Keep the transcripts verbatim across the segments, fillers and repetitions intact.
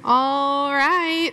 All right.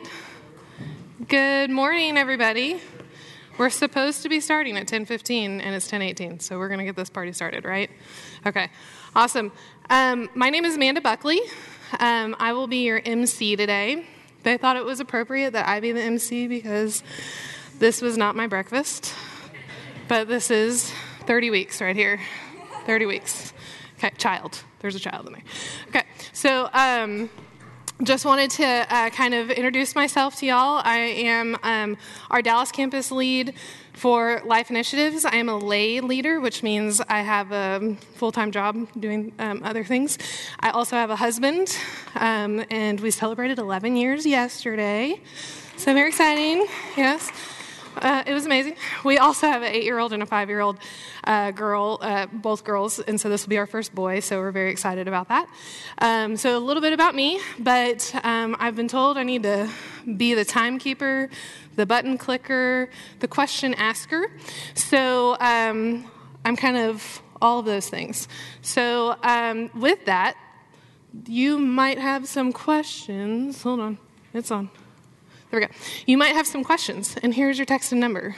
Good morning, everybody. We're supposed to be starting at ten fifteen, and it's ten eighteen, so we're going to get this party started, right? Okay, awesome. Um, my name is Amanda Buckley. Um, I will be your M C today. They thought it was appropriate that I be the M C because this was not my breakfast, but this is thirty weeks right here. thirty weeks. Okay, child. There's a child in there. Okay, so... Um, Just wanted to uh, kind of introduce myself to y'all. I am um, our Dallas campus lead for Life Initiatives. I am a lay leader, which means I have a full-time job doing um, other things. I also have a husband, um, and we celebrated eleven years yesterday. So very exciting, yes. Uh, it was amazing. We also have an eight-year-old and a five-year-old uh, girl, uh, both girls, and so this will be our first boy, so we're very excited about that. Um, so a little bit about me, but um, I've been told I need to be the timekeeper, the button clicker, the question asker. So um, I'm kind of all of those things. So um, with that, you might have some questions. Hold on. It's on. There we go. You might have some questions, and here's your text and number.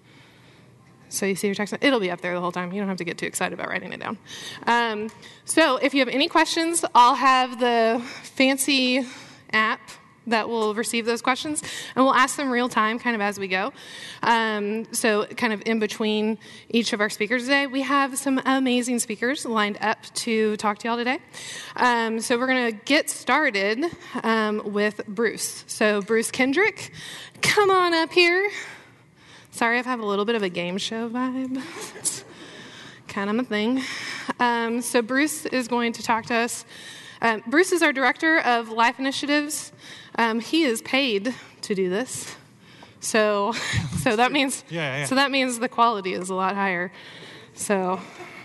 So you see your text. It'll be up there the whole time. You don't have to get too excited about writing it down. Um, so if you have any questions, I'll have the fancy app that will receive those questions, and we'll ask them real time, kind of as we go. Um, so kind of in between each of our speakers today, we have some amazing speakers lined up to talk to y'all today. Um, so we're going to get started um, with Bruce. So Bruce Kendrick, come on up here. Sorry, I've had a little bit of a game show vibe. It's kind of my thing. Um, so Bruce is going to talk to us. Um, Bruce is our director of Life Initiatives. Um, he is paid to do this, so so that means yeah, yeah. so that means the quality is a lot higher. So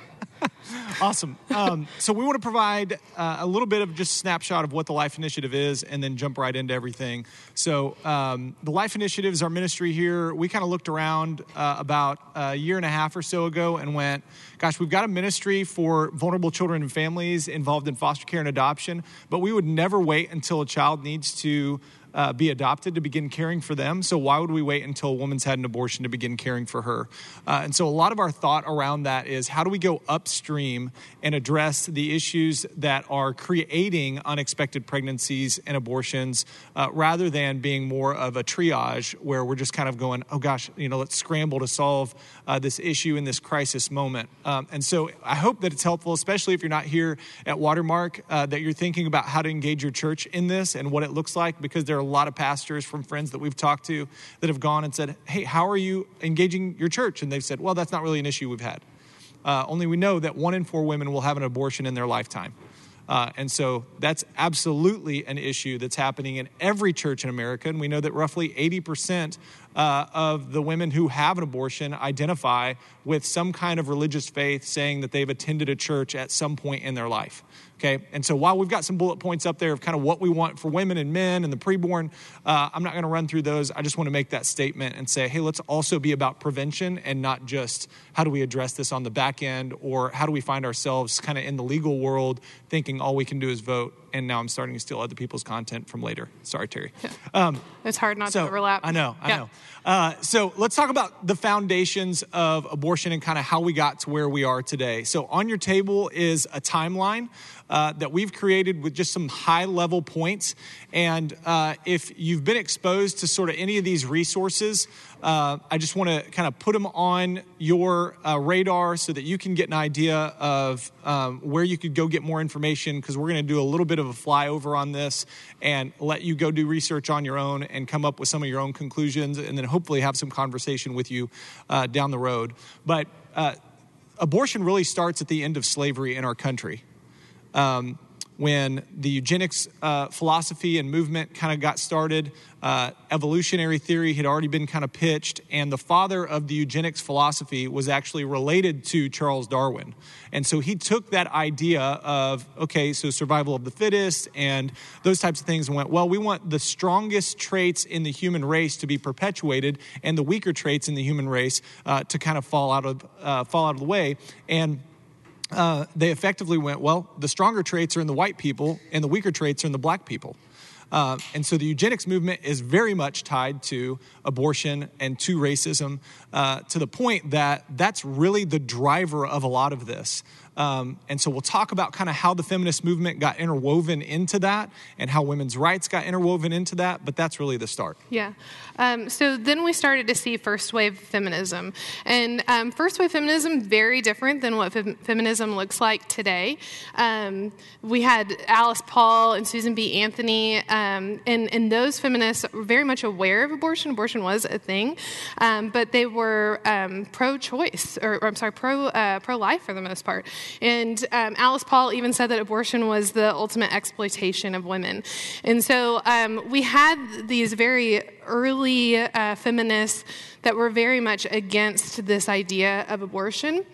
awesome. Um, so we want to provide uh, a little bit of just a snapshot of what the Life Initiative is, and then jump right into everything. So um, the Life Initiative is our ministry here. We kind of looked around uh, about a year and a half or so ago and went, gosh, we've got a ministry for vulnerable children and families involved in foster care and adoption, but we would never wait until a child needs to Uh, be adopted to begin caring for them. So why would we wait until a woman's had an abortion to begin caring for her? Uh, and so a lot of our thought around that is, how do we go upstream and address the issues that are creating unexpected pregnancies and abortions, uh, rather than being more of a triage where we're just kind of going, oh gosh, you know, let's scramble to solve uh, this issue in this crisis moment. Um, and so I hope that it's helpful, especially if you're not here at Watermark, uh, that you're thinking about how to engage your church in this and what it looks like, because there are a lot of pastors from friends that we've talked to that have gone and said, hey, how are you engaging your church? And they've said, well, that's not really an issue we've had. Uh, only we know that one in four women will have an abortion in their lifetime. Uh, and so that's absolutely an issue that's happening in every church in America. And we know that roughly eighty percent uh, of the women who have an abortion identify with some kind of religious faith, saying that they've attended a church at some point in their life. Okay, and so while we've got some bullet points up there of kind of what we want for women and men and the preborn, uh, I'm not going to run through those. I just want to make that statement and say, hey, let's also be about prevention and not just how do we address this on the back end, or how do we find ourselves kind of in the legal world thinking all we can do is vote. And now I'm starting to steal other people's content from later. Sorry, Terry. Yeah. Um, it's hard not so, to overlap. I know, I yeah. know. Uh, so let's talk about the foundations of abortion and kind of how we got to where we are today. So on your table is a timeline uh, that we've created with just some high-level points. And uh, if you've been exposed to sort of any of these resources, uh, I just want to kind of put them on your uh, radar so that you can get an idea of um, where you could go get more information, because we're going to do a little bit of a flyover on this and let you go do research on your own and come up with some of your own conclusions, and then hopefully have some conversation with you uh, down the road. But uh, abortion really starts at the end of slavery in our country. Um, when the eugenics uh, philosophy and movement kind of got started, uh, evolutionary theory had already been kind of pitched, and the father of the eugenics philosophy was actually related to Charles Darwin. And so he took that idea of, okay, so survival of the fittest and those types of things, and went, well, we want the strongest traits in the human race to be perpetuated and the weaker traits in the human race uh, to kind of fall out of uh, fall out of the way. And Uh, they effectively went, well, the stronger traits are in the white people and the weaker traits are in the black people. Uh, and so the eugenics movement is very much tied to abortion and to racism, uh, to the point that that's really the driver of a lot of this. Um, and so we'll talk about kind of how the feminist movement got interwoven into that and how women's rights got interwoven into that, but that's really the start. Yeah. Um, so then we started to see first wave feminism. And um, first wave feminism, very different than what fem- feminism looks like today. Um, we had Alice Paul and Susan B. Anthony, um, and, and those feminists were very much aware of abortion. Abortion was a thing, um, but they were um, pro-choice, or, or I'm sorry, pro, uh, pro-life for the most part. And um, Alice Paul even said that abortion was the ultimate exploitation of women. And so um, we had these very early uh, feminists that were very much against this idea of abortion.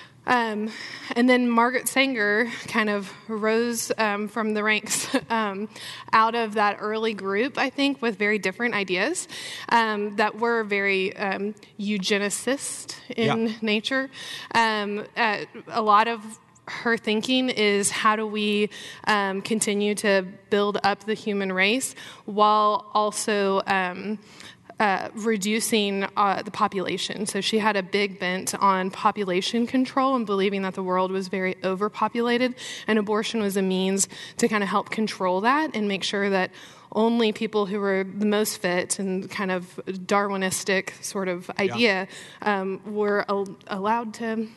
Um, and then Margaret Sanger kind of rose um, from the ranks um, out of that early group, I think, with very different ideas um, that were very um, eugenicist in yeah. nature. Um, uh, a lot of her thinking is, how do we um, continue to build up the human race while also um, Uh, reducing uh, the population. So she had a big bent on population control and believing that the world was very overpopulated, and abortion was a means to kind of help control that and make sure that only people who were the most fit and kind of Darwinistic sort of idea yeah. um, were al- allowed to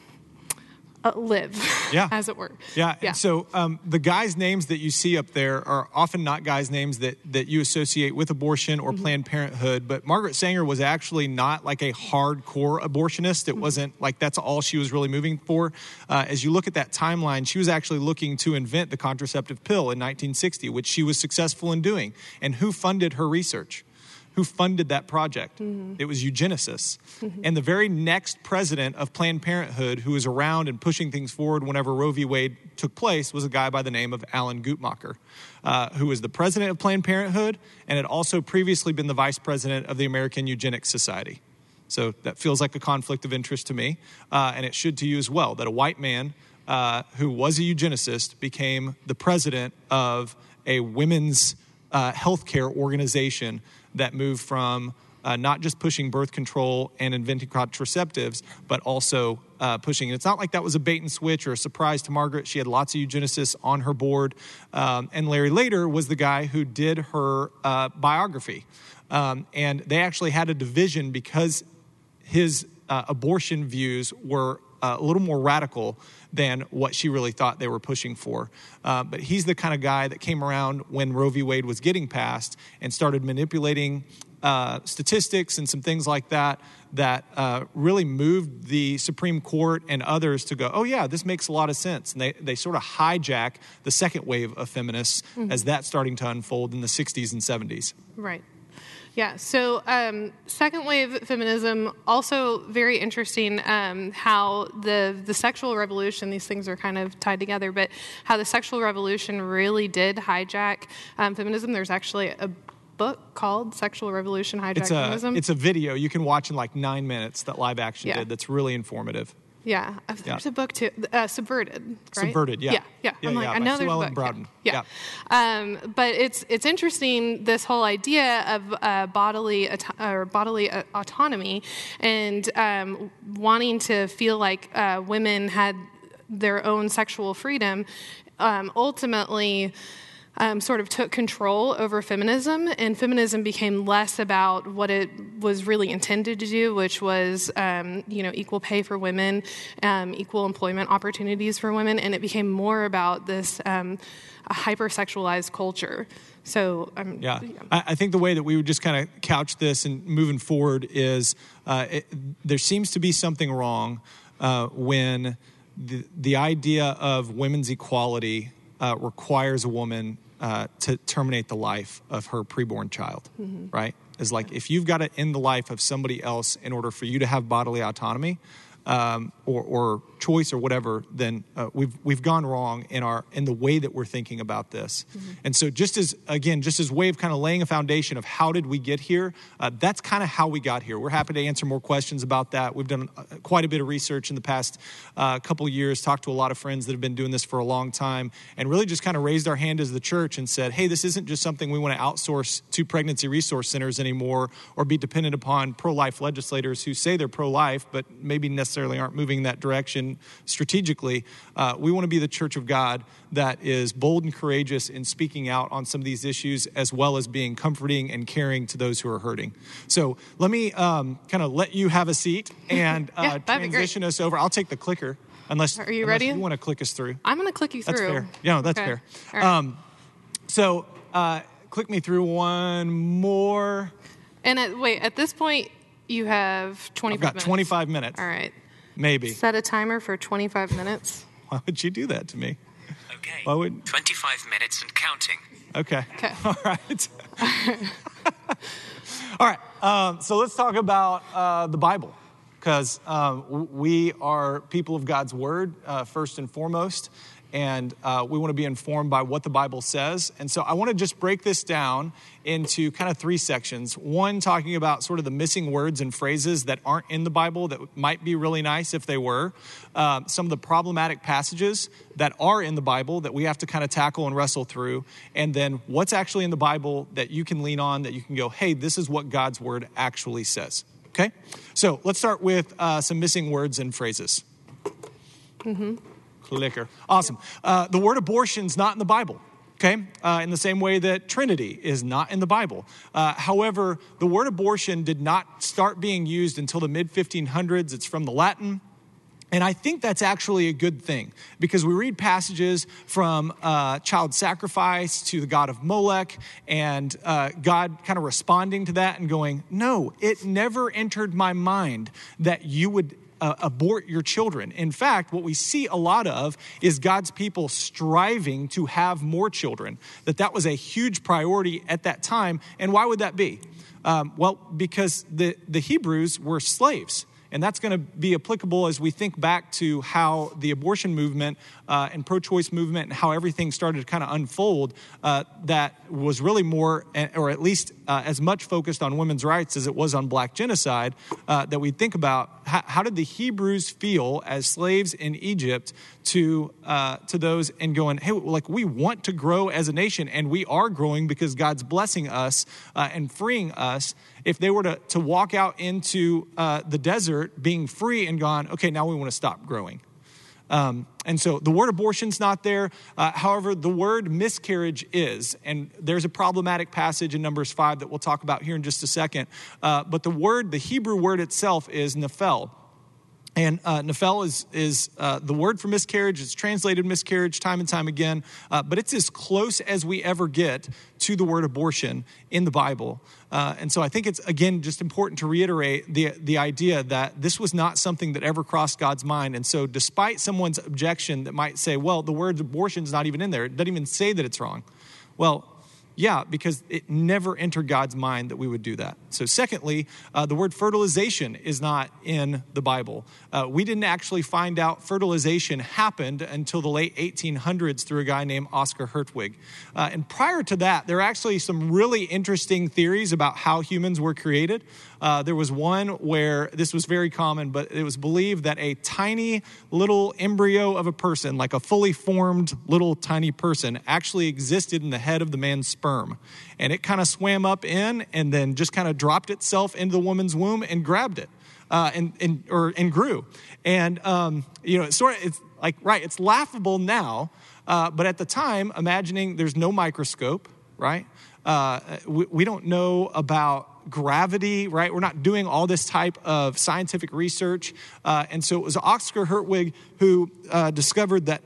Uh, live, yeah. as it were. Yeah, yeah. And so um, the guys' names that you see up there are often not guys' names that, that you associate with abortion or mm-hmm. Planned Parenthood, but Margaret Sanger was actually not like a hardcore abortionist. It mm-hmm. wasn't like that's all she was really moving for. Uh, as you look at that timeline, she was actually looking to invent the contraceptive pill in nineteen sixty, which she was successful in doing. And who funded her research? Who funded that project? Mm-hmm. It was eugenicists. Mm-hmm. And the very next president of Planned Parenthood, who was around and pushing things forward whenever Roe v. Wade took place, was a guy by the name of Alan Guttmacher, uh, who was the president of Planned Parenthood and had also previously been the vice president of the American Eugenics Society. So that feels like a conflict of interest to me, uh, and it should to you as well, that a white man uh, who was a eugenicist became the president of a women's uh, healthcare organization that moved from uh, not just pushing birth control and inventing contraceptives, but also uh, pushing. And it's not like that was a bait and switch or a surprise to Margaret. She had lots of eugenicists on her board. Um, and Larry Lader was the guy who did her uh, biography. Um, and they actually had a division because his uh, abortion views were uh, a little more radical than what she really thought they were pushing for. Uh, but he's the kind of guy that came around when Roe v. Wade was getting passed and started manipulating uh, statistics and some things like that that uh, really moved the Supreme Court and others to go, oh, yeah, this makes a lot of sense. And they, they sort of hijack the second wave of feminists mm-hmm. as that's starting to unfold in the sixties and seventies. Right. Yeah, so um, second wave feminism, also very interesting um, how the, the sexual revolution, these things are kind of tied together, but how the sexual revolution really did hijack um, feminism. There's actually a book called Sexual Revolution Hijack it's a, Feminism. It's a video you can watch in like nine minutes that Live Action yeah. did that's really informative. Yeah, there's yeah. a book too, uh, Subverted, right? Subverted, yeah. Yeah, yeah. yeah I'm like, yeah, I know there's Sue a book. Broughton. Yeah. yeah. Um, but it's it's interesting, this whole idea of uh, bodily auto- or bodily uh, autonomy and um, wanting to feel like uh, women had their own sexual freedom, um, ultimately Um, sort of took control over feminism, and feminism became less about what it was really intended to do, which was, um, you know, equal pay for women, um, equal employment opportunities for women, and it became more about this um, hypersexualized culture. So, um, yeah, yeah. I, I think the way that we would just kind of couch this and moving forward is uh, it, there seems to be something wrong uh, when the, the idea of women's equality uh, requires a woman Uh, to terminate the life of her preborn child, mm-hmm. right? It's like if you've got to end the life of somebody else in order for you to have bodily autonomy, um, or, or pro-choice or whatever, then uh, we've we've gone wrong in our in the way that we're thinking about this. Mm-hmm. And so just as, again, just as way of kind of laying a foundation of how did we get here, uh, that's kind of how we got here. We're happy to answer more questions about that. We've done uh, quite a bit of research in the past uh, couple of years, talked to a lot of friends that have been doing this for a long time, and really just kind of raised our hand as the church and said, hey, this isn't just something we want to outsource to pregnancy resource centers anymore or be dependent upon pro-life legislators who say they're pro-life but maybe necessarily aren't moving in that direction strategically. Uh, we want to be the church of God that is bold and courageous in speaking out on some of these issues, as well as being comforting and caring to those who are hurting. So let me um, kind of let you have a seat and uh, yeah, transition us over. I'll take the clicker. Unless, are you unless ready? You want to click us through. I'm going to click you through. That's fair. Yeah, no, that's okay. fair. All right. Um, so uh, click me through one more. And at, wait, at this point, you have twenty-five I've got minutes. twenty-five minutes. All right. Maybe. Set a timer for twenty-five minutes. Why would you do that to me? Okay. Why would... twenty-five minutes and counting. Okay. Okay. All right. All right. Um, so let's talk about uh, the Bible, because um, we are people of God's Word, uh, first and foremost, and uh, we want to be informed by what the Bible says. And so I want to just break this down into kind of three sections. One, talking about sort of the missing words and phrases that aren't in the Bible that might be really nice if they were. Uh, some of the problematic passages that are in the Bible that we have to kind of tackle and wrestle through. And then what's actually in the Bible that you can lean on, that you can go, hey, this is what God's Word actually says. Okay? So let's start with uh, some missing words and phrases. Mm-hmm. Clicker. Awesome. Uh, the word abortion's not in the Bible, okay? Uh, in the same way that Trinity is not in the Bible. Uh, however, the word abortion did not start being used until the mid fifteen hundreds. It's from the Latin. And I think that's actually a good thing, because we read passages from uh, child sacrifice to the god of Molech, and uh, God kind of responding to that and going, no, it never entered my mind that you would Uh, abort your children. In fact, what we see a lot of is God's people striving to have more children, that that was a huge priority at that time. And why would that be? Um, well, because the, the Hebrews were slaves. And that's going to be applicable as we think back to how the abortion movement uh, and pro-choice movement and how everything started to kind of unfold, uh, that was really more, or at least uh, as much focused on women's rights as it was on black genocide, uh, that we think about how, how did the Hebrews feel as slaves in Egypt to uh, to those and going, hey, like we want to grow as a nation, and we are growing because God's blessing us uh, and freeing us. If they were to, to walk out into uh, the desert being free and gone, okay, now we want to stop growing. Um, and so the word abortion's not there. Uh, however, the word miscarriage is. And there's a problematic passage in Numbers five that we'll talk about here in just a second. Uh, but the word, the Hebrew word itself is nephel. And uh, nephel is, is uh, the word for miscarriage. It's translated miscarriage time and time again. Uh, but it's as close as we ever get to the word abortion in the Bible. Uh, and so I think it's, again, just important to reiterate the, the idea that this was not something that ever crossed God's mind. And so despite someone's objection that might say, well, the word abortion is not even in there. It doesn't even say that it's wrong. Well, yeah, because it never entered God's mind that we would do that. So secondly, uh, the word fertilization is not in the Bible. Uh, we didn't actually find out fertilization happened until the late eighteen hundreds through a guy named Oscar Hertwig. Uh, and prior to that, there are actually some really interesting theories about how humans were created. Uh, there was one where this was very common, but it was believed that a tiny little embryo of a person, like a fully formed little tiny person, actually existed in the head of the man's sperm. And it kind of swam up in and then just kind of dropped itself into the woman's womb and grabbed it uh, and, and, or, and grew. And, um, you know, it's sort of, it's like, right, it's laughable now, uh, but at the time, imagining there's no microscope, right? Uh, we, we don't know about gravity, right? We're not doing all this type of scientific research. Uh, and so it was Oscar Hertwig who uh, discovered that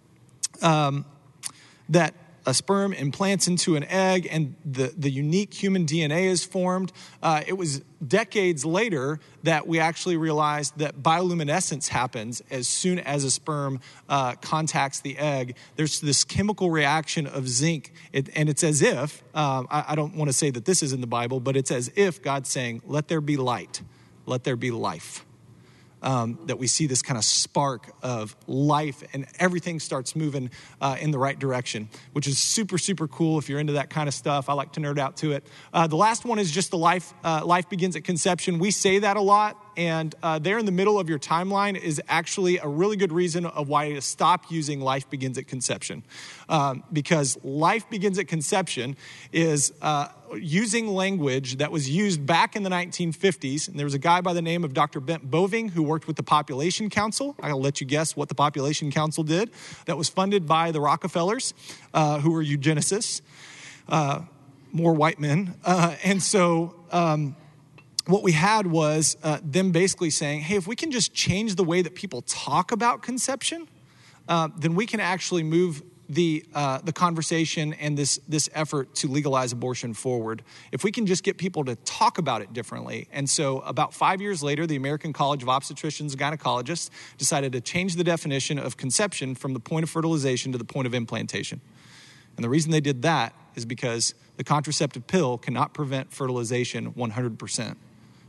um, that a sperm implants into an egg and the, the unique human D N A is formed. Uh, it was decades later that we actually realized that bioluminescence happens as soon as a sperm uh, contacts the egg. There's this chemical reaction of zinc, it, and it's as if, um, I, I don't want to say that this is in the Bible, but it's as if God's saying, let there be light, let there be life. um, that we see this kind of spark of life and everything starts moving uh, in the right direction, which is super, super cool if you're into that kind of stuff. I like to nerd out to it. Uh, the last one is just the life, uh, life begins at conception. We say that a lot. And uh, there in the middle of your timeline is actually a really good reason of why to stop using life begins at conception. Um, because life begins at conception is uh, using language that was used back in the nineteen fifties. And there was a guy by the name of Doctor Bent Boving who worked with the Population Council. I'll let you guess what the Population Council did. That was funded by the Rockefellers, uh, who were eugenicists, uh, more white men. Uh, and so... Um, What we had was uh, them basically saying, hey, if we can just change the way that people talk about conception, uh, then we can actually move the uh, the conversation and this this effort to legalize abortion forward. If we can just get people to talk about it differently. And so about five years later, the American College of Obstetricians and Gynecologists decided to change the definition of conception from the point of fertilization to the point of implantation. And the reason they did that is because the contraceptive pill cannot prevent fertilization one hundred percent.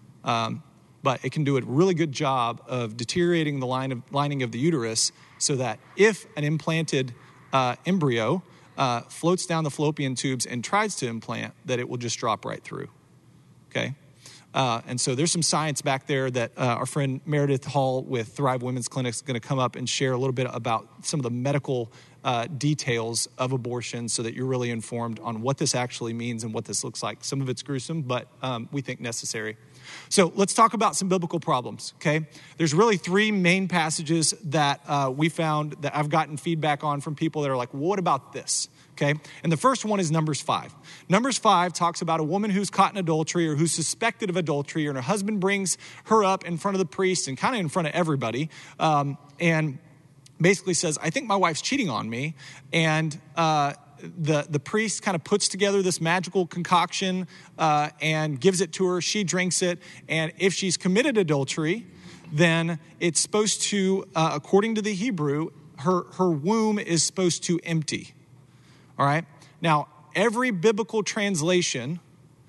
Um, but it can do a really good job of deteriorating the line of, lining of the uterus so that if an implanted uh, embryo uh, floats down the fallopian tubes and tries to implant, that it will just drop right through, okay? Uh, and so there's some science back there that uh, our friend Meredith Hall with Thrive Women's Clinic is going to come up and share a little bit about some of the medical uh, details of abortion so that you're really informed on what this actually means and what this looks like. Some of it's gruesome, but um, we think necessary. So let's talk about some biblical problems, okay? There's really three main passages that uh, we found that I've gotten feedback on from people that are like, well, what about this, okay? And the first one is Numbers five. Numbers five talks about a woman who's caught in adultery or who's suspected of adultery, and her husband brings her up in front of the priest and kind of in front of everybody, um, and basically says, I think my wife's cheating on me, and uh The the priest kind of puts together this magical concoction uh, and gives it to her. She drinks it. And if she's committed adultery, then it's supposed to, uh, according to the Hebrew, her, her womb is supposed to empty. All right? Now, every biblical translation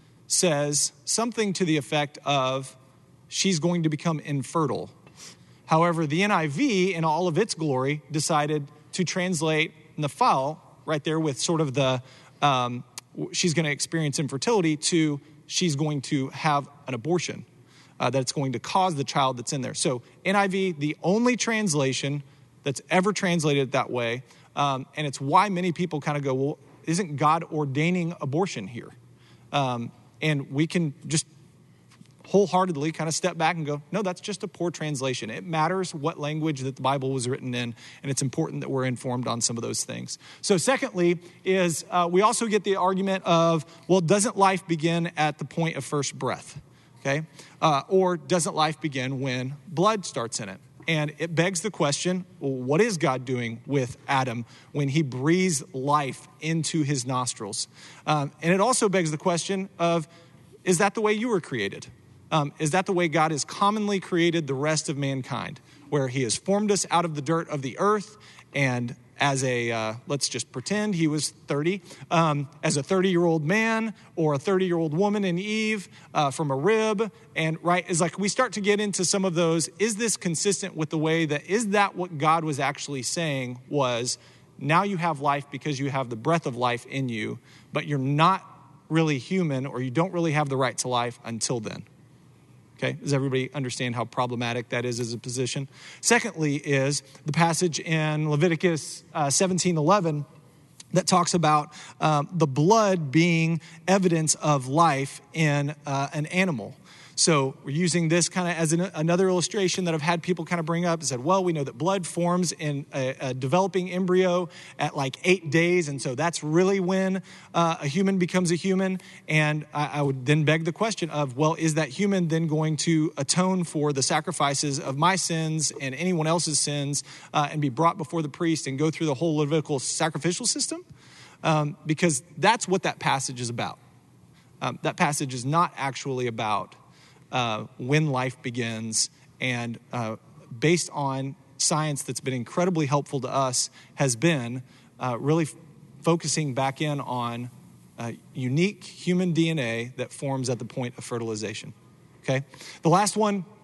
says something to the effect of she's going to become infertile. However, the N I V, in all of its glory, decided to translate nephal right there with sort of the, um, she's going to experience infertility to she's going to have an abortion, uh, that it's going to cause the child that's in there. So N I V, the only translation that's ever translated that way, um, and it's why many people kind of go, well, isn't God ordaining abortion here? Um, and we can just wholeheartedly kind of step back and go, no, that's just a poor translation. It matters what language that the Bible was written in, and it's important that we're informed on some of those things. So secondly is uh, we also get the argument of, well, doesn't life begin at the point of first breath, okay? Uh, or doesn't life begin when blood starts in it? And it begs the question, well, what is God doing with Adam when he breathes life into his nostrils? Um, and it also begs the question of, is that the way you were created? Um, is that the way God has commonly created the rest of mankind, where he has formed us out of the dirt of the earth, and as a, uh, let's just pretend he was thirty, um, as a thirty-year-old man or a thirty-year-old woman in Eve uh, from a rib, and right, is like we start to get into some of those, is this consistent with the way that, is that what God was actually saying was, now you have life because you have the breath of life in you, but you're not really human, or you don't really have the right to life until then. Okay, does everybody understand how problematic that is as a position? Secondly is the passage in Leviticus uh, seventeen eleven that talks about um, the blood being evidence of life in uh, an animal. So we're using this kind of as an, another illustration that I've had people kind of bring up and said, well, we know that blood forms in a, a developing embryo at like eight days. And so that's really when uh, a human becomes a human. And I, I would then beg the question of, well, is that human then going to atone for the sacrifices of my sins and anyone else's sins uh, and be brought before the priest and go through the whole Levitical sacrificial system? Um, because that's what that passage is about. Um, that passage is not actually about Uh, when life begins, and uh, based on science that's been incredibly helpful to us, has been uh, really f- focusing back in on uh, unique human D N A that forms at the point of fertilization, okay? The last one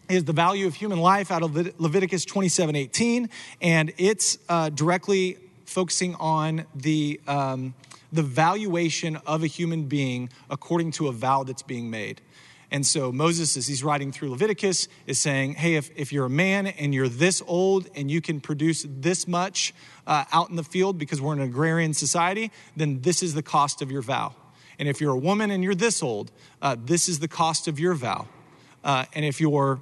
is the value of human life out of Le- Leviticus twenty-seven eighteen, and it's uh, directly focusing on the um, the valuation of a human being according to a vow that's being made. And so Moses, as he's writing through Leviticus, is saying, hey, if, if you're a man and you're this old and you can produce this much uh, out in the field because we're in an agrarian society, then this is the cost of your vow. And if you're a woman and you're this old, uh, this is the cost of your vow. Uh, and if you're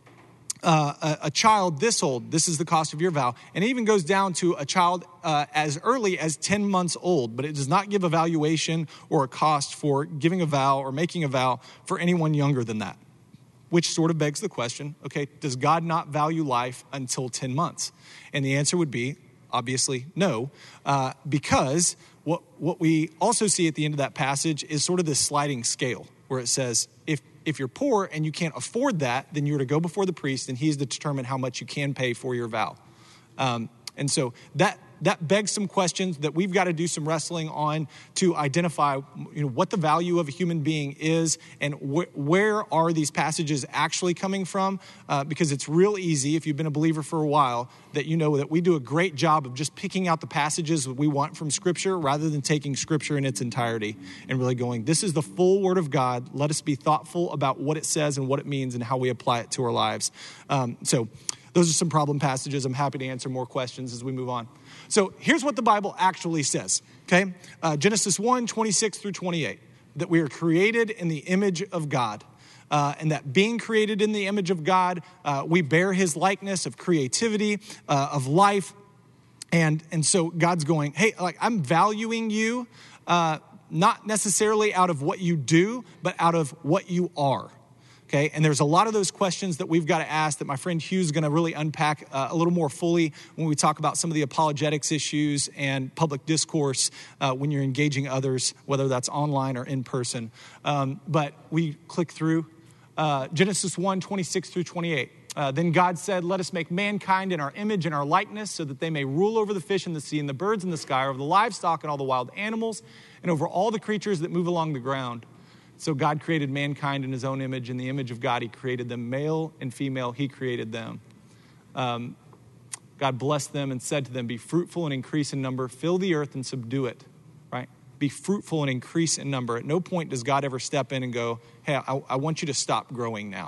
uh, a, a child this old, this is the cost of your vow. And it even goes down to a child uh, as early as ten months old, but it does not give a valuation or a cost for giving a vow or making a vow for anyone younger than that, which sort of begs the question, okay, does God not value life until ten months? And the answer would be, obviously, no, uh, because what, what we also see at the end of that passage is sort of this sliding scale where it says, if If you're poor and you can't afford that, then you're to go before the priest and he's to determine how much you can pay for your vow. Um, and so that that begs some questions that we've got to do some wrestling on to identify, you know, what the value of a human being is and wh- where are these passages actually coming from? Uh, because it's real easy, if you've been a believer for a while, that you know that we do a great job of just picking out the passages that we want from Scripture rather than taking Scripture in its entirety and really going, this is the full Word of God. Let us be thoughtful about what it says and what it means and how we apply it to our lives. Um, so those are some problem passages. I'm happy to answer more questions as we move on. So here's what the Bible actually says, okay? Uh, Genesis one, twenty-six through twenty-eight, that we are created in the image of God. Uh, and that being created in the image of God, uh, we bear his likeness of creativity, uh, of life. And, and so God's going, hey, like I'm valuing you, uh, not necessarily out of what you do, but out of what you are. Okay, and there's a lot of those questions that we've got to ask that my friend Hugh is going to really unpack uh, a little more fully when we talk about some of the apologetics issues and public discourse uh, when you're engaging others, whether that's online or in person. Um, but we click through uh, Genesis one, twenty-six through twenty-eight. Uh, then God said, let us make mankind in our image and our likeness so that they may rule over the fish in the sea and the birds in the sky, over the livestock and all the wild animals, and over all the creatures that move along the ground. So God created mankind in his own image. In the image of God, he created them. Male and female, he created them. Um, God blessed them and said to them, be fruitful and increase in number. Fill the earth and subdue it, right? Be fruitful and increase in number. At no point does God ever step in and go, hey, I, I want you to stop growing now.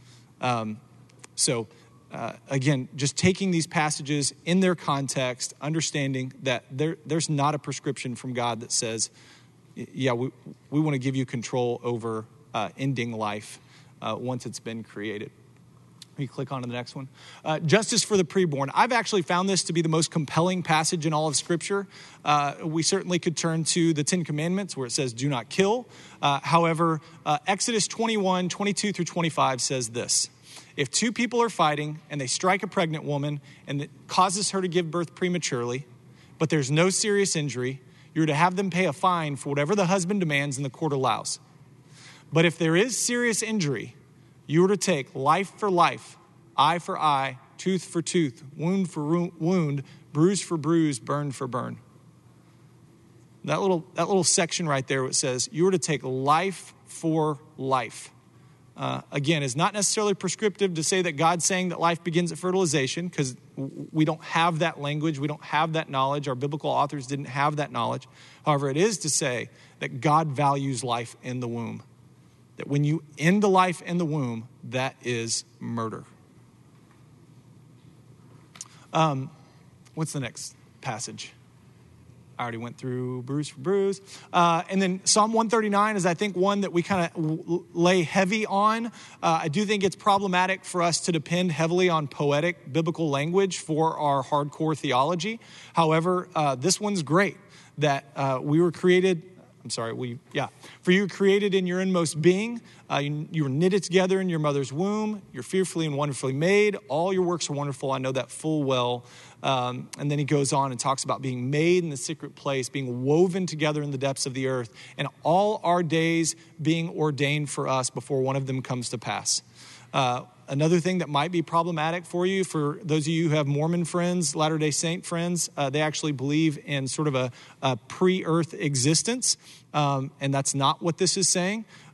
Um, so, uh, again, just taking these passages in their context, understanding that there, there's not a prescription from God that says, yeah, we, we want to give you control over uh, ending life uh, once it's been created. Let me click on to the next one. Uh, justice for the preborn. I've actually found this to be the most compelling passage in all of Scripture. Uh, we certainly could turn to the Ten Commandments where it says, do not kill. Uh, however, uh, Exodus twenty-one, twenty-two through twenty-five says this. If two people are fighting and they strike a pregnant woman and it causes her to give birth prematurely, but there's no serious injury, you're to have them pay a fine for whatever the husband demands and the court allows. But if there is serious injury, you are to take life for life, eye for eye, tooth for tooth, wound for wound, bruise for bruise, burn for burn. That little, that little section right there where it says you are to take life for life. Uh, again, is not necessarily prescriptive to say that God's saying that life begins at fertilization, because we don't have that language. We don't have that knowledge. Our biblical authors didn't have that knowledge. However, it is to say that God values life in the womb. That when you end the life in the womb, that is murder. Um, what's the next passage? I already went through bruise for bruise. Uh, and then Psalm one thirty-nine is, I think, one that we kind of w- lay heavy on. Uh, I do think it's problematic for us to depend heavily on poetic biblical language for our hardcore theology. However, uh, this one's great, that uh, we were created... I'm sorry, we, yeah. For you were created in your inmost being. Uh, you, you were knitted together in your mother's womb. You're fearfully and wonderfully made. All your works are wonderful. I know that full well. Um, and then he goes on and talks about being made in the secret place, being woven together in the depths of the earth, and all our days being ordained for us before one of them comes to pass. Uh, another thing that might be problematic for you, for those of you who have Mormon friends, Latter-day Saint friends, uh, they actually believe in sort of a, a pre-earth existence, um, and that's not what this is saying.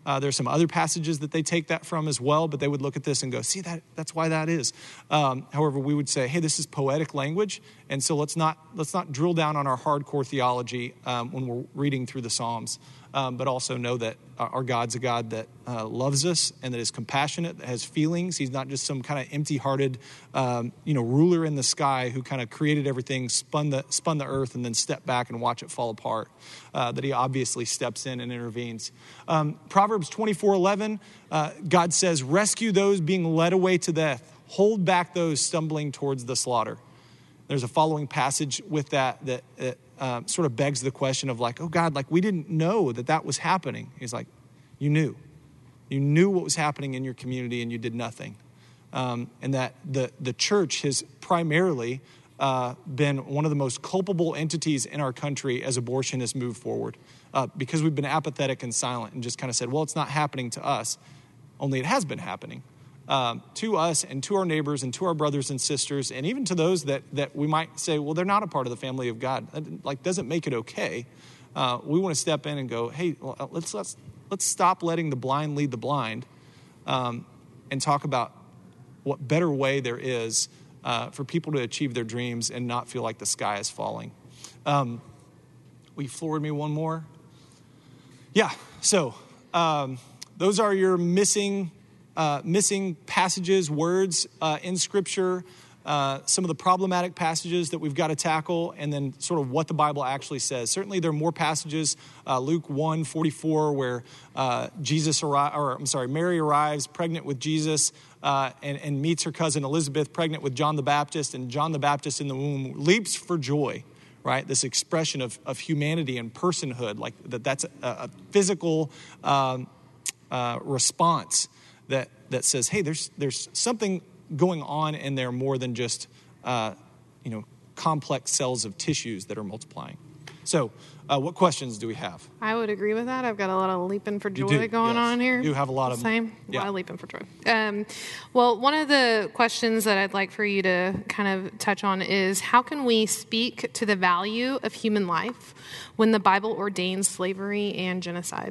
Uh, there's some other passages that they take that from as well, but they would look at this and go, see, that that's why that is. Um, however, we would say, hey, this is poetic language, and so let's not let's not drill down on our hardcore theology um, when we're reading through the Psalms, um, but also know that our God's a God that uh, loves us and that is compassionate, that has feelings. He's not just some kind of empty-hearted, um, you know, ruler in the sky who kind of created everything, spun the spun the earth, and then stepped back and watch it fall apart. Uh, that he obviously steps in and intervenes. Um, Proverbs twenty-four eleven, uh, God says, rescue those being led away to death. Hold back those stumbling towards the slaughter. There's a following passage with that that, that uh, sort of begs the question of like, oh God, like we didn't know that that was happening. He's like, you knew. You knew what was happening in your community and you did nothing. Um, and that the, the church has primarily Uh, been one of the most culpable entities in our country as abortion has moved forward uh, because we've been apathetic and silent and just kind of said, well, it's not happening to us. Only it has been happening um, to us and to our neighbors and to our brothers and sisters and even to those that that we might say, well, they're not a part of the family of God. That like doesn't make it okay. Uh, we want to step in and go, hey, well, let's let's let's stop letting the blind lead the blind um, and talk about what better way there is Uh, for people to achieve their dreams and not feel like the sky is falling. Um, will you forward me one more? Yeah, so um, those are your missing uh, missing passages, words uh, in Scripture, uh, some of the problematic passages that we've got to tackle, and then sort of what the Bible actually says. Certainly there are more passages, uh, Luke one forty-four, where uh, Jesus arri- or I'm sorry, Mary arrives pregnant with Jesus, Uh, and, and meets her cousin Elizabeth, pregnant with John the Baptist, and John the Baptist in the womb leaps for joy, right? This expression of, of humanity and personhood, like that that's a, a physical um, uh, response that that says, hey, there's there's something going on in there more than just, uh, you know, complex cells of tissues that are multiplying. So uh, what questions do we have? I would agree with that. I've got a lot of leaping for You joy do, going yes. on here. You have a lot of Same. yeah. A lot of leaping for joy. Um, well, one of the questions that I'd like for you to kind of touch on is how can we speak to the value of human life when the Bible ordains slavery and genocide?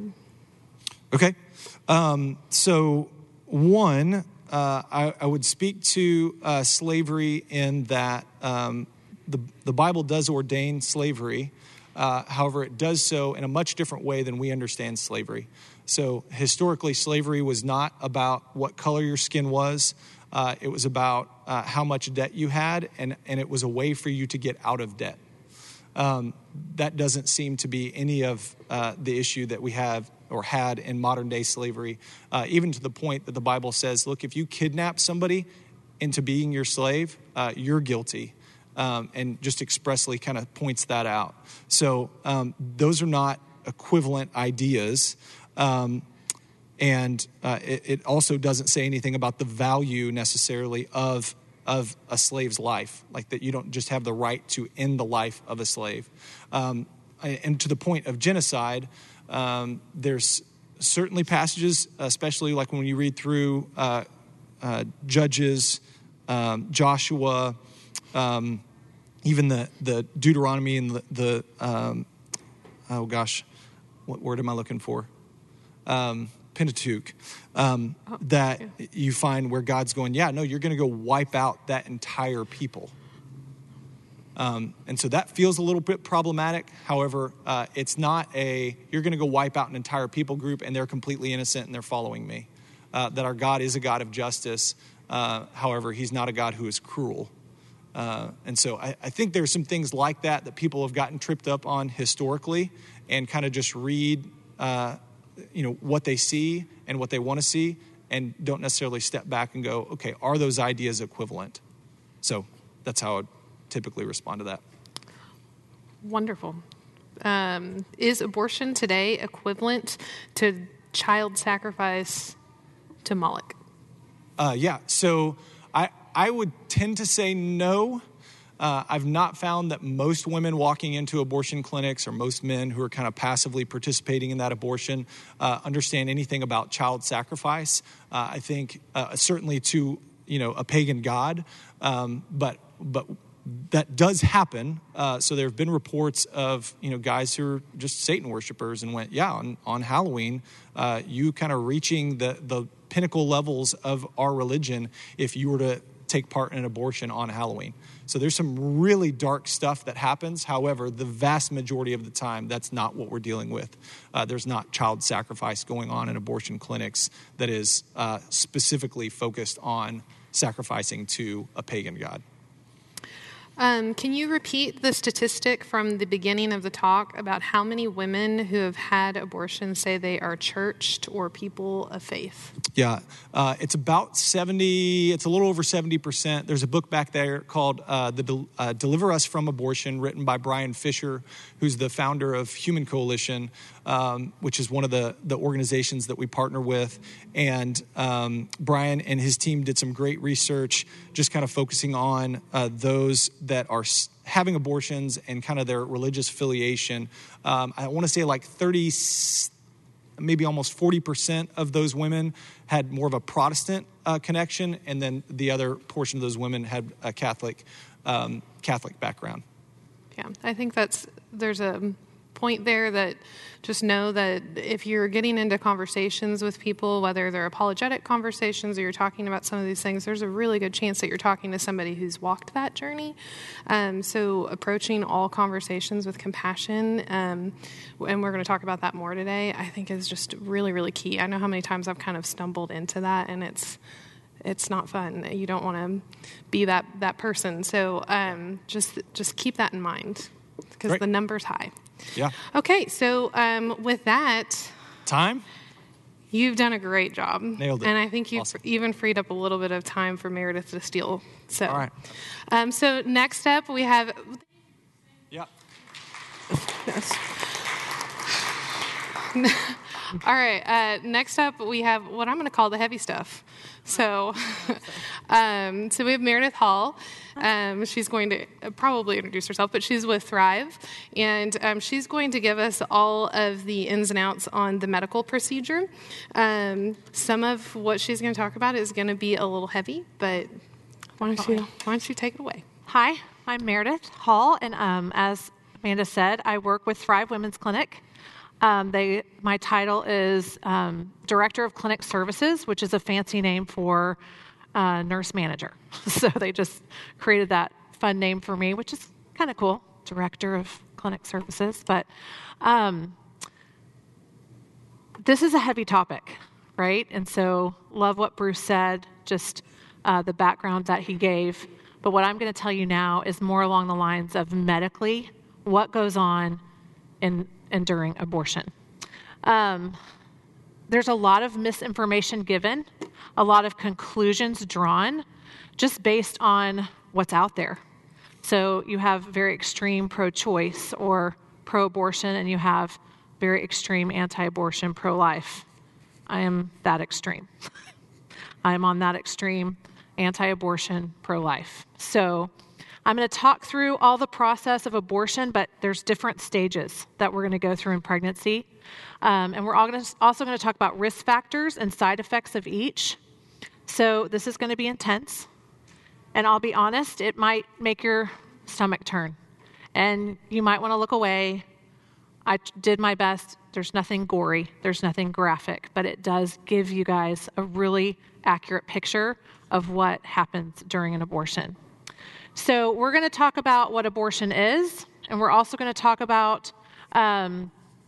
Okay. Um, so one, uh, I, I would speak to uh, slavery in that um, the, the Bible does ordain slavery. Uh, however, it does so in a much different way than we understand slavery. So historically, slavery was not about what color your skin was. Uh, it was about uh, how much debt you had, and, and it was a way for you to get out of debt. Um, that doesn't seem to be any of uh, the issue that we have or had in modern day slavery, uh, even to the point that the Bible says, look, if you kidnap somebody into being your slave, uh, you're guilty. Um, and just expressly kind of points that out. So um, those are not equivalent ideas. Um, and uh, it, it also doesn't say anything about the value necessarily of of a slave's life, like that you don't just have the right to end the life of a slave. Um, and to the point of genocide, um, there's certainly passages, especially like when you read through uh, uh, Judges, um, Joshua, Um, even the, the Deuteronomy and the, the um, oh gosh, what word am I looking for? Um, Pentateuch, um, oh, that yeah. you find where God's going, yeah, no, you're going to go wipe out that entire people. Um, and so that feels a little bit problematic. However, uh, it's not a, you're going to go wipe out an entire people group and they're completely innocent and they're following me. Uh, that our God is a God of justice. Uh, however, he's not a God who is cruel. Uh, and so I, I think there's some things like that that people have gotten tripped up on historically and kind of just read, uh, you know, what they see and what they want to see and don't necessarily step back and go, okay, are those ideas equivalent? So that's how I would typically respond to that. Wonderful. Um, is abortion today equivalent to child sacrifice to Moloch? Uh, yeah, so I I would tend to say no. Uh, I've not found that most women walking into abortion clinics or most men who are kind of passively participating in that abortion uh, understand anything about child sacrifice. Uh, I think uh, certainly to, you know, a pagan god, um, but but that does happen. Uh, so there have been reports of, you know, guys who are just Satan worshipers and went, yeah, on, on Halloween, uh, you kind of reaching the, the pinnacle levels of our religion if you were to take part in an abortion on Halloween. So there's some really dark stuff that happens. However, the vast majority of the time, that's not what we're dealing with. Uh, there's not child sacrifice going on in abortion clinics that is uh, specifically focused on sacrificing to a pagan god. Um, can you repeat the statistic from the beginning of the talk about how many women who have had abortion say they are churched or people of faith? Yeah, uh, it's about seventy, it's a little over seventy percent. There's a book back there called uh, the Del- uh, Deliver Us from Abortion, written by Brian Fisher, who's the founder of Human Coalition, um, which is one of the, the organizations that we partner with. And um, Brian and his team did some great research, just kind of focusing on uh, those that are having abortions and kind of their religious affiliation. Um, I want to say like thirty, maybe almost forty percent of those women had more of a Protestant uh, connection, and then the other portion of those women had a Catholic um, Catholic background. Yeah, I think that's there's a point there that just know that if you're getting into conversations with people, whether they're apologetic conversations or you're talking about some of these things, there's a really good chance that you're talking to somebody who's walked that journey. Um, so approaching all conversations with compassion, um, and we're going to talk about that more today, I think is just really, really key. I know how many times I've kind of stumbled into that, and it's it's not fun. You don't want to be that that person. So um, just just keep that in mind, because Great. The number's high. Yeah. Okay, so um, with that, Time? you've done a great job. Nailed it. And I think you've Awesome. even freed up a little bit of time for Meredith to steal. So, All right. Um, so next up we have. Yeah. All right. Uh, next up we have what I'm going to call the heavy stuff. So, um, so we have Meredith Hall. Um, she's going to probably introduce herself, but she's with Thrive, and um, she's going to give us all of the ins and outs on the medical procedure. Um, some of what she's going to talk about is going to be a little heavy, but why don't you why don't you take it away? Hi, I'm Meredith Hall, and um, as Amanda said, I work with Thrive Women's Clinic. Um, they, my title is um, Director of Clinic Services, which is a fancy name for uh, nurse manager. So they just created that fun name for me, which is kind of cool, Director of Clinic Services. But um, this is a heavy topic, right? And so love what Bruce said, just uh, the background that he gave. But what I'm going to tell you now is more along the lines of medically, what goes on in and during abortion. Um, there's a lot of misinformation given, a lot of conclusions drawn just based on what's out there. So you have very extreme pro-choice or pro-abortion, and you have very extreme anti-abortion, pro-life. I am that extreme. I am on that extreme, anti-abortion, pro-life. So I'm going to talk through all the process of abortion, but there's different stages that we're going to go through in pregnancy. Um, and we're all gonna, also going to talk about risk factors and side effects of each. So this is going to be intense. And I'll be honest, it might make your stomach turn. And you might want to look away. I t- did my best. There's nothing gory. There's nothing graphic. But it does give you guys a really accurate picture of what happens during an abortion. So we're going to talk about what abortion is, and we're also going to talk about um,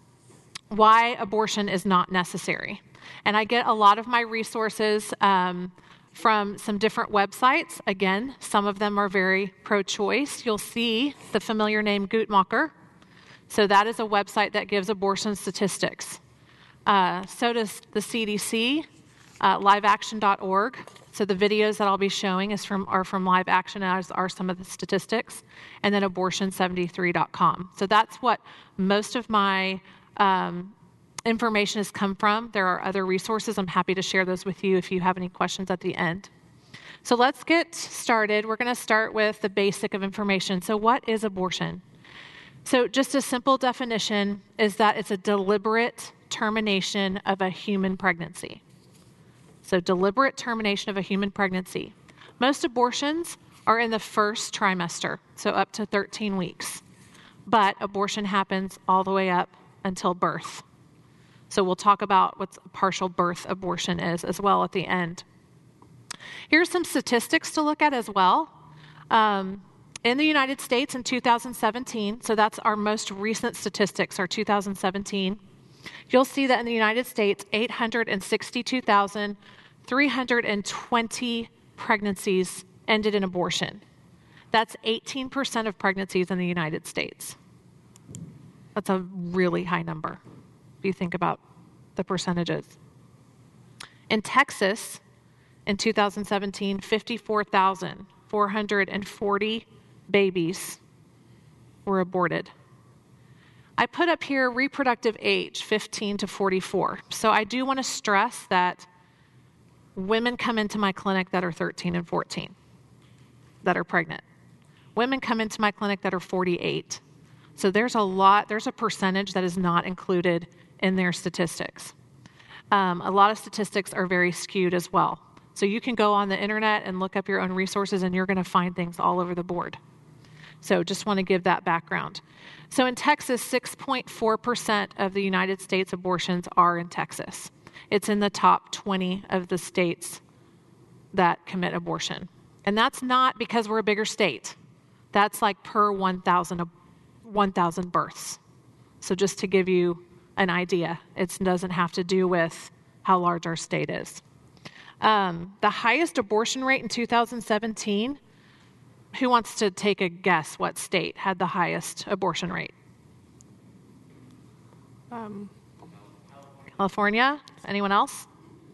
why abortion is not necessary. And I get a lot of my resources um, from some different websites. Again, some of them are very pro-choice. You'll see the familiar name Guttmacher. So that is a website that gives abortion statistics. Uh, so does the C D C, uh, live action dot org. So the videos that I'll be showing is from are from Live Action, as are some of the statistics, and then abortion seventy-three dot com. So that's what most of my um, information has come from. There are other resources. I'm happy to share those with you if you have any questions at the end. So let's get started. We're going to start with the basic of information. So what is abortion? So just a simple definition is that it's a deliberate termination of a human pregnancy. So deliberate termination of a human pregnancy. Most abortions are in the first trimester, so up to thirteen weeks. But abortion happens all the way up until birth. So we'll talk about what partial birth abortion is as well at the end. Here's some statistics to look at as well. Um, in the United States in two thousand seventeen, so that's our most recent statistics, are two thousand seventeen, you'll see that in the United States, eight hundred sixty-two thousand three hundred twenty pregnancies ended in abortion. That's eighteen percent of pregnancies in the United States. That's a really high number if you think about the percentages. In Texas, in two thousand seventeen, fifty-four thousand four hundred forty babies were aborted. I put up here reproductive age, fifteen to forty-four. So I do want to stress that women come into my clinic that are thirteen and fourteen, that are pregnant. Women come into my clinic that are forty-eight. So there's a lot, there's a percentage that is not included in their statistics. Um, a lot of statistics are very skewed as well. So you can go on the internet and look up your own resources and you're going to find things all over the board. So just want to give that background. So in Texas, six point four percent of the United States abortions are in Texas. It's in the top twenty of the states that commit abortion. And that's not because we're a bigger state. That's like per one thousand births. So just to give you an idea, it doesn't have to do with how large our state is. Um, the highest abortion rate in two thousand seventeen, who wants to take a guess what state had the highest abortion rate? Um, California? Anyone else?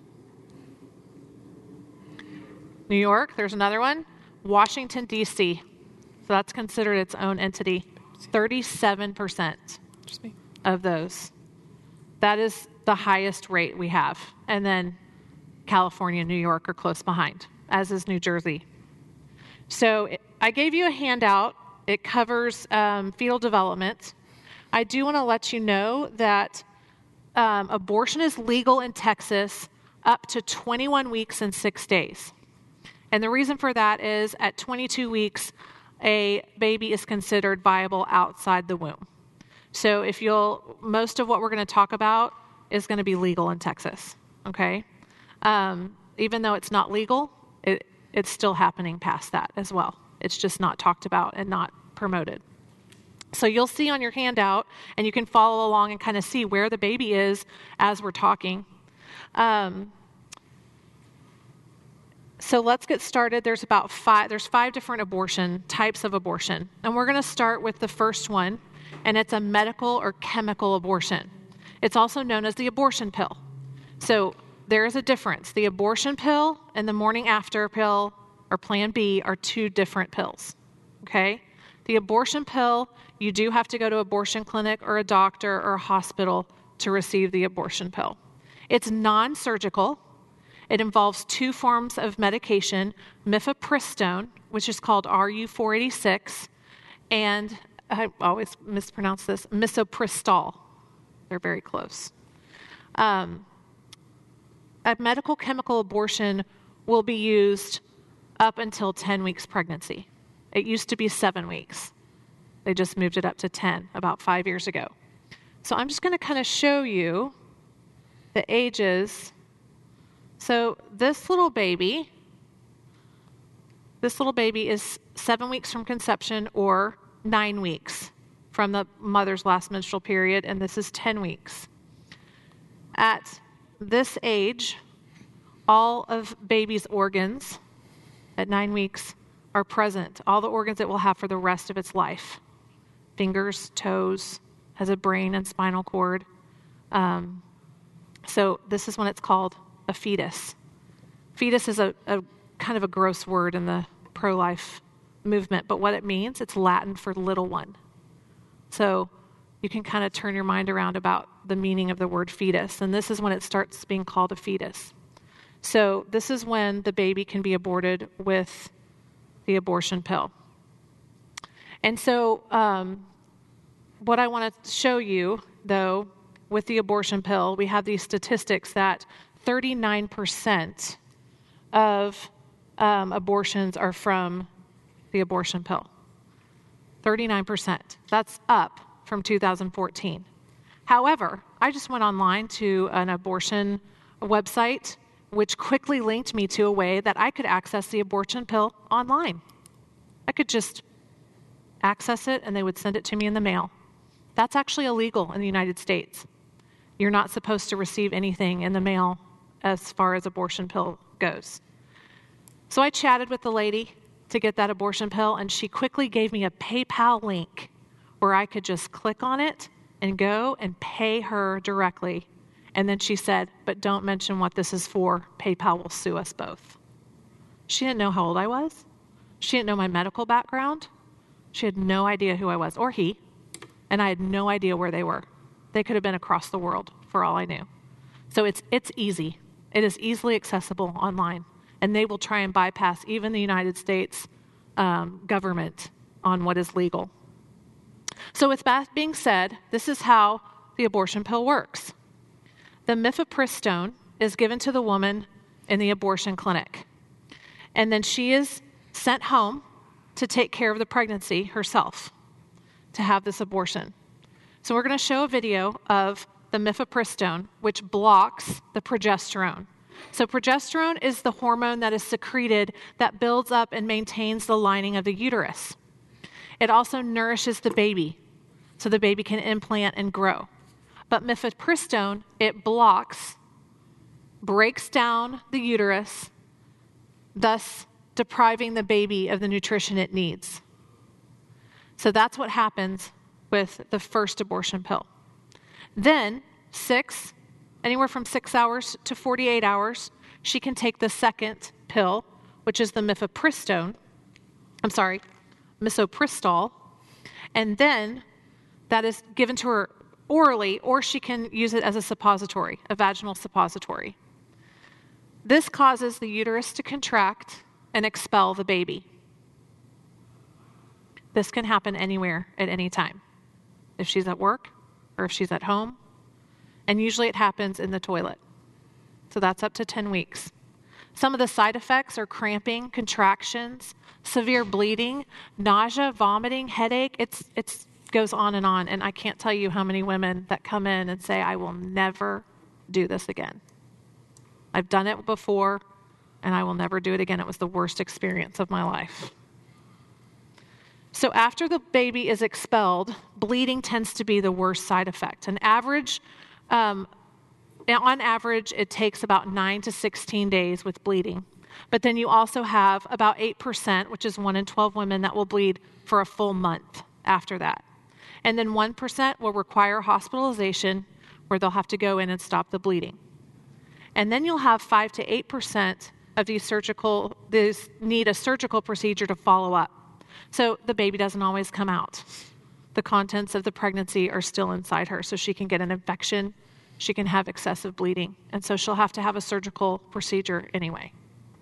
New York, there's another one. Washington, D C So that's considered its own entity. thirty-seven percent just me. of those. That is the highest rate we have. And then California and New York are close behind, as is New Jersey. So it, I gave you a handout. It covers um, fetal development. I do want to let you know that um, abortion is legal in Texas up to twenty-one weeks and six days. And the reason for that is at twenty-two weeks, a baby is considered viable outside the womb. So if you'll, most of what we're going to talk about is going to be legal in Texas, okay? Um, even though it's not legal, it, it's still happening past that as well. It's just not talked about and not promoted. So you'll see on your handout, and you can follow along and kind of see where the baby is as we're talking. Um, so let's get started. There's about five, there's five different abortion, types of abortion. And we're going to start with the first one, and it's a medical or chemical abortion. It's also known as the abortion pill. So there is a difference. The abortion pill and the morning after pill, or Plan B, are two different pills, okay? The abortion pill, you do have to go to an abortion clinic or a doctor or a hospital to receive the abortion pill. It's non-surgical. It involves two forms of medication, mifepristone, which is called R U four eighty-six, and I always mispronounce this, misoprostol. They're very close. Um, a medical chemical abortion will be used up until ten weeks pregnancy. It used to be seven weeks. They just moved it up to ten about five years ago. So I'm just going to kind of show you the ages. So this little baby, this little baby is seven weeks from conception or nine weeks from the mother's last menstrual period, and this is ten weeks. At this age, all of baby's organs at nine weeks are present, all the organs it will have for the rest of its life. Fingers, toes, has a brain and spinal cord. Um, so this is when it's called a fetus. Fetus is a, a kind of a gross word in the pro-life movement, but what it means, it's Latin for little one. So you can kind of turn your mind around about the meaning of the word fetus, and this is when it starts being called a fetus. So this is when the baby can be aborted with the abortion pill. And so um, what I want to show you, though, with the abortion pill, we have these statistics that thirty-nine percent of um, abortions are from the abortion pill. thirty-nine percent. That's up from two thousand fourteen. However, I just went online to an abortion website, which quickly linked me to a way that I could access the abortion pill online. I could just access it and they would send it to me in the mail. That's actually illegal in the United States. You're not supposed to receive anything in the mail as far as abortion pill goes. So I chatted with the lady to get that abortion pill, and she quickly gave me a PayPal link where I could just click on it and go and pay her directly. And then she said, but don't mention what this is for. PayPal will sue us both. She didn't know how old I was. She didn't know my medical background. She had no idea who I was, or he. And I had no idea where they were. They could have been across the world for all I knew. So it's it's easy. It is easily accessible online. And they will try and bypass even the United States um, government on what is legal. So with that being said, this is how the abortion pill works. The mifepristone is given to the woman in the abortion clinic. And then she is sent home to take care of the pregnancy herself, to have this abortion. So we're going to show a video of the mifepristone, which blocks the progesterone. So progesterone is the hormone that is secreted that builds up and maintains the lining of the uterus. It also nourishes the baby, so the baby can implant and grow. But mifepristone, it blocks, breaks down the uterus, thus depriving the baby of the nutrition it needs. So that's what happens with the first abortion pill. Then, six, anywhere from six hours to forty-eight hours, she can take the second pill, which is the mifepristone. I'm sorry, misoprostol. And then that is given to her orally, or she can use it as a suppository, a vaginal suppository. This causes the uterus to contract and expel the baby. This can happen anywhere at any time, if she's at work or if she's at home. And usually it happens in the toilet. So that's up to ten weeks. Some of the side effects are cramping, contractions, severe bleeding, nausea, vomiting, headache. It's it's goes on and on. And I can't tell you how many women that come in and say, I will never do this again. I've done it before, and I will never do it again. It was the worst experience of my life. So after the baby is expelled, bleeding tends to be the worst side effect. An average, um, on average, it takes about nine to sixteen days with bleeding. But then you also have about eight percent, which is one in twelve women that will bleed for a full month after that. And then one percent will require hospitalization, where they'll have to go in and stop the bleeding. And then you'll have five to eight percent of these surgical, these need a surgical procedure to follow up. So the baby doesn't always come out. The contents of the pregnancy are still inside her, so she can get an infection, she can have excessive bleeding, and so she'll have to have a surgical procedure anyway.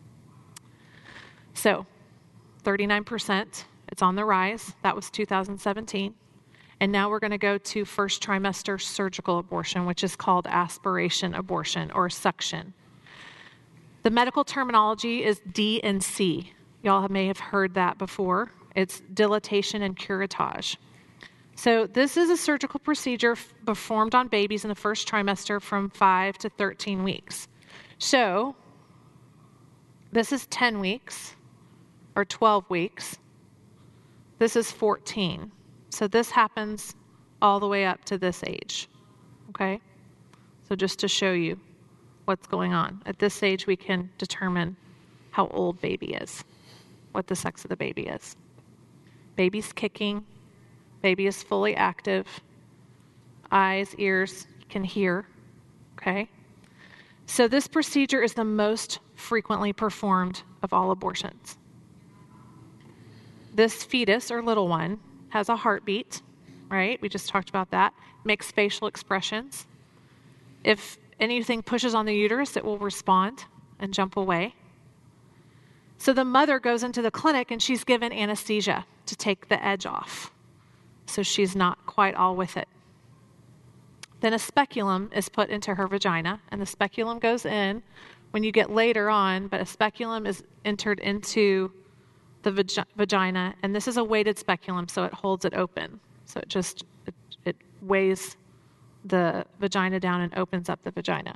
So thirty-nine percent, it's on the rise. That was two thousand seventeen. And now we're going to go to first trimester surgical abortion, which is called aspiration abortion or suction. The medical terminology is D and C. Y'all may have heard that before. It's dilatation and curettage. So this is a surgical procedure f- performed on babies in the first trimester from five to thirteen weeks. So this is ten weeks or twelve weeks. This is fourteen. So this happens all the way up to this age, okay? So just to show you what's going on. At this age, we can determine how old baby is, what the sex of the baby is. Baby's kicking. Baby is fully active. Eyes, ears can hear, okay? So this procedure is the most frequently performed of all abortions. This fetus or little one has a heartbeat, right? We just talked about that. Makes facial expressions. If anything pushes on the uterus, it will respond and jump away. So the mother goes into the clinic and she's given anesthesia to take the edge off. So she's not quite all with it. Then a speculum is put into her vagina, and the speculum goes in when you get later on, but a speculum is entered into the vagi- vagina, and this is a weighted speculum, so it holds it open. So it just, it, it weighs the vagina down and opens up the vagina.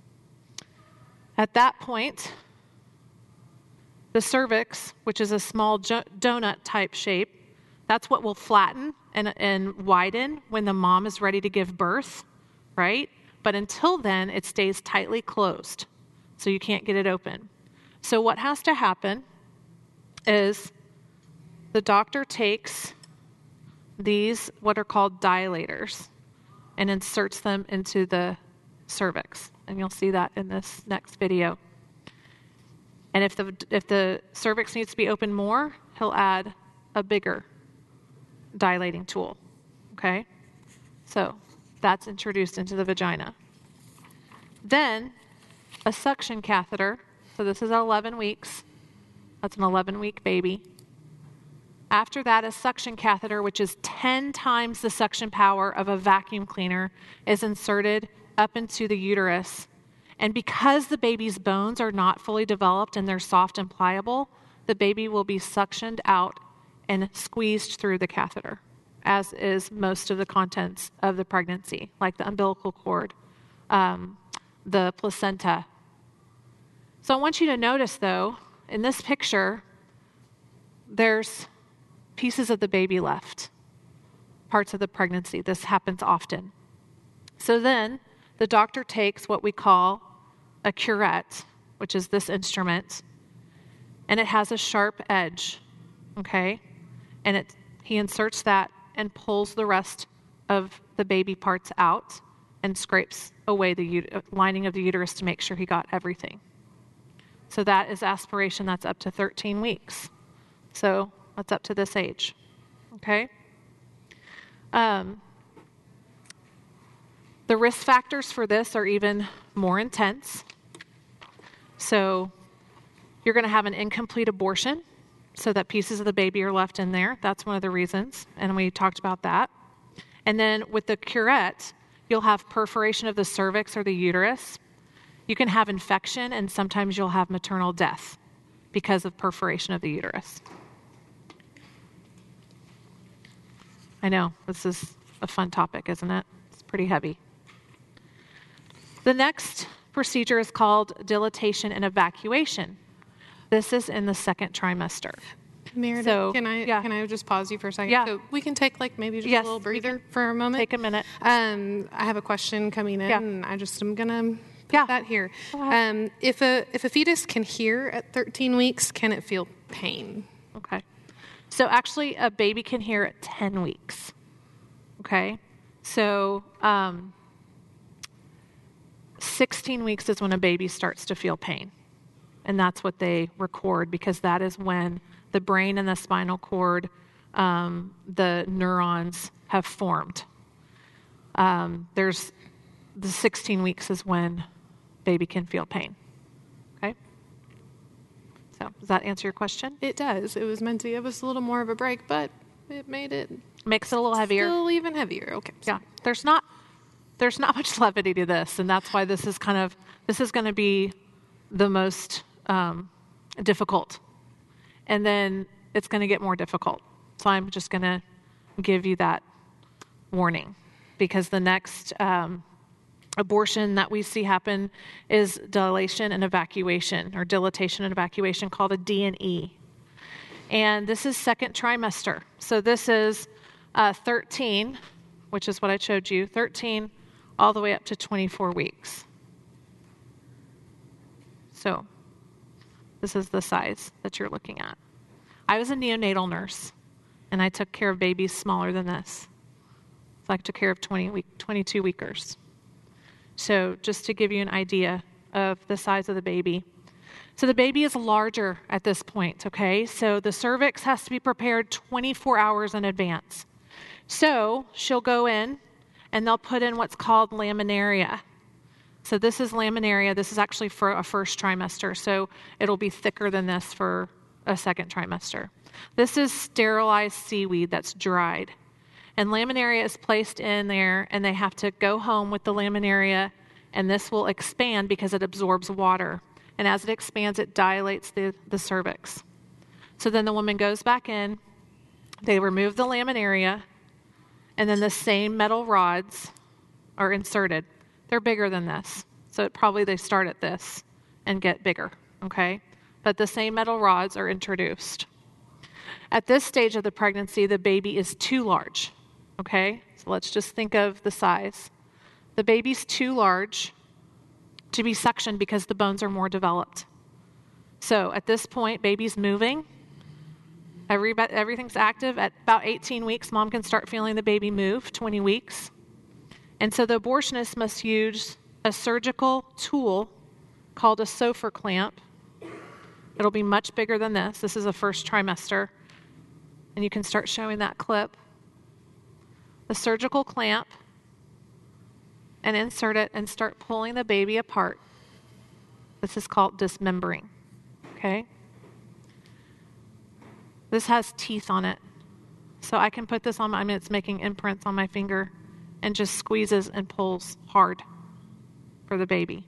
At that point, the cervix, which is a small jo- donut type shape, that's what will flatten and, and widen when the mom is ready to give birth, right? But until then, it stays tightly closed, so you can't get it open. So what has to happen is the doctor takes these, what are called dilators, and inserts them into the cervix. And you'll see that in this next video. And if the if the cervix needs to be opened more, he'll add a bigger dilating tool, okay? So that's introduced into the vagina. Then a suction catheter. So this is eleven weeks. That's an eleven-week baby. After that, a suction catheter, which is ten times the suction power of a vacuum cleaner, is inserted up into the uterus. And because the baby's bones are not fully developed and they're soft and pliable, the baby will be suctioned out and squeezed through the catheter, as is most of the contents of the pregnancy, like the umbilical cord, um, the placenta. So I want you to notice, though, in this picture, there's pieces of the baby left, parts of the pregnancy. This happens often. So then the doctor takes what we call a curette, which is this instrument, and it has a sharp edge, okay? And it he inserts that and pulls the rest of the baby parts out and scrapes away the ut- lining of the uterus to make sure he got everything. So that is aspiration. That's up to thirteen weeks. So that's up to this age, okay? Um, the risk factors for this are even more intense. So you're going to have an incomplete abortion, so that pieces of the baby are left in there. That's one of the reasons, and we talked about that. And then with the curette, you'll have perforation of the cervix or the uterus. You can have infection, and sometimes you'll have maternal death because of perforation of the uterus. I know, this is a fun topic, isn't it? It's pretty heavy. The next procedure is called dilatation and evacuation. This is in the second trimester. Meredith, So, can I yeah. can I just pause you for a second? Yeah. So we can take like maybe just Yes, a little we breather can for a moment. Take a minute. Um, I have a question coming in, Yeah. and I just am gonna put Yeah. that here. Go ahead. Um, if a if a fetus can hear at thirteen weeks, can it feel pain? Okay. So actually, a baby can hear at ten weeks. Okay. So um, sixteen weeks is when a baby starts to feel pain. And that's what they record, because that is when the brain and the spinal cord, um, the neurons have formed. Um, there's the sixteen weeks is when baby can feel pain. Okay? So does that answer your question? It does. It was meant to give us a little more of a break, but it made it Makes it a little heavier. still even heavier. Okay. Yeah, there's not there's not much levity to this, and that's why this is kind of this is going to be the most um, difficult, and then it's going to get more difficult. So I'm just going to give you that warning, because the next um, abortion that we see happen is dilation and evacuation, or dilatation and evacuation, called a D and E. And this is second trimester. So this is uh, thirteen, which is what I showed you, thirteen all the way up to twenty-four weeks. So this is the size that you're looking at. I was a neonatal nurse, and I took care of babies smaller than this. So I took care of twenty week, twenty-two weekers. So just to give you an idea of the size of the baby. So the baby is larger at this point, okay? So the cervix has to be prepared twenty-four hours in advance. So she'll go in, and they'll put in what's called laminaria. So this is laminaria. This is actually for a first trimester, so it'll be thicker than this for a second trimester. This is sterilized seaweed that's dried. And laminaria is placed in there, and they have to go home with the laminaria, and this will expand because it absorbs water. And as it expands, it dilates the, the cervix. So then the woman goes back in, they remove the laminaria, and then the same metal rods are inserted. They're bigger than this, so it probably they start at this and get bigger, okay? But the same metal rods are introduced. At this stage of the pregnancy, the baby is too large, okay? So let's just think of the size. The baby's too large to be suctioned because the bones are more developed. So at this point, baby's moving. Every, everything's active. At about eighteen weeks, mom can start feeling the baby move, twenty weeks. And so the abortionist must use a surgical tool called a Sofer clamp. It'll be much bigger than this. This is a first trimester. And you can start showing that clip. The surgical clamp, and insert it and start pulling the baby apart. This is called dismembering, okay? This has teeth on it. So I can put this on my, I mean, it's making imprints on my finger and just squeezes and pulls hard for the baby.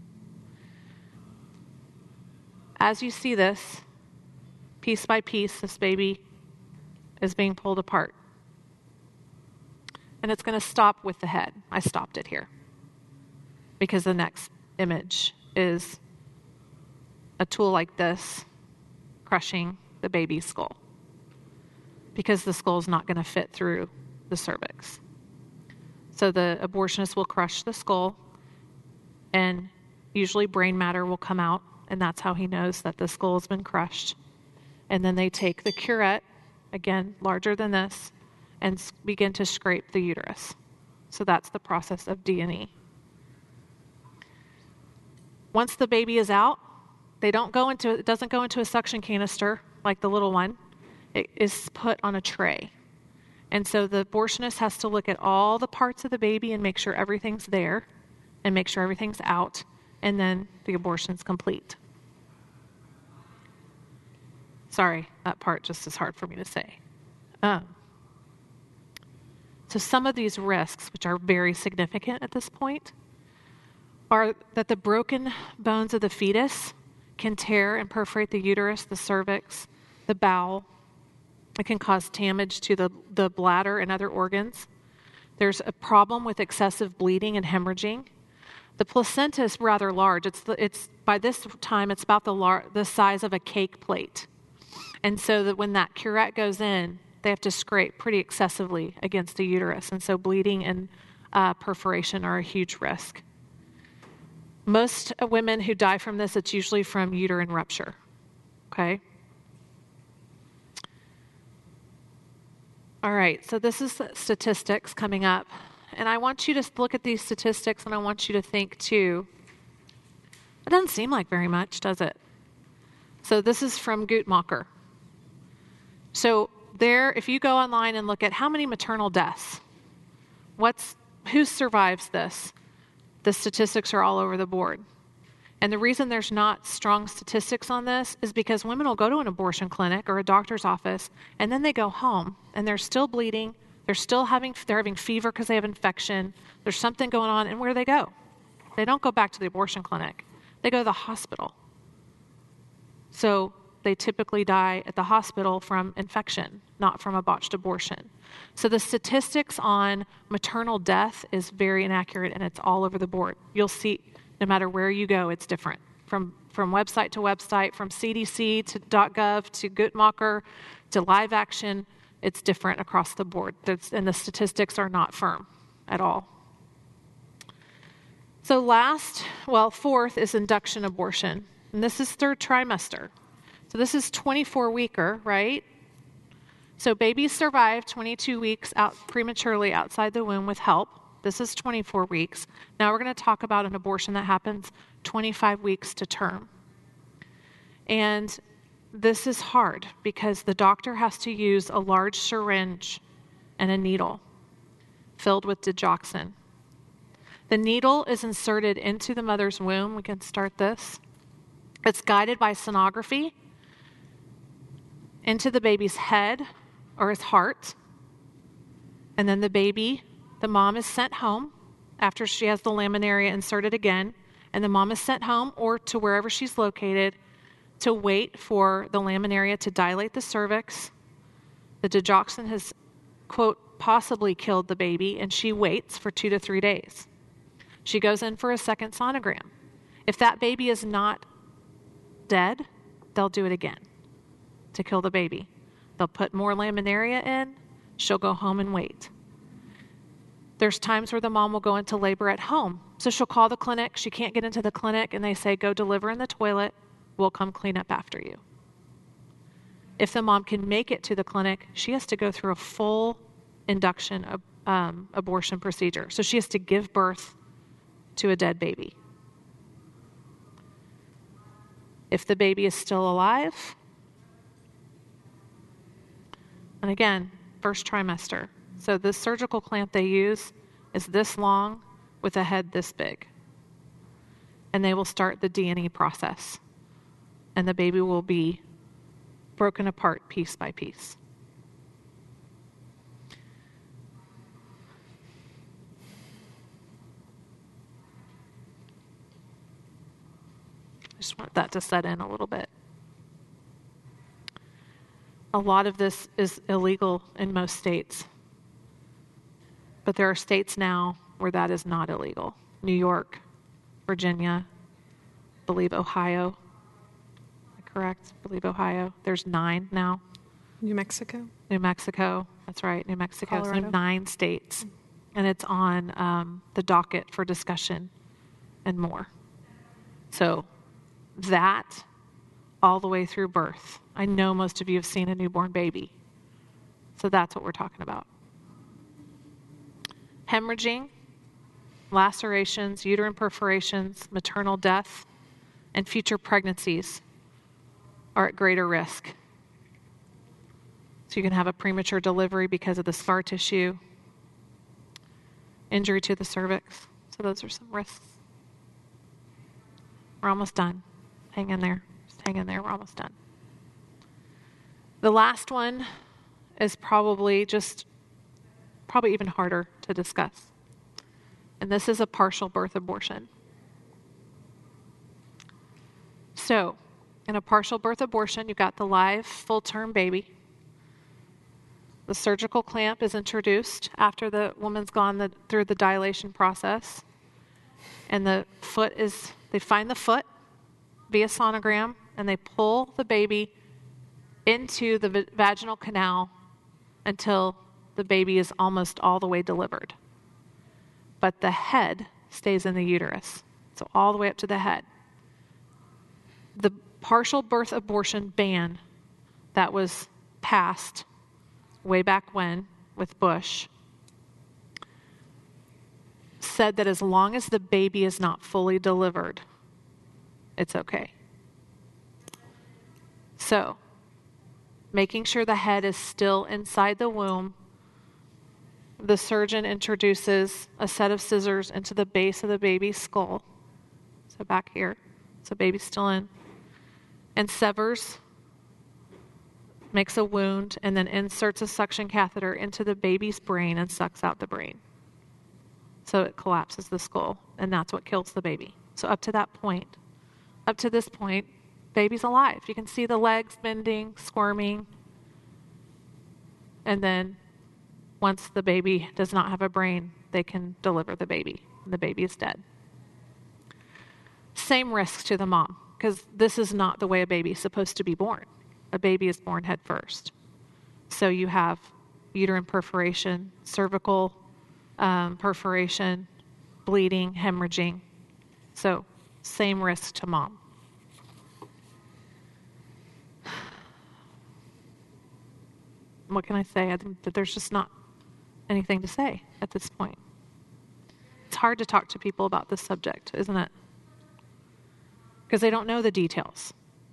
As you see this, piece by piece, this baby is being pulled apart. And it's going to stop with the head. I stopped it here because the next image is a tool like this crushing the baby's skull because the skull is not going to fit through the cervix. So the abortionist will crush the skull, and usually brain matter will come out, and that's how he knows that the skull has been crushed. And then they take the curette, again, larger than this, and begin to scrape the uterus. So that's the process of D and E. Once the baby is out, they don't go into it doesn't go into a suction canister like the little one. It is put on a tray. And so the abortionist has to look at all the parts of the baby and make sure everything's there and make sure everything's out, and then the abortion's complete. Sorry, that part just is hard for me to say. Um, So some of these risks, which are very significant at this point, are that the broken bones of the fetus can tear and perforate the uterus, the cervix, the bowel. It can cause damage to the, the bladder and other organs. There's a problem with excessive bleeding and hemorrhaging. The placenta is rather large. It's, the, it's by this time, it's about the, lar- the size of a cake plate. And so that when that curette goes in, they have to scrape pretty excessively against the uterus. And so bleeding and uh, perforation are a huge risk. Most women who die from this, it's usually from uterine rupture. Okay? All right, so this is statistics coming up. And I want you to look at these statistics, and I want you to think too. It doesn't seem like very much, does it? So this is from Guttmacher. So there, if you go online and look at how many maternal deaths, what's who survives this, the statistics are all over the board. And the reason there's not strong statistics on this is because women will go to an abortion clinic or a doctor's office, and then they go home, and they're still bleeding, they're still having, they're having fever because they have infection, there's something going on, and where do they go? They don't go back to the abortion clinic. They go to the hospital. So they typically die at the hospital from infection, not from a botched abortion. So the statistics on maternal death is very inaccurate, and it's all over the board. You'll see, no matter where you go, it's different. From from website to website, from C D C to .gov to Guttmacher to Live Action, it's different across the board. There's, and the statistics are not firm at all. So last, well, fourth is induction abortion. And this is third trimester. So this is twenty-four weeker, right? So babies survive twenty-two weeks out prematurely outside the womb with help. This is twenty-four weeks. Now we're going to talk about an abortion that happens twenty-five weeks to term. And this is hard because the doctor has to use a large syringe and a needle filled with digoxin. The needle is inserted into the mother's womb. We can start this. It's guided by sonography into the baby's head or his heart. And then the baby, the mom is sent home after she has the laminaria inserted again. And the mom is sent home or to wherever she's located to wait for the laminaria to dilate the cervix. The digoxin has, quote, possibly killed the baby, and she waits for two to three days. She goes in for a second sonogram. If that baby is not dead, they'll do it again to kill the baby. They'll put more laminaria in. She'll go home and wait. There's times where the mom will go into labor at home. So she'll call the clinic. She can't get into the clinic, and they say, go deliver in the toilet. We'll come clean up after you. If the mom can make it to the clinic, she has to go through a full induction um, abortion procedure. So she has to give birth to a dead baby. If the baby is still alive, and again, first trimester. So this surgical clamp they use is this long with a head this big. And they will start the D and E process. And the baby will be broken apart piece by piece. I just want that to set in a little bit. A lot of this is illegal in most states. But there are states now where that is not illegal. New York, Virginia, I believe Ohio. Am I correct? I believe Ohio. There's nine now. New Mexico. New Mexico. That's right, New Mexico. So Colorado. nine states. And it's on um, the docket for discussion and more. So that all the way through birth. I know most of you have seen a newborn baby. So that's what we're talking about. Hemorrhaging, lacerations, uterine perforations, maternal death, and future pregnancies are at greater risk. So you can have a premature delivery because of the scar tissue, injury to the cervix. So those are some risks. We're almost done. Hang in there. Just hang in there. We're almost done. The last one is probably just, probably even harder to discuss. And this is a partial birth abortion. So, in a partial birth abortion, you've got the live, full-term baby. The surgical clamp is introduced after the woman's gone the, through the dilation process. And the foot is, they find the foot via sonogram, and they pull the baby into the v- vaginal canal until the baby is almost all the way delivered. But the head stays in the uterus, so all the way up to the head. The partial birth abortion ban that was passed way back when with Bush said that as long as the baby is not fully delivered, it's okay. So, making sure the head is still inside the womb, the surgeon introduces a set of scissors into the base of the baby's skull. So back here, so baby's still in. And severs, makes a wound, and then inserts a suction catheter into the baby's brain and sucks out the brain. So it collapses the skull, and that's what kills the baby. So up to that point, up to this point, baby's alive. You can see the legs bending, squirming. And then once the baby does not have a brain, they can deliver the baby, and the baby is dead. Same risk to the mom, because this is not the way a baby is supposed to be born. A baby is born head first. So you have uterine perforation, cervical um, perforation, bleeding, hemorrhaging. So same risk to mom. What can I say? I think that there's just not anything to say at this point. It's hard to talk to people about this subject, isn't it? Because they don't know the details.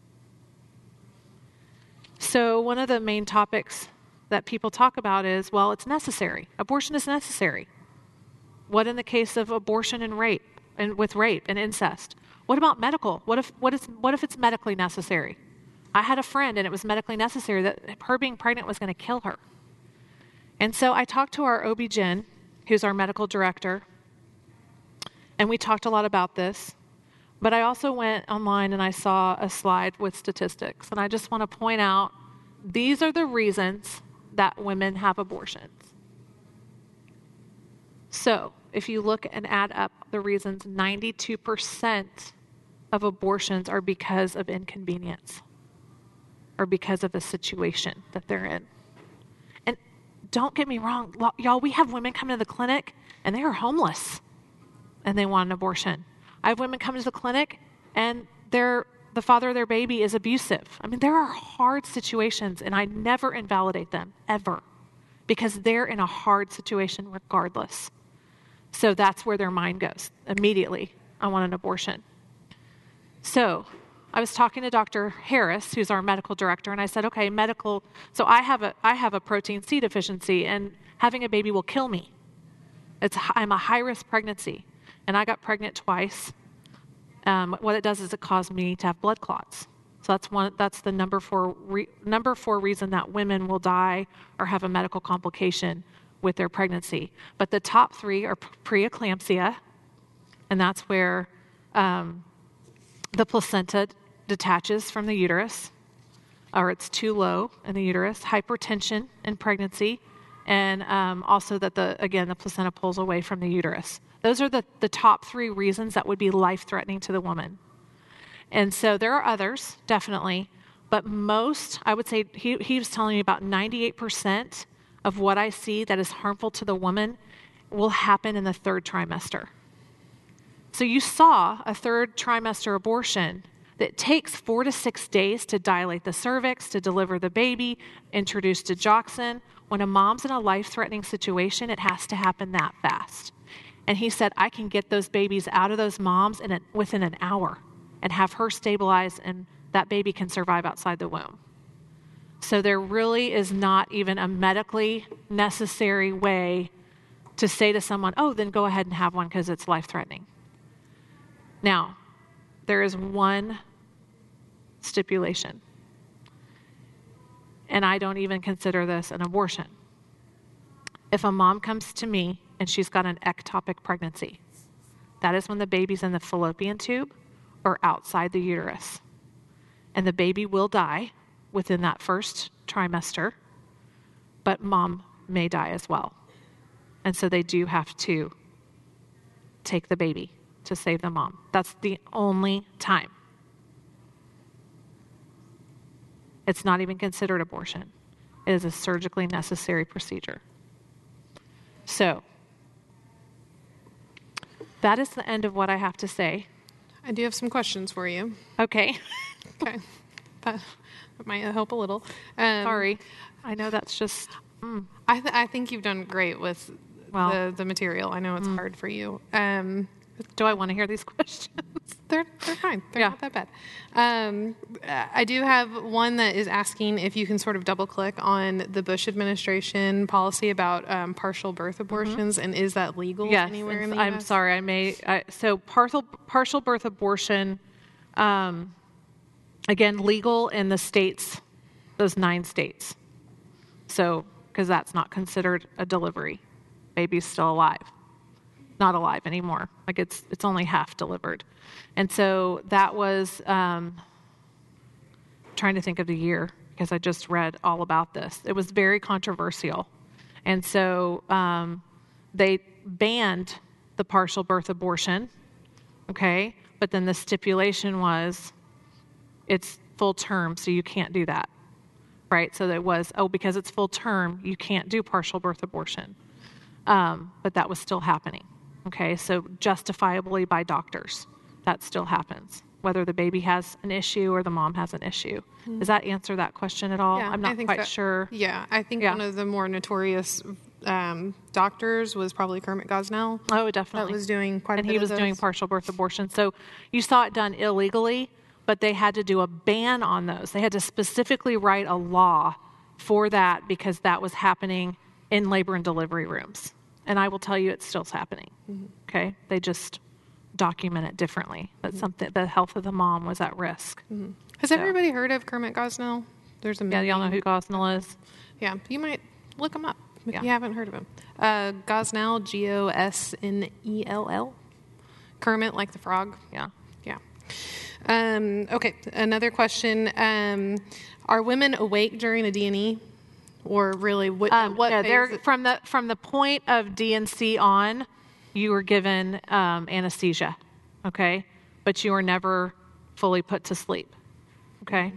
So one of the main topics that people talk about is, well, it's necessary. Abortion is necessary. What in the case of abortion and rape, and with rape and incest? What about medical? What if what is what if it's medically necessary? I had a friend, and it was medically necessary that her being pregnant was going to kill her. And so I talked to our O B G Y N, who's our medical director, and we talked a lot about this. But I also went online and I saw a slide with statistics. And I just want to point out, these are the reasons that women have abortions. So if you look and add up the reasons, ninety-two percent of abortions are because of inconvenience or because of a situation that they're in. And don't get me wrong, lo- y'all, we have women come to the clinic and they are homeless and they want an abortion. I have women come to the clinic and they're, the father of their baby is abusive. I mean, there are hard situations, and I never invalidate them, ever, because they're in a hard situation regardless. So that's where their mind goes. Immediately, I want an abortion. So I was talking to Doctor Harris, who's our medical director, and I said, okay, medical, so I have a I have a protein C deficiency, and having a baby will kill me. It's I'm a high-risk pregnancy, and I got pregnant twice. Um, what it does is it caused me to have blood clots. So that's one. That's the number four re, number four reason that women will die or have a medical complication with their pregnancy. But the top three are preeclampsia, and that's where um, the placenta detaches from the uterus, or it's too low in the uterus. Hypertension in pregnancy, and um, also that the again the placenta pulls away from the uterus. Those are the, the top three reasons that would be life-threatening to the woman. And so there are others, definitely, but most, I would say, he, he was telling me about ninety-eight percent of what I see that is harmful to the woman will happen in the third trimester. So you saw a third trimester abortion that takes four to six days to dilate the cervix, to deliver the baby, introduce digoxin. When a mom's in a life-threatening situation, it has to happen that fast. And he said, I can get those babies out of those moms in a, within an hour and have her stabilized, and that baby can survive outside the womb. So there really is not even a medically necessary way to say to someone, oh, then go ahead and have one because it's life-threatening. Now, there is one stipulation, and I don't even consider this an abortion. If a mom comes to me and she's got an ectopic pregnancy, that is when the baby's in the fallopian tube or outside the uterus. And the baby will die within that first trimester, but mom may die as well. And so they do have to take the baby to save the mom. That's the only time. It's not even considered abortion. It is a surgically necessary procedure. So, that is the end of what I have to say. I do have some questions for you. Okay. Okay. That, that might help a little. Um, Sorry. I know that's just... Mm. I, th- I think you've done great with Well, the, the material. I know it's mm. hard for you. Um, do I want to hear these questions? they're, they're fine. They're Yeah. not that bad. Um, I do have one that is asking if you can sort of double click on the Bush administration policy about um, partial birth abortions, mm-hmm. and is that legal Yes, anywhere in the I'm U S? sorry. I may. I, so partial partial birth abortion, um, again, legal in the states, those nine states. So because that's not considered a delivery, baby's still alive, not alive anymore. Like it's it's only half delivered, and so that was um, trying to think of the year because I just read all about this. It was very controversial, and so um, they banned the partial birth abortion. Okay, but then the stipulation was it's full term, so you can't do that. Right, so it was, oh, because it's full term, you can't do partial birth abortion. Um, but that was still happening, okay? So justifiably by doctors, that still happens, whether the baby has an issue or the mom has an issue. Mm-hmm. Does that answer that question at all? Yeah, I'm not I think quite that, sure. Yeah, I think Yeah. one of the more notorious um, doctors was probably Kermit Gosnell. Oh, definitely. That was doing quite and a bit he of was those. doing partial birth abortion. So you saw it done illegally, but they had to do a ban on those. They had to specifically write a law for that because that was happening in labor and delivery rooms. And I will tell you, it's still happening. Mm-hmm. Okay, they just document it differently. That mm-hmm. something, the health of the mom was at risk. Mm-hmm. Has so. everybody heard of Kermit Gosnell? There's a yeah, y'all know who Gosnell is. Yeah, you might look him up if yeah. you haven't heard of him. Uh, Gosnell, G O S N E L L. Kermit, like the frog. Yeah. Yeah. Um, okay, another question. Um, are women awake during a D and E? Or really, what, Um, what no, phase they're it- from the from the point of D and C on, you were given um, anesthesia, okay, but you were never fully put to sleep, okay.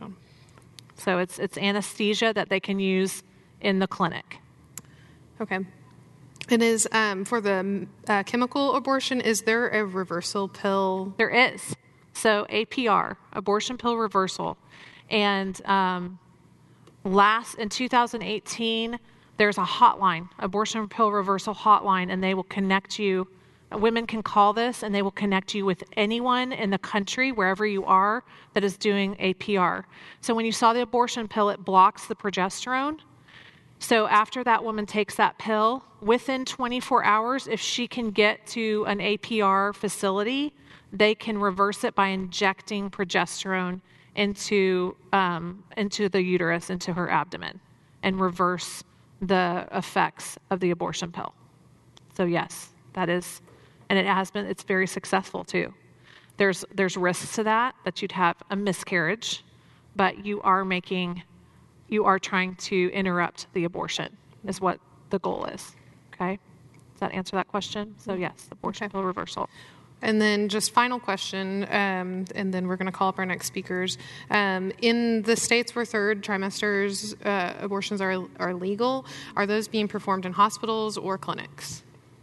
So it's it's anesthesia that they can use in the clinic. Okay. And is, um, for the uh, chemical abortion, is there a reversal pill? There is. So A P R, abortion pill reversal, and um, last in two thousand eighteen, there's a hotline, abortion pill reversal hotline, and they will connect you. Women can call this, and they will connect you with anyone in the country, wherever you are, that is doing A P R. So when you saw the abortion pill, it blocks the progesterone. So after that woman takes that pill, within twenty-four hours, if she can get to an A P R facility, they can reverse it by injecting progesterone into um, into the uterus, into her abdomen, and reverse the effects of the abortion pill. So yes, that is, and it has been, it's very successful too. There's there's risks to that, that you'd have a miscarriage, but you are making, you are trying to interrupt the abortion, is what the goal is. Okay? Does that answer that question? So yes, abortion Okay. pill reversal. And then just final question, um, and then we're going to call up our next speakers. Um, in the states where third trimesters uh, abortions are are legal, are those being performed in hospitals or clinics?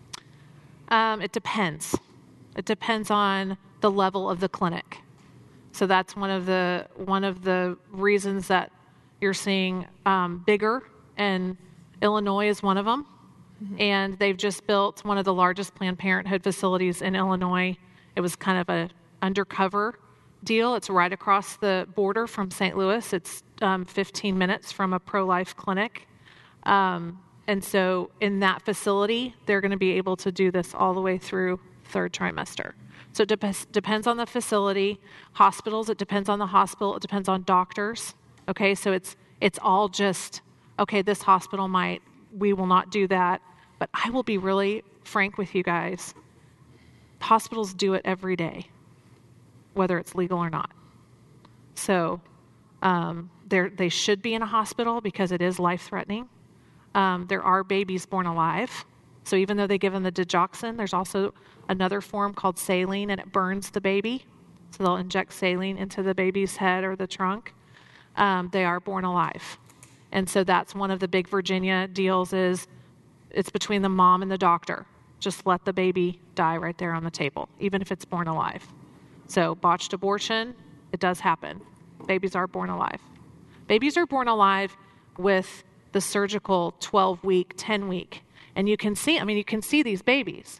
Um, it depends. It depends on the level of the clinic. So that's one of the one of the reasons that you're seeing um, bigger, and Illinois is one of them. Mm-hmm. And they've just built one of the largest Planned Parenthood facilities in Illinois. It was kind of a undercover deal. It's right across the border from Saint Louis. It's um, fifteen minutes from a pro-life clinic. Um, and so in that facility, they're going to be able to do this all the way through third trimester. So it dep- depends on the facility. Hospitals, it depends on the hospital. It depends on doctors. Okay, so it's it's all just, okay, this hospital might, we will not do that. But I will be really frank with you guys. Hospitals do it every day, whether it's legal or not. So um, they should be in a hospital because it is life-threatening. Um, there are babies born alive. So even though they give them the digoxin, there's also another form called saline, and it burns the baby. So they'll inject saline into the baby's head or the trunk. Um, they are born alive. And so that's one of the big Virginia deals is it's between the mom and the doctor. Just let the baby die right there on the table, even if it's born alive. So botched abortion, it does happen. Babies are born alive. Babies are born alive with the surgical twelve-week, ten-week. And you can see, I mean, you can see these babies.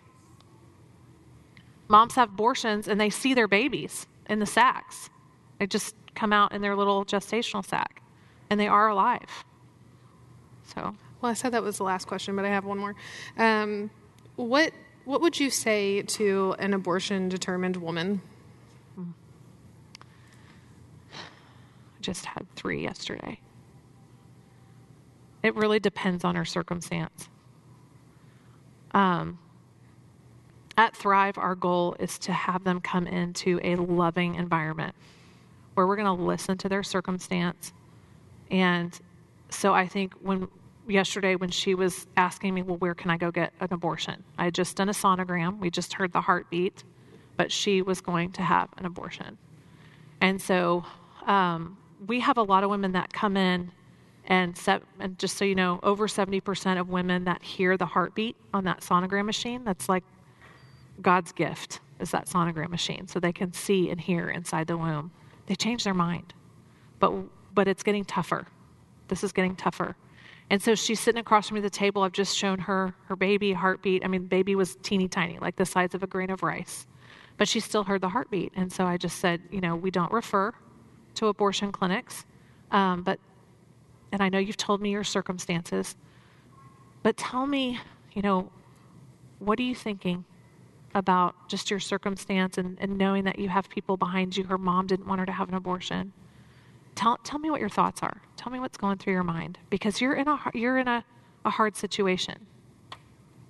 Moms have abortions, and they see their babies in the sacs. They just come out in their little gestational sac, and they are alive. So... Well, I said that was the last question, but I have one more. Um, what what would you say to an abortion-determined woman? I just had three yesterday. It really depends on her circumstance. Um, at Thrive, our goal is to have them come into a loving environment where we're going to listen to their circumstance. And so I think when... yesterday when she was asking me, well, where can I go get an abortion? I had just done a sonogram. We just heard the heartbeat, but she was going to have an abortion. And so um, we have a lot of women that come in, and, se- and just so you know, over seventy percent of women that hear the heartbeat on that sonogram machine, that's like God's gift, is that sonogram machine. So they can see and hear inside the womb. They change their mind. But but it's getting tougher. This is getting tougher. And so she's sitting across from me at the table. I've just shown her her baby heartbeat. I mean, the baby was teeny tiny, like the size of a grain of rice. But she still heard the heartbeat. And so I just said, you know, we don't refer to abortion clinics. Um, but, and I know you've told me your circumstances, but tell me, you know, what are you thinking about just your circumstance and, and knowing that you have people behind you? Her mom didn't want her to have an abortion. Tell tell me what your thoughts are. Tell me what's going through your mind, because you're in a you're in a, a hard situation.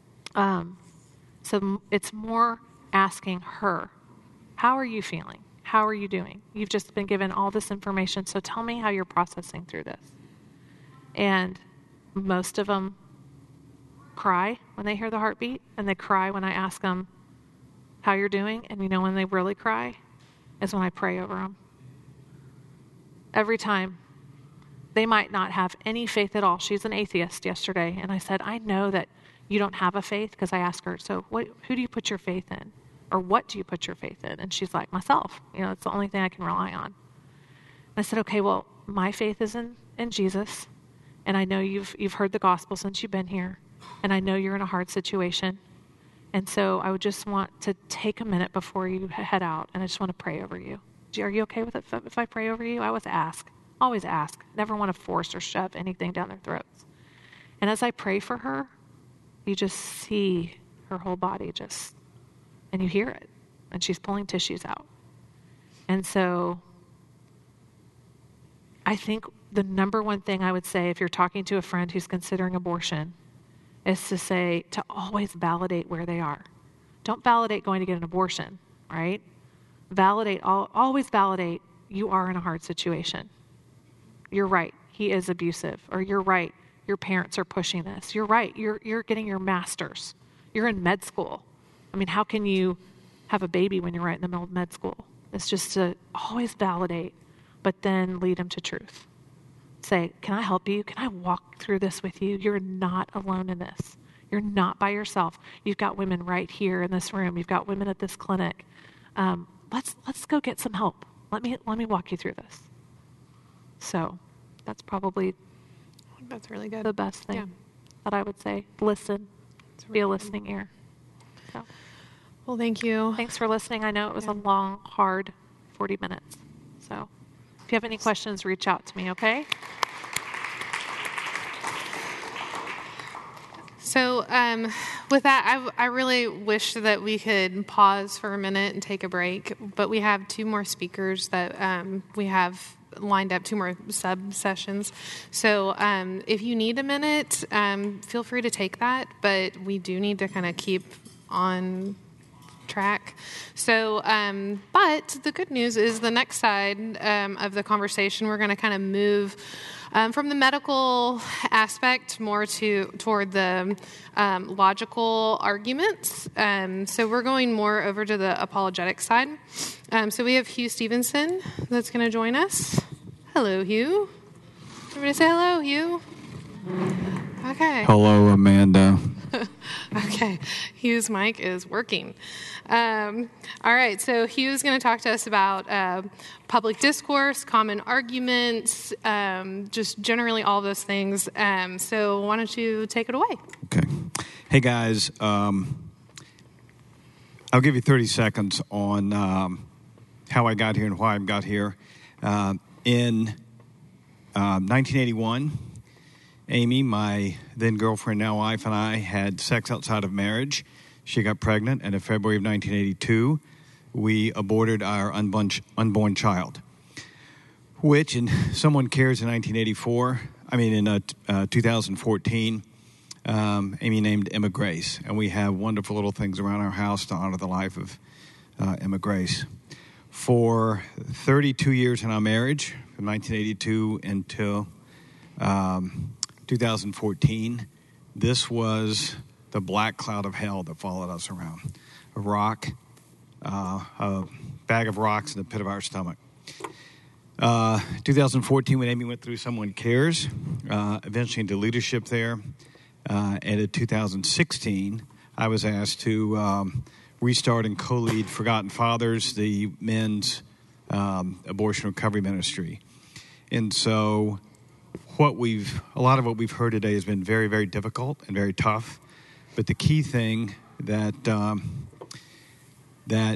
Um, so it's more asking her, how are you feeling? how are you doing? You've just been given all this information, so tell me how you're processing through this. And most of them cry when they hear the heartbeat, and they cry when I ask them how you're doing. And you know when they really cry is when I pray over them. Every time. They might not have any faith at all. She's an atheist yesterday, and I said, I know that you don't have a faith, because I asked her, so what, who do you put your faith in? Or what do you put your faith in? And she's like, myself. You know, it's the only thing I can rely on. And I said, okay, well, my faith is in, in Jesus, and I know you've you've heard the gospel since you've been here, and I know you're in a hard situation. And so I would just want to take a minute before you head out, and I just want to pray over you. Are you okay with it if, if I pray over you? I always ask. Always ask. Never want to force or shove anything down their throats. And as I pray for her, you just see her whole body just, and you hear it. And she's pulling tissues out. And so I think the number one thing I would say if you're talking to a friend who's considering abortion is to say, to always validate where they are. Don't validate going to get an abortion, right? Validate, always validate you are in a hard situation. You're right, he is abusive. Or you're right, your parents are pushing this. You're right, you're you're getting your master's. You're in med school. I mean, how can you have a baby when you're right in the middle of med school? It's just to always validate, but then lead them to truth. Say, can I help you? Can I walk through this with you? You're not alone in this. You're not by yourself. You've got women right here in this room. You've got women at this clinic. Um, let's let's go get some help. Let me let me walk you through this. So that's probably that's really good. The best thing yeah. that I would say. Listen. Really be a listening ear. So. Well, thank you. Thanks for listening. I know it was yeah. a long, hard forty minutes. So if you have any questions, reach out to me, okay? So um, with that, I, I really wish that we could pause for a minute and take a break, but we have two more speakers that um, we have lined up, two more sub-sessions. So um, if you need a minute, um, feel free to take that, but we do need to kind of keep on track. So, um, but the good news is the next side um, of the conversation, we're going to kind of move Um, from the medical aspect more to toward the um, logical arguments. Um, so we're going more over to the apologetic side. Um, so we have Hugh Stevenson that's going to join us. Hello, Hugh. Everybody say hello, Hugh. Okay. Hello, Amanda. Okay. Hugh's mic is working. Um, all right. So Hugh's going to talk to us about uh, public discourse, common arguments, um, just generally all those things. Um, so why don't you take it away? Okay. Hey, guys. Um, I'll give you thirty seconds on um, how I got here and why I got here. Uh, in uh, nineteen eighty-one, Amy, my then girlfriend, now wife, and I had sex outside of marriage. She got pregnant, and in February of nineteen eighty-two, we aborted our unborn, unborn child, which, in Someone Cares in nineteen eighty-four, I mean, in uh, uh, two thousand fourteen, um, Amy named Emma Grace, and we have wonderful little things around our house to honor the life of uh, Emma Grace. For thirty-two years in our marriage, from nineteen eighty-two until um, two thousand fourteen, this was the black cloud of hell that followed us around. A rock, uh, a bag of rocks in the pit of our stomach. Uh, two thousand fourteen, when Amy went through Someone Cares, uh, eventually into leadership there. Uh, and in two thousand sixteen, I was asked to um, restart and co-lead Forgotten Fathers, the men's um, abortion recovery ministry. And so what we've, a lot of what we've heard today has been very, very difficult and very tough. But the key thing that um, that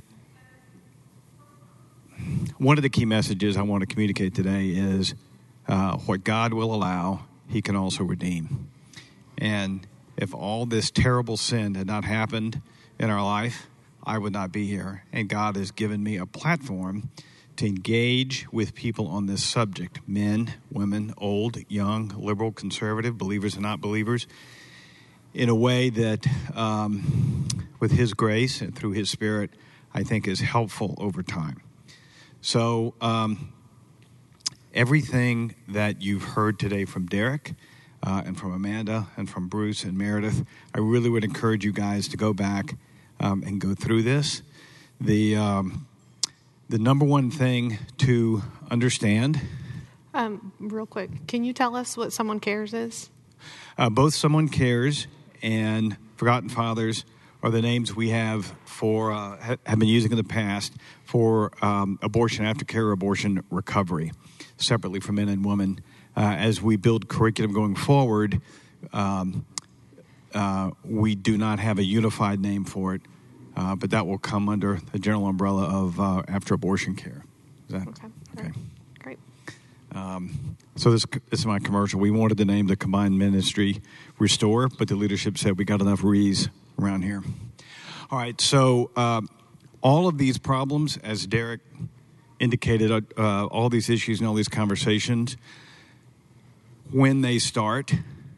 one of the key messages I want to communicate today is uh, what God will allow, He can also redeem. And if all this terrible sin had not happened in our life, I would not be here. And God has given me a platform to engage with people on this subject, men, women, old, young, liberal, conservative, believers and not believers, in a way that, um, with His grace and through His Spirit, I think is helpful over time. So um, everything that you've heard today from Derek uh, and from Amanda and from Bruce and Meredith, I really would encourage you guys to go back um, and go through this. The um, the number one thing to understand. Um, real quick, can you tell us what Someone Cares is? Uh, both Someone Cares and Forgotten Fathers are the names we have for uh, ha- have been using in the past for um, abortion aftercare, abortion recovery, separately for men and women. Uh, as we build curriculum going forward, um, uh, we do not have a unified name for it, uh, but that will come under the general umbrella of uh, after abortion care. Is that Okay. okay? Great. Um, so this, this is my commercial. We wanted to name the combined ministry Restore, but the leadership said we got enough Re's around here. All right, so uh, all of these problems, as Derek indicated, uh, all these issues and all these conversations, when they start,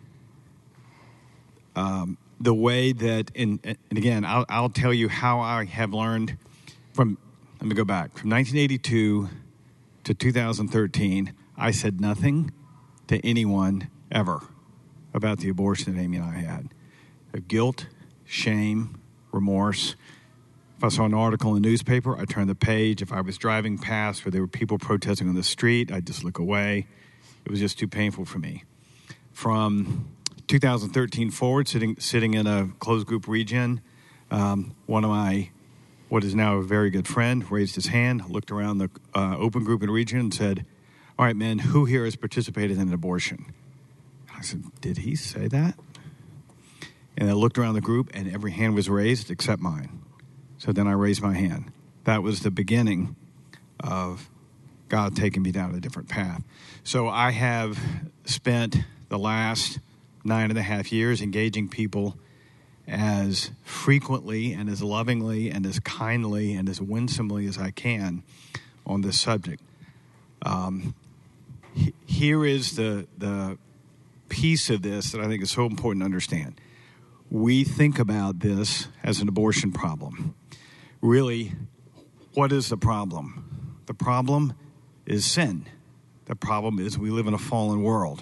um, the way that, in, and again, I'll, I'll tell you how I have learned from, let me go back, from nineteen eighty-two to two thousand thirteen, I said nothing to anyone ever about the abortion that Amy and I had. Of guilt, shame, remorse. If I saw an article in the newspaper, I'd turn the page. If I was driving past where there were people protesting on the street, I'd just look away. It was just too painful for me. From two thousand thirteen forward, sitting sitting in a closed group region, um, one of my, what is now a very good friend, raised his hand, looked around the uh, open group in the region and said, all right, man, who here has participated in an abortion? I said, did he say that? And I looked around the group, and every hand was raised except mine. So then I raised my hand. That was the beginning of God taking me down a different path. So I have spent the last nine and a half years engaging people as frequently and as lovingly and as kindly and as winsomely as I can on this subject. Um, he, here is the the piece of this that I think is so important to understand. We think about this as an abortion problem. Really, what is the problem? The problem is sin. The problem is we live in a fallen world.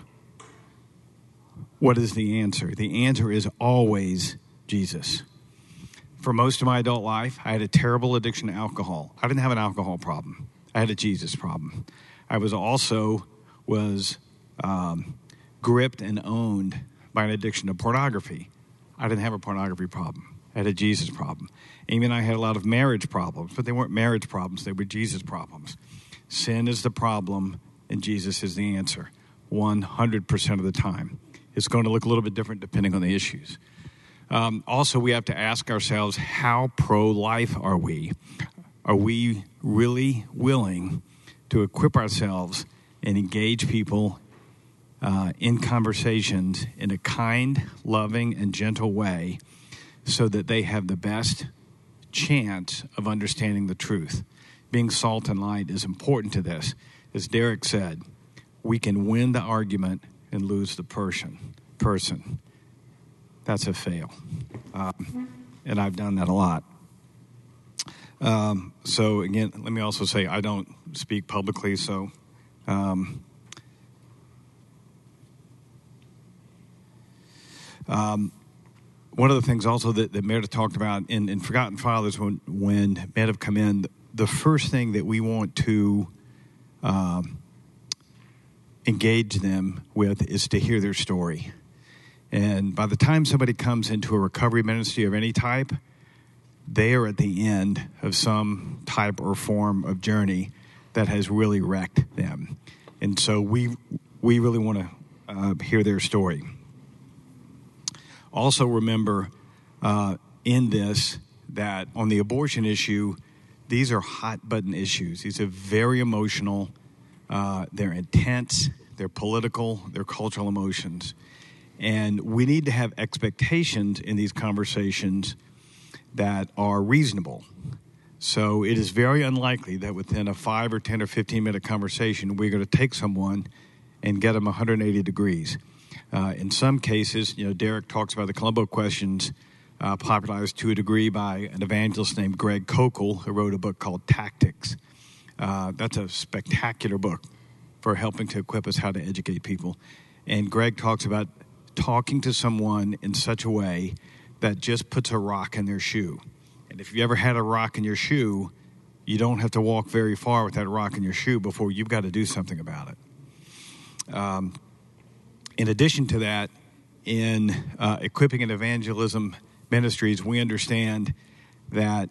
What is the answer? The answer is always Jesus. For most of my adult life, I had a terrible addiction to alcohol. I didn't have an alcohol problem. I had a Jesus problem. I was also was um, gripped and owned by an addiction to pornography. I didn't have a pornography problem. I had a Jesus problem. Amy and I had a lot of marriage problems, but they weren't marriage problems. They were Jesus problems. Sin is the problem, and Jesus is the answer one hundred percent of the time. It's going to look a little bit different depending on the issues. Um, also, we have to ask ourselves, how pro-life are we? Are we really willing to equip ourselves and engage people uh, in conversations in a kind, loving, and gentle way so that they have the best chance of understanding the truth? Being salt and light is important to this. As Derek said, we can win the argument and lose the person. person. That's a fail. Um, and I've done that a lot. Um, so, again, let me also say I don't speak publicly, so um, um, one of the things also that, that Meredith talked about in, in Forgotten Fathers, when, when men have come in, the first thing that we want to um, engage them with is to hear their story. And by the time somebody comes into a recovery ministry of any type, they are at the end of some type or form of journey that has really wrecked them. And so we we really want to uh, hear their story. Also remember uh, in this that on the abortion issue, these are hot-button issues. These are very emotional. Uh, they're intense. They're political. They're cultural emotions. And we need to have expectations in these conversations that are reasonable. So it is very unlikely that within a five or ten or fifteen minute conversation, we're going to take someone and get them one hundred eighty degrees. Uh, in some cases, you know, Derek talks about the Columbo questions uh, popularized to a degree by an evangelist named Greg Koukl, who wrote a book called Tactics. Uh, that's a spectacular book for helping to equip us how to educate people. And Greg talks about talking to someone in such a way that just puts a rock in their shoe. And if you ever had a rock in your shoe, you don't have to walk very far with that rock in your shoe before you've got to do something about it. Um, in addition to that, in uh, equipping and evangelism ministries, we understand that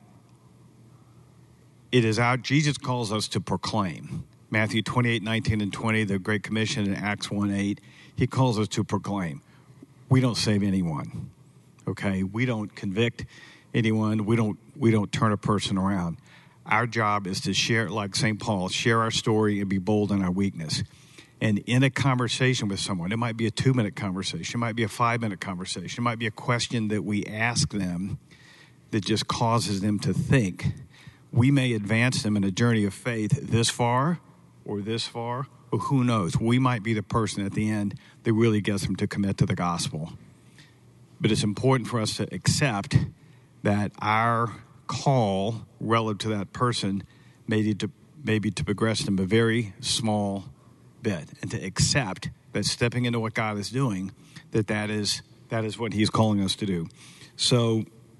it is our, Jesus calls us to proclaim. Matthew twenty-eight, nineteen, and twenty, the Great Commission, in Acts one, eight, he calls us to proclaim. We don't save anyone, okay? We don't convict anyone. We don't, we don't turn a person around. Our job is to share, like Saint Paul, share our story and be bold in our weakness. And in a conversation with someone, it might be a two-minute conversation, it might be a five-minute conversation, it might be a question that we ask them that just causes them to think. We may advance them in a journey of faith this far or this far, or who knows. We might be the person at the end that really gets them to commit to the gospel. But it's important for us to accept that our call relative to that person maybe to, maybe to progress them a very small bit, and to accept that stepping into what God is doing, that that is, that is what he's calling us to do. So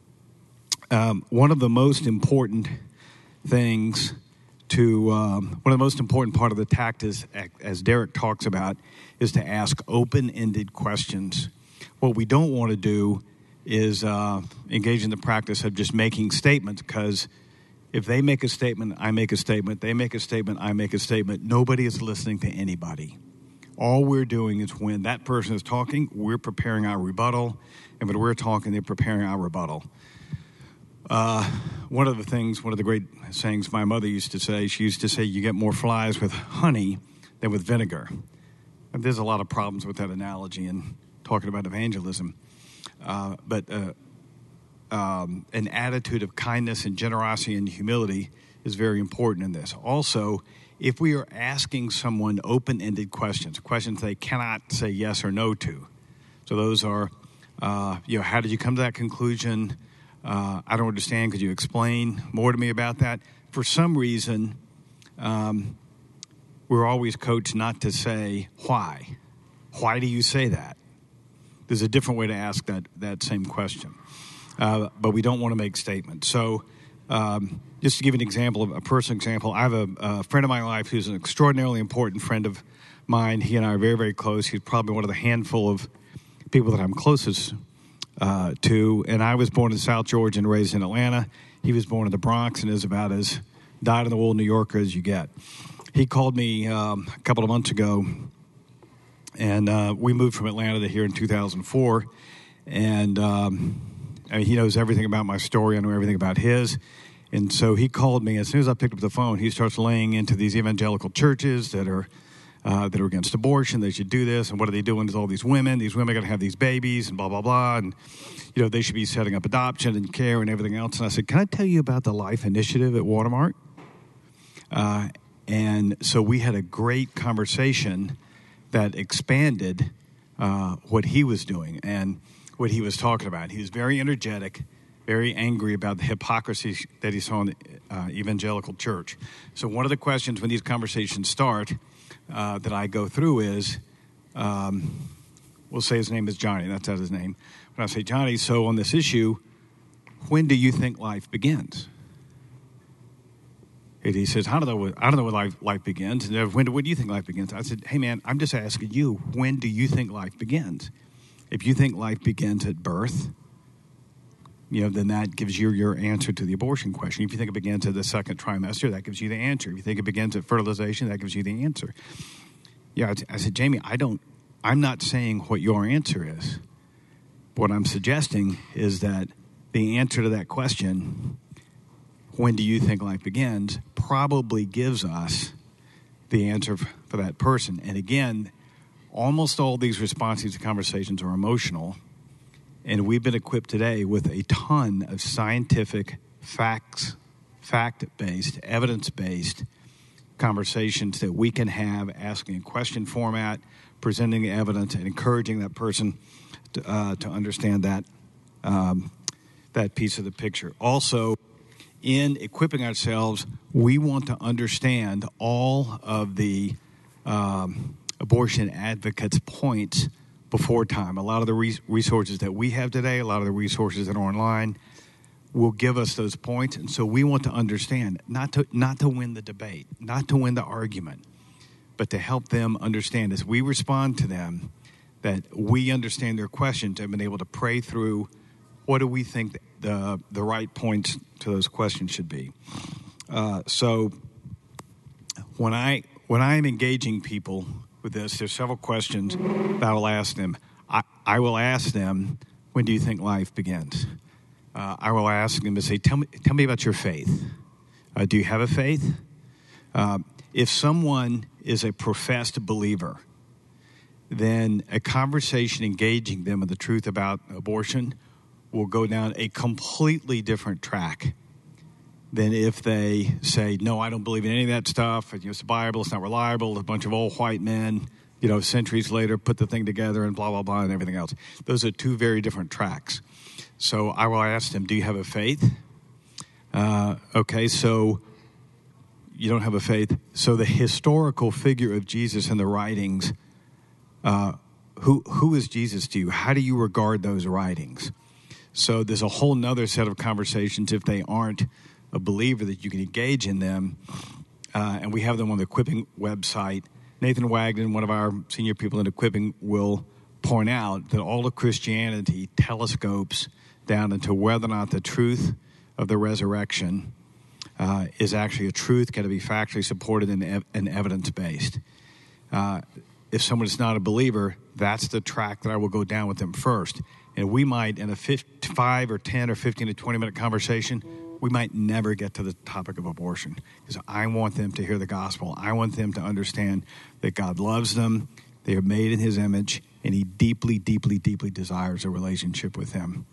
um, one of the most important things to, um, one of the most important part of the tact is, as Derek talks about, is to ask open-ended questions. What we don't want to do is uh, engage in the practice of just making statements, because if they make a statement, I make a statement, they make a statement, I make a statement, nobody is listening to anybody. All we're doing is when that person is talking, we're preparing our rebuttal, and when we're talking, they're preparing our rebuttal. Uh, one of the things, one of the great sayings my mother used to say, she used to say, you get more flies with honey than with vinegar. And there's a lot of problems with that analogy in talking about evangelism. Uh, but uh, um, an attitude of kindness and generosity and humility is very important in this. Also, if we are asking someone open-ended questions, questions they cannot say yes or no to. So those are, uh, you know, how did you come to that conclusion? Uh, I don't understand. Could you explain more to me about that? For some reason, um, we're always coached not to say why. Why do you say that? There's a different way to ask that, that same question. Uh, but we don't want to make statements. So um, just to give you an example, a personal example, I have a, a friend of my life who's an extraordinarily important friend of mine. He and I are very, very close. He's probably one of the handful of people that I'm closest uh, to. And I was born in South Georgia and raised in Atlanta. He was born in the Bronx and is about as dyed-in-the-wool New Yorker as you get. He called me um, a couple of months ago, and uh, we moved from Atlanta to here in two thousand four. And um, I mean, he knows everything about my story. I know everything about his. And so he called me. As soon as I picked up the phone, he starts laying into these evangelical churches that are uh, that are against abortion. They should do this. And what are they doing to all these women? These women are going to have these babies and blah, blah, blah. And, you know, they should be setting up adoption and care and everything else. And I said, can I tell you about the Life Initiative at Watermark? Uh, and so we had a great conversation that expanded uh, what he was doing and what he was talking about. He was very energetic, very angry about the hypocrisy that he saw in the uh, evangelical church. So one of the questions when these conversations start uh, that I go through is, um, we'll say his name is Johnny. That's not his name. When I say, Johnny, so on this issue, when do you think life begins? And he says, I don't know what, I don't know when life, life begins. And when, when do you think life begins? I said, hey, man, I'm just asking you, when do you think life begins? If you think life begins at birth, you know, then that gives you your answer to the abortion question. If you think it begins at the second trimester, that gives you the answer. If you think it begins at fertilization, that gives you the answer. Yeah, I said, Jamie, I don't, I'm not saying what your answer is. What I'm suggesting is that the answer to that question, when do you think life begins, probably gives us the answer for that person. And again, almost all these responses to conversations are emotional, and we've been equipped today with a ton of scientific, facts, fact-based, evidence-based conversations that we can have, asking a question format, presenting evidence, and encouraging that person to, uh, to understand that um, that piece of the picture. Also, in equipping ourselves, we want to understand all of the um, abortion advocates' points before time. A lot of the res- resources that we have today, a lot of the resources that are online, will give us those points. And so we want to understand, not to not to win the debate, not to win the argument, but to help them understand as we respond to them that we understand their questions and been able to pray through what do we think the the right points to those questions should be. Uh, so when I when I am engaging people with this, there's several questions that I will ask them. I, I will ask them, when do you think life begins? Uh, I will ask them to say, tell me, tell me about your faith. Uh, do you have a faith? Uh, if someone is a professed believer, then a conversation engaging them in the truth about abortion will go down a completely different track than if they say, no, I don't believe in any of that stuff. You know, it's the Bible, it's not reliable. A bunch of old white men, you know, centuries later put the thing together and blah, blah, blah, and everything else. Those are two very different tracks. So I will ask them, do you have a faith? Uh, okay, so you don't have a faith. So the historical figure of Jesus in the writings, uh, who who is Jesus to you? How do you regard those writings? So there's a whole nother set of conversations if they aren't a believer that you can engage in them. Uh, and we have them on the Equipping website. Nathan Wagner, one of our senior people in Equipping, will point out that all of Christianity telescopes down into whether or not the truth of the resurrection uh, is actually a truth, can be factually supported and, ev- and evidence-based. Uh, if someone is not a believer, that's the track that I will go down with them first. And we might, in a five or ten or fifteen to twenty minute conversation, we might never get to the topic of abortion because I want them to hear the gospel. I want them to understand that God loves them, they are made in his image, and he deeply, deeply, deeply desires a relationship with him.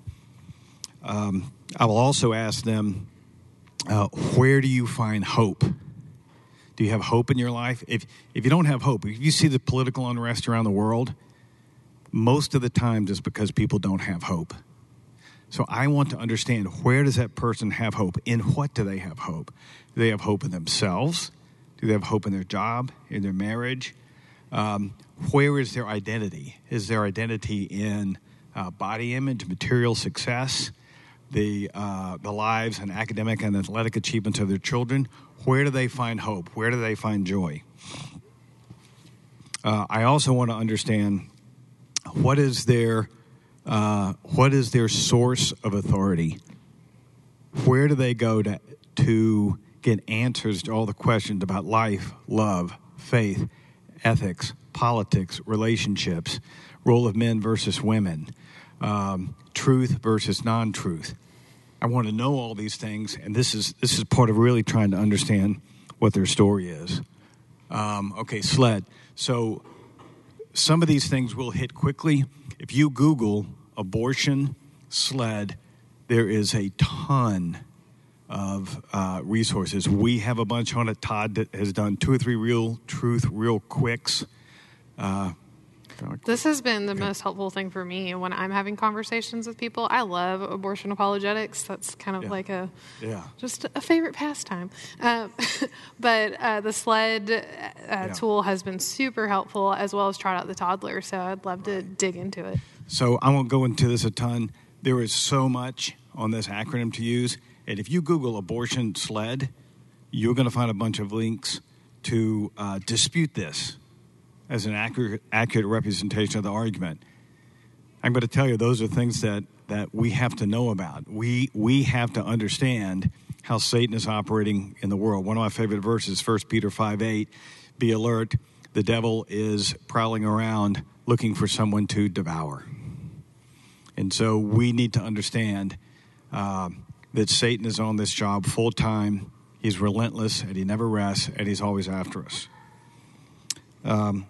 Um, I will also ask them, uh, where do you find hope? Do you have hope in your life? If if you don't have hope, if you see the political unrest around the world, most of the times it's because people don't have hope. So I want to understand, where does that person have hope? In what do they have hope? Do they have hope in themselves? Do they have hope in their job, in their marriage? Um, where is their identity? Is their identity in uh, body image, material success, the uh, the lives and academic and athletic achievements of their children? Where do they find hope? Where do they find joy? Uh, I also want to understand, what is their uh, what is their source of authority? Where do they go to to get answers to all the questions about life, love, faith, ethics, politics, relationships, role of men versus women, um, truth versus non-truth? I want to know all these things, and this is this is part of really trying to understand what their story is. Um, okay, SLED. So some of these things will hit quickly. If you Google abortion SLED, there is a ton of uh, resources. We have a bunch on it. Todd has done two or three real truth, real quicks. Uh, This has been the most helpful thing for me when I'm having conversations with people. I love abortion apologetics. That's kind of Yeah. like a Yeah. just a favorite pastime. Uh, but uh, the SLED uh, Yeah. tool has been super helpful, as well as Trot Out the Toddler. So I'd love to dig into it. So I won't go into this a ton. There is so much on this acronym to use. And if you Google abortion SLED, you're going to find a bunch of links to uh, dispute this as an accurate, accurate representation of the argument. I'm going to tell you, those are things that, that we have to know about. We we have to understand how Satan is operating in the world. One of my favorite verses, First Peter five eight, be alert, the devil is prowling around looking for someone to devour. And so we need to understand uh, that Satan is on this job full time. He's relentless, and he never rests, and he's always after us. Um,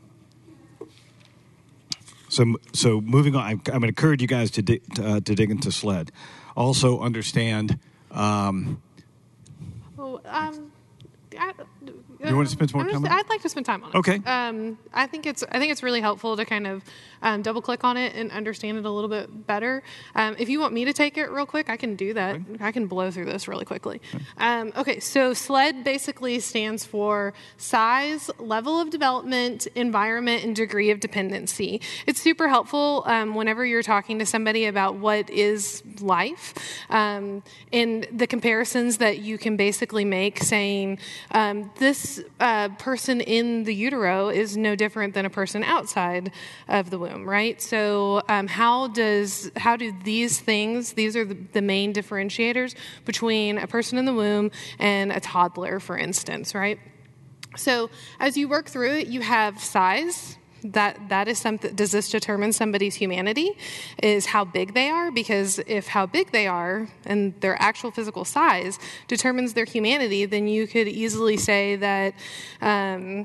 so, so moving on, I'm, I'm going to encourage you guys to, dig, uh, to dig into SLED. Also understand. Um, Oh, um, I, You want to spend some more I'm time just- on it? I'd like to spend time on it. Okay. Um, I think it's I think it's really helpful to kind of um, double click on it and understand it a little bit better. Um, if you want me to take it real quick, I can do that. I can blow through this really quickly. Um, okay, so SLED basically stands for size, level of development, environment, and degree of dependency. It's super helpful um, whenever you're talking to somebody about what is life, um, and the comparisons that you can basically make, saying um, this uh, person in the utero is no different than a person outside of the womb, right? So um, how does how do these things, these are the, the main differentiators between a person in the womb and a toddler, for instance, right? So as you work through it, you have size. That that is something. Does this determine somebody's humanity? Is how big they are? Because if how big they are and their actual physical size determines their humanity, then you could easily say that um,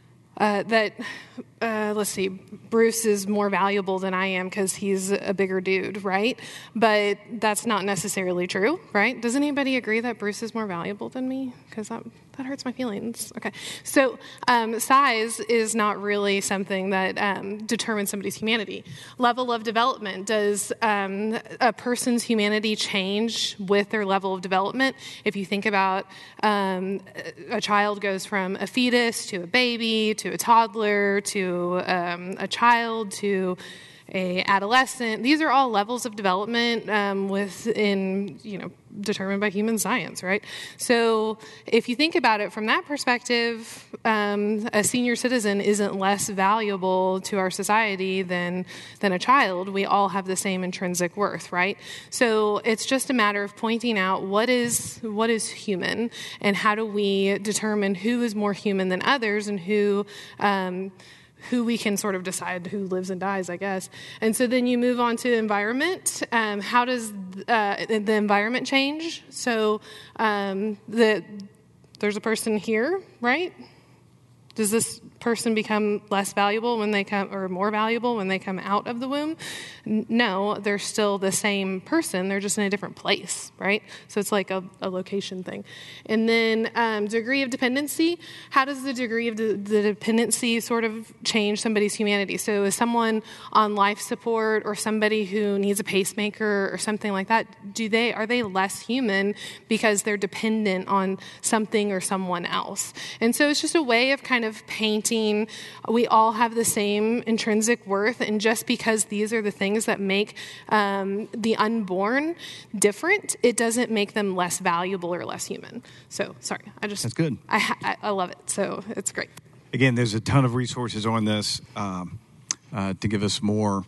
uh, that uh, let's see, Bruce is more valuable than I am because he's a bigger dude, right? But that's not necessarily true, right? Does anybody agree that Bruce is more valuable than me? Because that that hurts my feelings. Okay, so um, size is not really something that um, determines somebody's humanity. Level of development, does um, a person's humanity change with their level of development? If you think about um, a child goes from a fetus to a baby to a toddler to um, a child to a adolescent, these are all levels of development um, within, you know, determined by human science, right? So if you think about it from that perspective, um, a senior citizen isn't less valuable to our society than than a child. We all have the same intrinsic worth, right? So it's just a matter of pointing out what is what is human and how do we determine who is more human than others and who um, who we can sort of decide who lives and dies, I guess. And so then you move on to environment. Um, how does uh, the environment change? So um, the, there's a person here, right? Does this person become less valuable when they come, or more valuable when they come out of the womb? N- no, they're still the same person. They're just in a different place, right? So it's like a, a location thing. And then um, degree of dependency. How does the degree of the, the dependency sort of change somebody's humanity? So is someone on life support or somebody who needs a pacemaker or something like that, do they are they less human because they're dependent on something or someone else? And so it's just a way of kind of painting we all have the same intrinsic worth, and just because these are the things that make um, the unborn different, it doesn't make them less valuable or less human. So, sorry, I just... That's good. I, I, I love it, so it's great. Again, there's a ton of resources on this um, uh, to give us more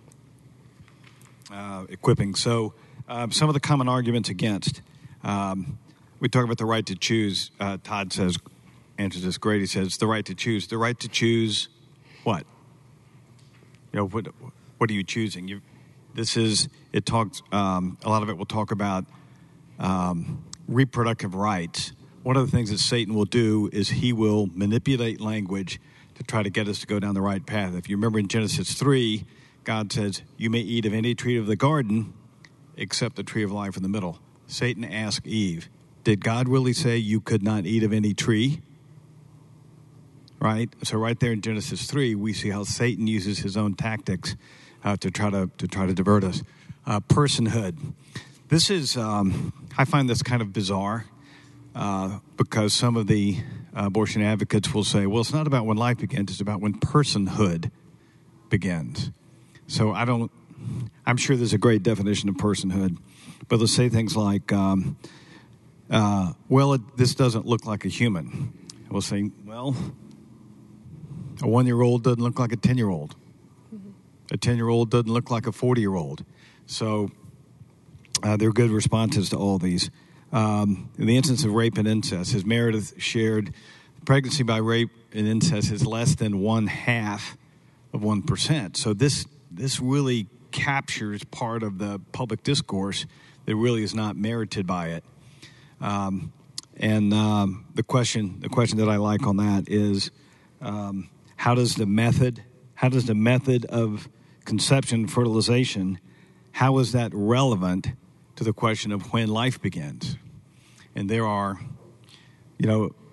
uh, equipping. So uh, some of the common arguments against. Um, we talk about the right to choose. Uh, Todd says... answers this great. He says, the right to choose. The right to choose what? You know, what, what are you choosing? You, this is, it talks, um, a lot of it will talk about um, reproductive rights. One of the things that Satan will do is he will manipulate language to try to get us to go down the right path. If you remember in Genesis three, God says, you may eat of any tree of the garden except the tree of life in the middle. Satan asked Eve, did God really say you could not eat of any tree? Right, so right there in Genesis three, we see how Satan uses his own tactics uh, to try to to try to divert us. Uh, personhood. This is um, I find this kind of bizarre uh, because some of the uh, abortion advocates will say, "Well, it's not about when life begins; it's about when personhood begins." So I don't. I'm sure there's a great definition of personhood, but they'll say things like, um, uh, "Well, it, this doesn't look like a human." We'll say, "Well." A one-year-old doesn't look like a ten-year-old. Mm-hmm. A ten-year-old doesn't look like a forty-year-old. So uh, there are good responses to all these. Um, in the instance of rape and incest, as Meredith shared, pregnancy by rape and incest is less than one half of one percent. So this this really captures part of the public discourse that really is not merited by it. Um, and um, the question the question that I like on that is, um, How does the method, how does the method of conception and fertilization, how is that relevant to the question of when life begins? And there are, you know,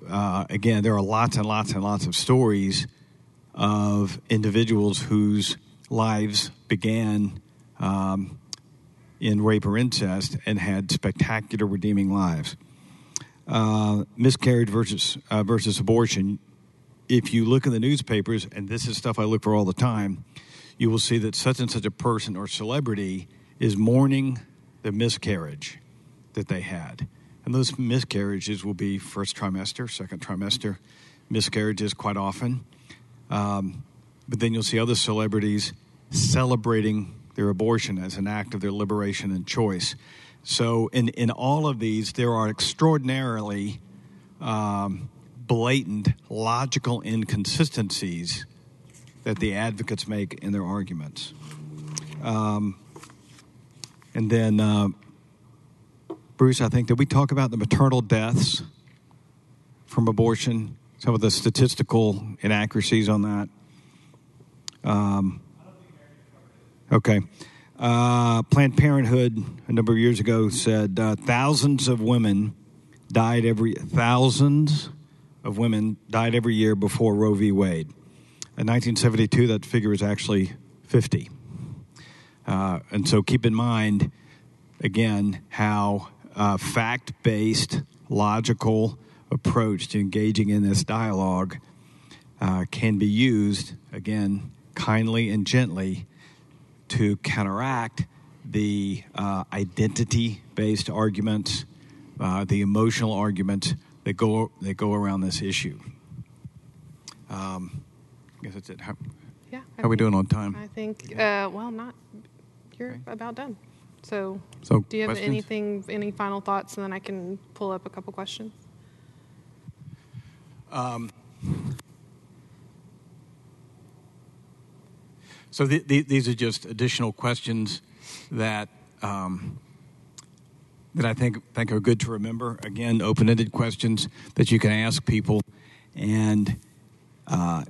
uh, again, there are lots and lots and lots of stories of individuals whose lives began um, in rape or incest and had spectacular redeeming lives. Uh, miscarriage versus uh, versus abortion. If you look in the newspapers, and this is stuff I look for all the time, you will see that such and such a person or celebrity is mourning the miscarriage that they had. And those miscarriages will be first trimester, second trimester miscarriages quite often. Um, but then you'll see other celebrities celebrating their abortion as an act of their liberation and choice. So in, in all of these, there are extraordinarily um, blatant, logical inconsistencies that the advocates make in their arguments. Um, and then, uh, Bruce, I think, did we talk about the maternal deaths from abortion? Some of the statistical inaccuracies on that? Um, okay. Uh, Planned Parenthood, a number of years ago, said uh, thousands of women died every, thousands of women died every year before Roe v. Wade. In nineteen seventy-two, that figure is actually fifty. Uh, and so keep in mind, again, how uh, fact-based, logical approach to engaging in this dialogue uh, can be used, again, kindly and gently to counteract the uh, identity-based arguments, uh, the emotional arguments that go that go around this issue. Um, I guess that's it. How, Yeah. how are we doing on time? I think, uh, well, not, you're okay. About done. So, So do you have questions? anything, any final thoughts, and then I can pull up a couple questions? Um, so th- th- these are just additional questions that um, that I think think are good to remember. Again, open-ended questions that you can ask people, and uh,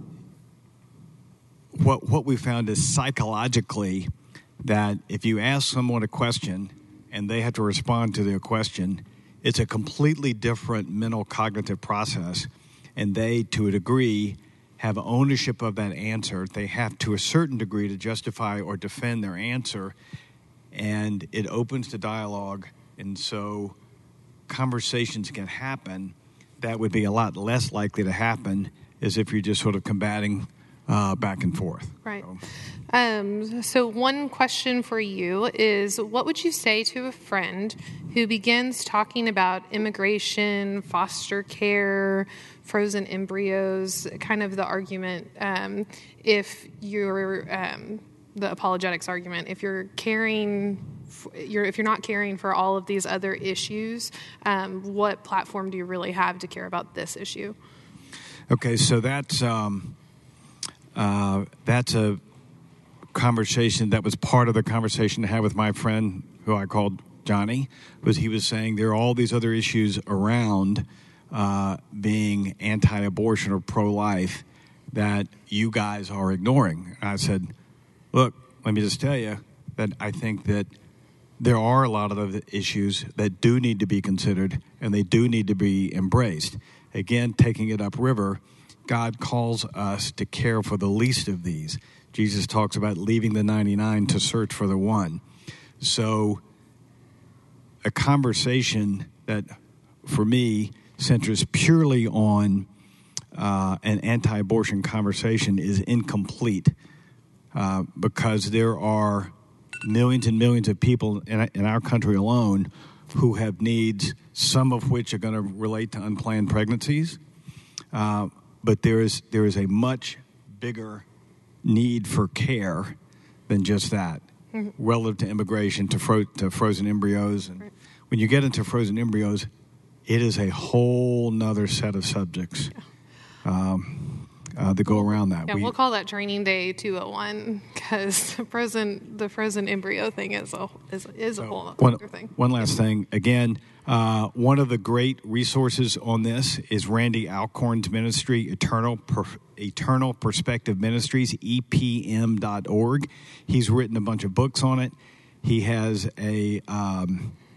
what what we found is psychologically that if you ask someone a question and they have to respond to their question, it's a completely different mental cognitive process. And they, to a degree, have ownership of that answer. They have, to a certain degree, to justify or defend their answer. And it opens the dialogue. And so conversations can happen that would be a lot less likely to happen as if you're just sort of combating uh, back and forth. Right. So. Um, so one question for you is, what would you say to a friend who begins talking about immigration, foster care, frozen embryos, kind of the argument, um, if you're, um, the apologetics argument, if you're caring, you're, if you're not caring for all of these other issues, um, what platform do you really have to care about this issue? Okay, so that's, um, uh, that's a conversation that was part of the conversation I had with my friend who I called Johnny, was he was saying there are all these other issues around uh, being anti-abortion or pro-life that you guys are ignoring. And I said, look, let me just tell you that I think that there are a lot of other issues that do need to be considered and they do need to be embraced. Again, taking it upriver, God calls us to care for the least of these. Jesus talks about leaving the ninety-nine to search for the one. So a conversation that, for me, centers purely on uh, an anti-abortion conversation is incomplete uh, because there are millions and millions of people in, in our country alone who have needs, some of which are going to relate to unplanned pregnancies. Uh, but there is there is a much bigger need for care than just that, mm-hmm. relative to immigration, to, fro- to frozen embryos. And right. When you get into frozen embryos, it is a whole nother set of subjects um, uh, that go around that. Yeah, we, we'll call that training day two oh one because the frozen, the frozen embryo thing is a, is, is a whole one, other thing. One last thing. Again, uh, one of the great resources on this is Randy Alcorn's ministry, Eternal per, Eternal Perspective Ministries, E P M dot org. He's written a bunch of books on it. He has a um,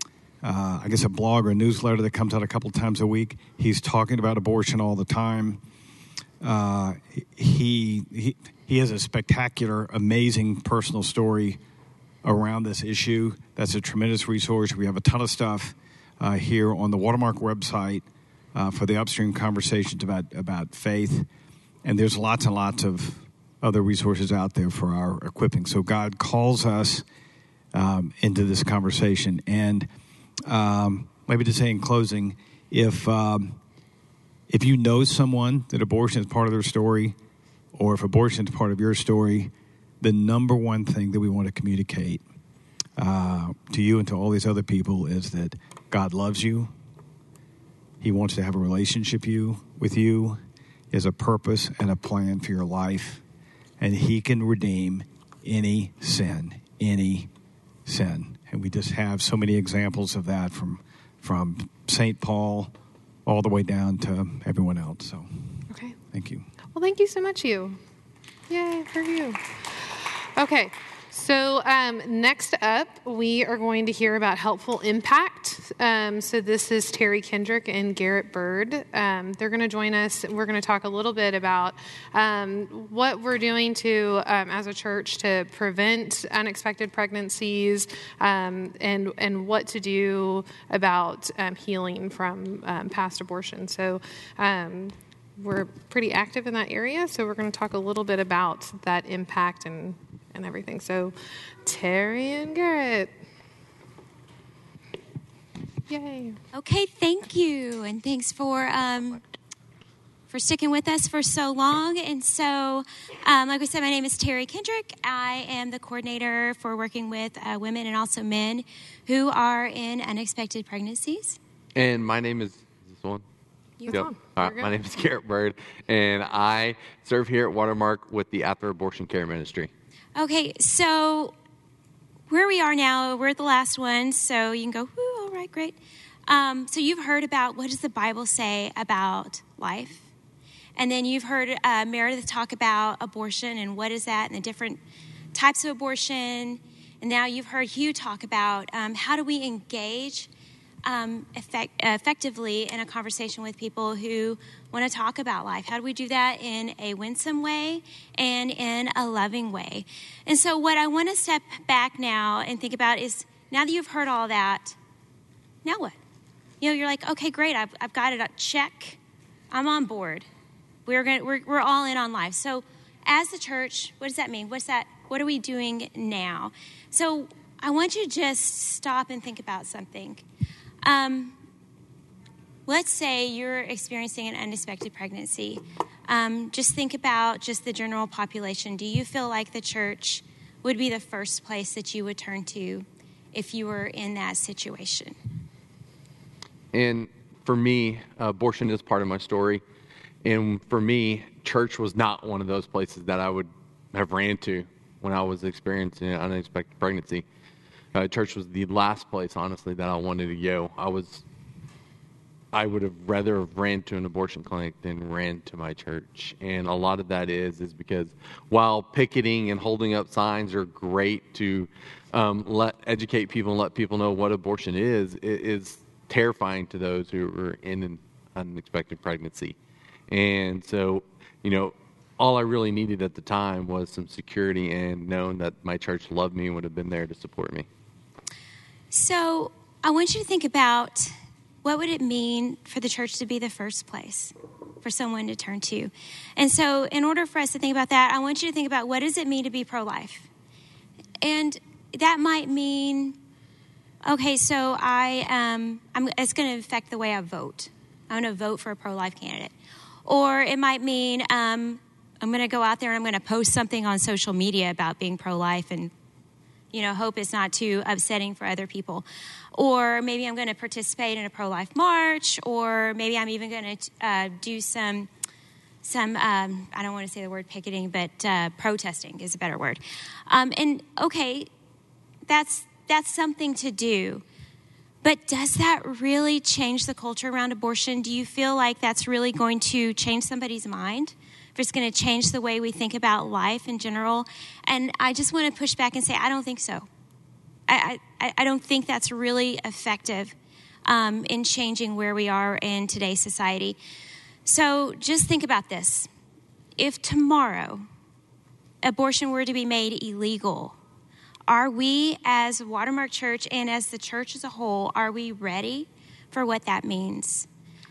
uh, I guess, a blog or a newsletter that comes out a couple times a week. He's talking about abortion all the time. Uh, he, he he has a spectacular, amazing personal story around this issue. That's a tremendous resource. We have a ton of stuff uh, here on the Watermark website uh, for the upstream conversations about, about faith. And there's lots and lots of other resources out there for our equipping. So God calls us um, into this conversation. And um, maybe to say in closing, if um, if you know someone that abortion is part of their story, or if abortion is part of your story, the number one thing that we want to communicate uh, to you and to all these other people is that God loves you. He wants to have a relationship you with you. He has a purpose and a plan for your life. And he can redeem any sin, any sin. And we just have so many examples of that from from Saint Paul all the way down to everyone else. So, Okay. Thank you. Well, thank you so much, you. Yay for you. Okay. So um, next up, we are going to hear about Helpful Impact. Um, so this is Terry Kendrick and Garrett Bird. Um, they're going to join us. We're going to talk a little bit about um, what we're doing to, um, as a church, to prevent unexpected pregnancies um, and and what to do about um, healing from um, past abortion. So. Um, We're pretty active in that area, so we're going to talk a little bit about that impact and, and everything. So, Terry and Garrett. Yay. Okay, thank you, and thanks for um, for sticking with us for so long. And so, um, like we said, my name is Terry Kendrick. I am the coordinator for working with uh, women and also men who are in unexpected pregnancies. And my name is, is this one? You Yep. on. All right, my name is Garrett Bird, and I serve here at Watermark with the After Abortion Care Ministry. Okay, so where we are now, we're at the last one, so you can go, whoo, all right, great. Um, so you've heard about what does the Bible say about life? And then you've heard uh, Meredith talk about abortion and what is that and the different types of abortion. And now you've heard Hugh talk about um, how do we engage Um, effect, effectively in a conversation with people who want to talk about life. How do we do that in a winsome way and in a loving way? And so what I want to step back now and think about is, now that you've heard all that, now what? You know, you're like, okay, great, I've, I've got it, check. I'm on board. We're, gonna, we're, we're all in on life. So as the church, what does that mean? What's that? What are we doing now? So I want you to just stop and think about something. Um, let's say you're experiencing an unexpected pregnancy. Um, just think about just the general population. Do you feel like the church would be the first place that you would turn to if you were in that situation? And for me, uh, abortion is part of my story. And for me, church was not one of those places that I would have ran to when I was experiencing an unexpected pregnancy. Uh, church was the last place, honestly, that I wanted to go. I was, I would have rather have ran to an abortion clinic than ran to my church. And a lot of that is, is because while picketing and holding up signs are great to um, let educate people and let people know what abortion is, it is terrifying to those who are in an unexpected pregnancy. And so, you know, all I really needed at the time was some security and knowing that my church loved me and would have been there to support me. So I want you to think about, what would it mean for the church to be the first place for someone to turn to? And so in order for us to think about that, I want you to think about, what does it mean to be pro-life? And that might mean, okay, so I, um, I'm, it's going to affect the way I vote. I'm going to vote for a pro-life candidate. Or it might mean um, I'm going to go out there and I'm going to post something on social media about being pro-life and, you know, hope it's not too upsetting for other people. Or maybe I'm going to participate in a pro-life march, or maybe I'm even going to uh, do some, some um, I don't want to say the word picketing, but uh, protesting is a better word. Um, and, okay, that's that's something to do. But does that really change the culture around abortion? Do you feel like that's really going to change somebody's mind? If it's going to change the way we think about life in general? And I just want to push back and say, I don't think so. I, I, I don't think that's really effective um, in changing where we are in today's society. So just think about this. If tomorrow abortion were to be made illegal, are we as Watermark Church and as the church as a whole, are we ready for what that means?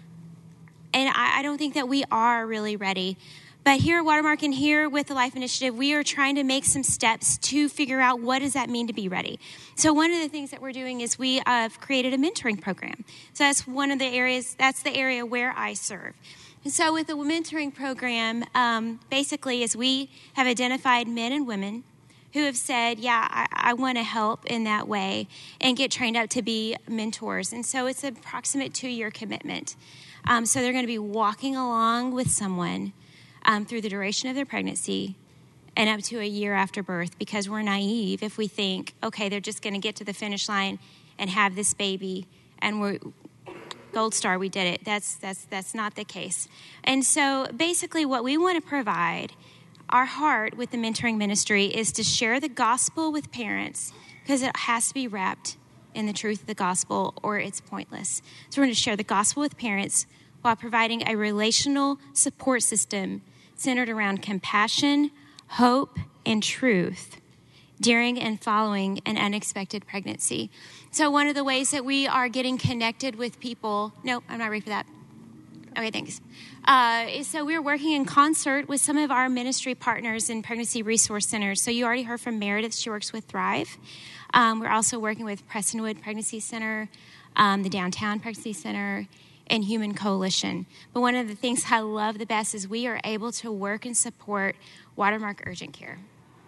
And I, I don't think that we are really ready. But here at Watermark and here with the Life Initiative, we are trying to make some steps to figure out what does that mean to be ready. So one of the things that we're doing is we have created a mentoring program. So that's one of the areas, that's the area where I serve. And so with the mentoring program, um, basically is we have identified men and women who have said, yeah, I, I want to help in that way and get trained up to be mentors. And so it's an approximate two-year commitment. Um, so they're going to be walking along with someone Um, through the duration of their pregnancy and up to a year after birth, because we're naive if we think, okay, they're just going to get to the finish line and have this baby and we're gold star, we did it. That's that's that's not the case. And so basically what we want to provide, our heart with the mentoring ministry, is to share the gospel with parents, because it has to be wrapped in the truth of the gospel or it's pointless. So we're going to share the gospel with parents while providing a relational support system centered around compassion, hope, and truth during and following an unexpected pregnancy. So one of the ways that we are getting connected with people, no, I'm not ready for that. Okay, thanks. Uh, so we're working in concert with some of our ministry partners in pregnancy resource centers. So you already heard from Meredith. She works with Thrive. Um, we're also working with Prestonwood Pregnancy Center, um, the Downtown Pregnancy Center, and Human Coalition. But one of the things I love the best is we are able to work and support Watermark Urgent Care.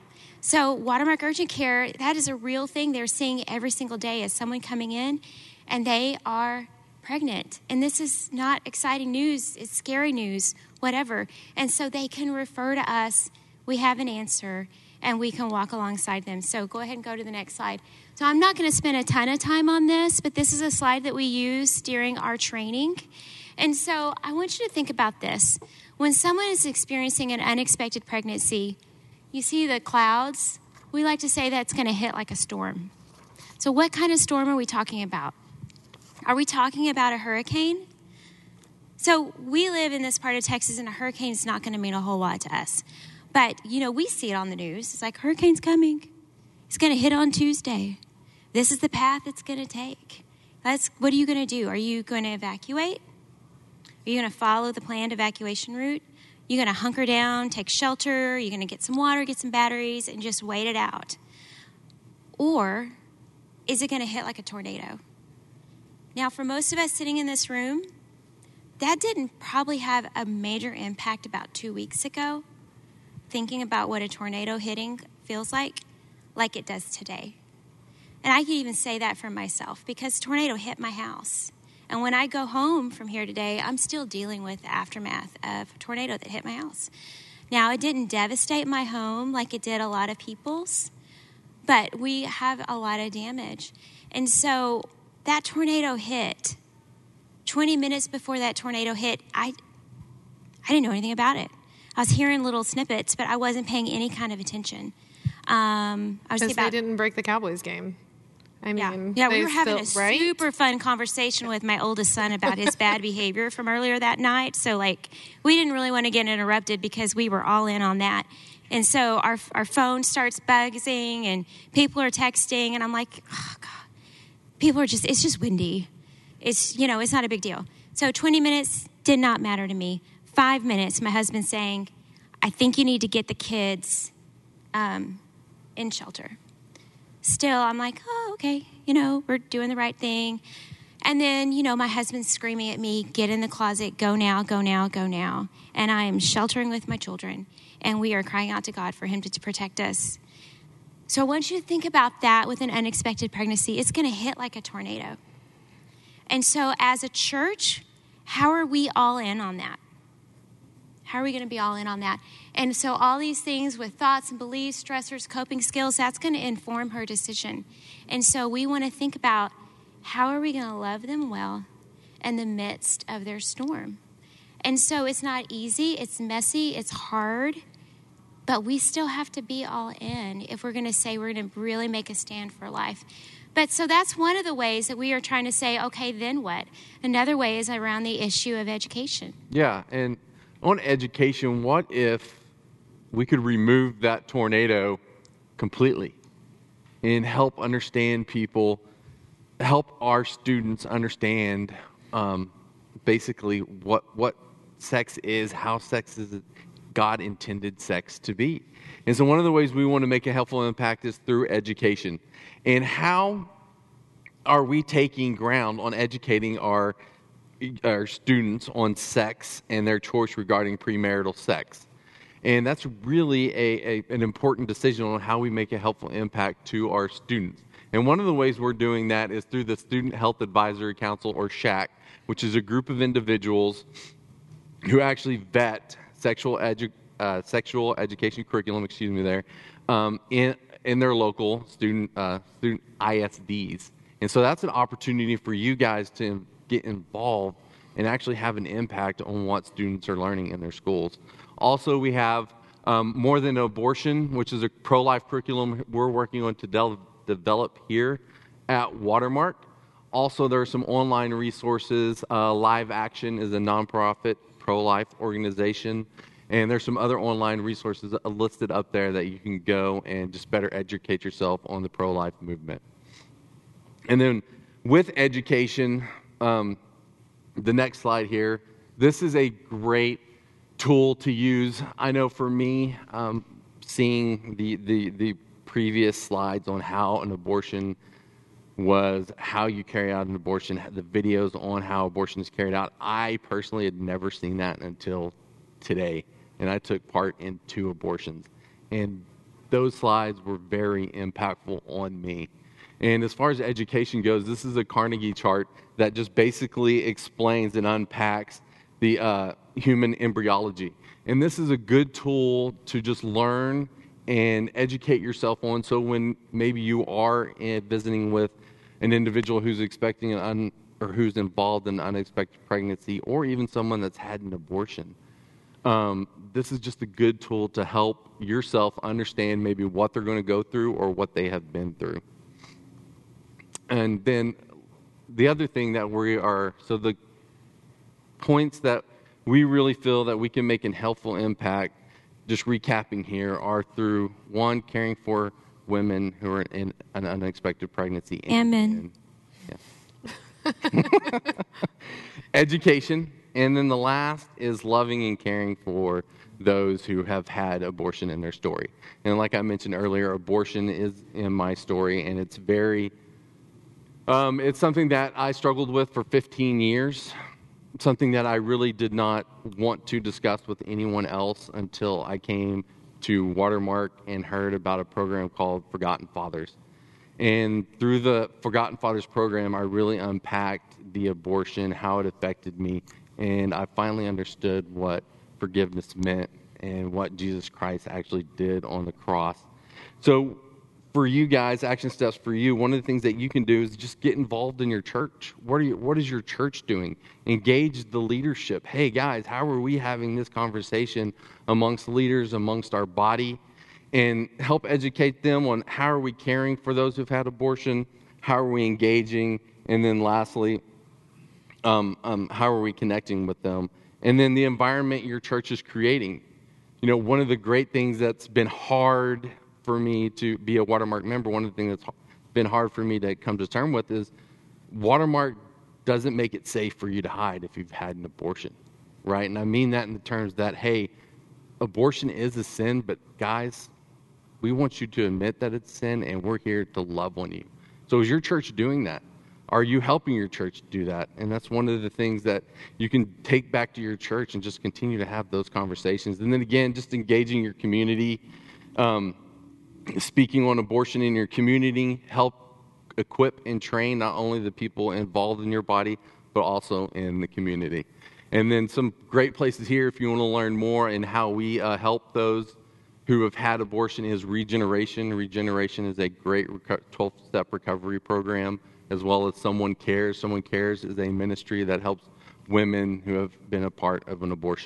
So Watermark Urgent Care, that is a real thing they're seeing every single day as someone coming in and they are pregnant. And this is not exciting news, it's scary news, whatever. And so they can refer to us, we have an answer, and we can walk alongside them. So go ahead and go to the next slide. So I'm not going to spend a ton of time on this, but this is a slide that we use during our training. And so I want you to think about this. When someone is experiencing an unexpected pregnancy, you see the clouds. We like to say that's going to hit like a storm. So what kind of storm are we talking about? Are we talking about a hurricane? So we live in this part of Texas, and a hurricane is not going to mean a whole lot to us. But, you know, we see it on the news. It's like, hurricane's coming. It's going to hit on Tuesday. This is the path it's going to take. That's, what are you going to do? Are you going to evacuate? Are you going to follow the planned evacuation route? You're going to hunker down, take shelter. You're going to get some water, get some batteries, and just wait it out. Or is it going to hit like a tornado? Now, for most of us sitting in this room, that didn't probably have a major impact about two weeks ago, thinking about what a tornado hitting feels like, like it does today. And I can even say that for myself, because a tornado hit my house. And when I go home from here today, I'm still dealing with the aftermath of a tornado that hit my house. Now, it didn't devastate my home like it did a lot of people's, but we have a lot of damage. And so that tornado hit. twenty minutes before that tornado hit, I, I didn't know anything about it. I was hearing little snippets, but I wasn't paying any kind of attention. Um, I was Because about, they didn't break the Cowboys game. I mean, yeah, yeah they we were having still, a right? super fun conversation with my oldest son about his bad behavior from earlier that night. So, like, we didn't really want to get interrupted because we were all in on that. And so our our phone starts buzzing and people are texting, and I'm like, oh, God. People are just, it's just windy. It's, you know, it's not a big deal. So twenty minutes did not matter to me. Five minutes, my husband saying, I think you need to get the kids um, in shelter. Still, I'm like, oh, okay, you know, we're doing the right thing. And then, you know, my husband's screaming at me, get in the closet, go now, go now, go now. And I am sheltering with my children, and we are crying out to God for him to, to protect us. So I want you to think about that with an unexpected pregnancy. It's going to hit like a tornado. And so as a church, how are we all in on that? How are we going to be all in on that? And so all these things with thoughts and beliefs, stressors, coping skills, that's going to inform her decision. And so we want to think about, how are we going to love them well in the midst of their storm? And so it's not easy. It's messy. It's hard. but we still have to be all in if we're going to say we're going to really make a stand for life. But so that's one of the ways that we are trying to say, okay, then what? Another way is around the issue of education. Yeah, and on education, what if we could remove that tornado completely and help understand people, help our students understand um, basically what what sex is, how sex is God intended sex to be. And so one of the ways we want to make a helpful impact is through education. And how are we taking ground on educating our our students on sex and their choice regarding premarital sex? And that's really a, a an important decision on how we make a helpful impact to our students. And one of the ways we're doing that is through the Student Health Advisory Council, or SHAC, which is a group of individuals who actually vet sexual edu- uh, sexual education curriculum, excuse me there, um, in in their local student uh, student I S Ds. And so that's an opportunity for you guys to get involved and actually have an impact on what students are learning in their schools. Also, we have um, More Than Abortion, which is a pro-life curriculum we're working on to de- develop here at Watermark. Also, there are some online resources. Uh, Live Action is a nonprofit pro-life organization, and there's some other online resources listed up there that you can go and just better educate yourself on the pro-life movement. And then with education, um, the next slide here, this is a great tool to use. I know for me, um, seeing the, the, the previous slides on how an abortion was, how you carry out an abortion, the videos on how abortion is carried out, I personally had never seen that until today. And I took part in two abortions. And those slides were very impactful on me. And as far as education goes, this is a Carnegie chart that just basically explains and unpacks the uh, human embryology. And this is a good tool to just learn and educate yourself on, so when maybe you are in visiting with an individual who's expecting an un, or who's involved in an unexpected pregnancy, or even someone that's had an abortion, um, this is just a good tool to help yourself understand maybe what they're going to go through or what they have been through. And then the other thing that we are, so the points that we really feel that we can make a helpful impact, just recapping here, are through, one, caring for women who are in an unexpected pregnancy. Amen. And, yeah. Education. And then the last is loving and caring for those who have had abortion in their story. And like I mentioned earlier, abortion is in my story, and it's very, um, it's something that I struggled with for fifteen years. Something that I really did not want to discuss with anyone else until I came to Watermark and heard about a program called Forgotten Fathers. And through the Forgotten Fathers program, I really unpacked the abortion, how it affected me, and I finally understood what forgiveness meant and what Jesus Christ actually did on the cross. So for you guys, action steps for you, one of the things that you can do is just get involved in your church. What are you, what is your church doing? Engage the leadership. Hey guys, how are we having this conversation amongst leaders, amongst our body? And help educate them on how are we caring for those who've had abortion? How are we engaging? And then lastly, um, um, how are we connecting with them? And then the environment your church is creating. You know, one of the great things that's been hard for me to be a Watermark member, one of the things that's been hard for me to come to terms with is Watermark doesn't make it safe for you to hide if you've had an abortion, right? And I mean that in the terms that, hey, abortion is a sin, but guys, we want you to admit that it's sin, and we're here to love on you. So is your church doing that? Are you helping your church do that? And that's one of the things that you can take back to your church and just continue to have those conversations. And then again, just engaging your community, um, speaking on abortion in your community, help equip and train not only the people involved in your body, but also in the community. And then some great places here if you want to learn more and how we uh, help those who have had abortion is Regeneration. Regeneration is a great twelve-step recovery program, as well as Someone Cares. Someone Cares is a ministry that helps women who have been a part of an abortion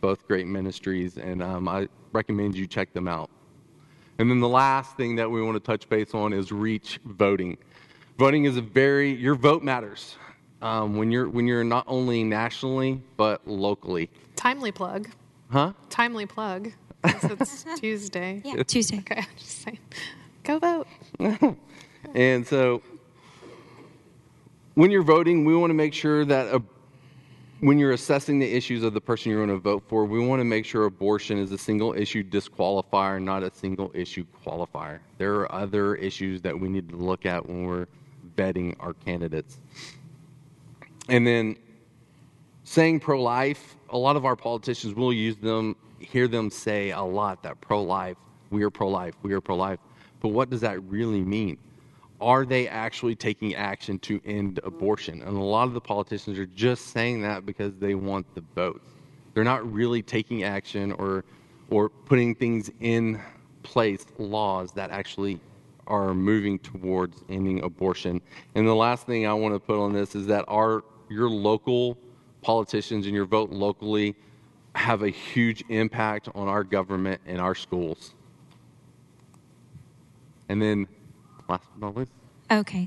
both great ministries, and um, I recommend you check them out. And then the last thing that we want to touch base on is reach voting. Voting is a very, your vote matters um, when you're when you're not only nationally but locally. Timely plug. Huh? Timely plug. 'Cause it's Tuesday. Yeah, Tuesday. Okay, I'm just saying. Go vote. And so when you're voting, we want to make sure that a, when you're assessing the issues of the person you're going to vote for, we want to make sure abortion is a single issue disqualifier, not a single issue qualifier. There are other issues that we need to look at when we're vetting our candidates. And then saying pro-life, a lot of our politicians will use them, hear them say a lot that pro-life, we are pro-life, we are pro-life. But what does that really mean? Are they actually taking action to end abortion? And a lot of the politicians are just saying that because they want the votes. They're not really taking action or or putting things in place, laws that actually are moving towards ending abortion. And the last thing I want to put on this is that our your local politicians and your vote locally have a huge impact on our government and our schools. And then, last but not least. Okay.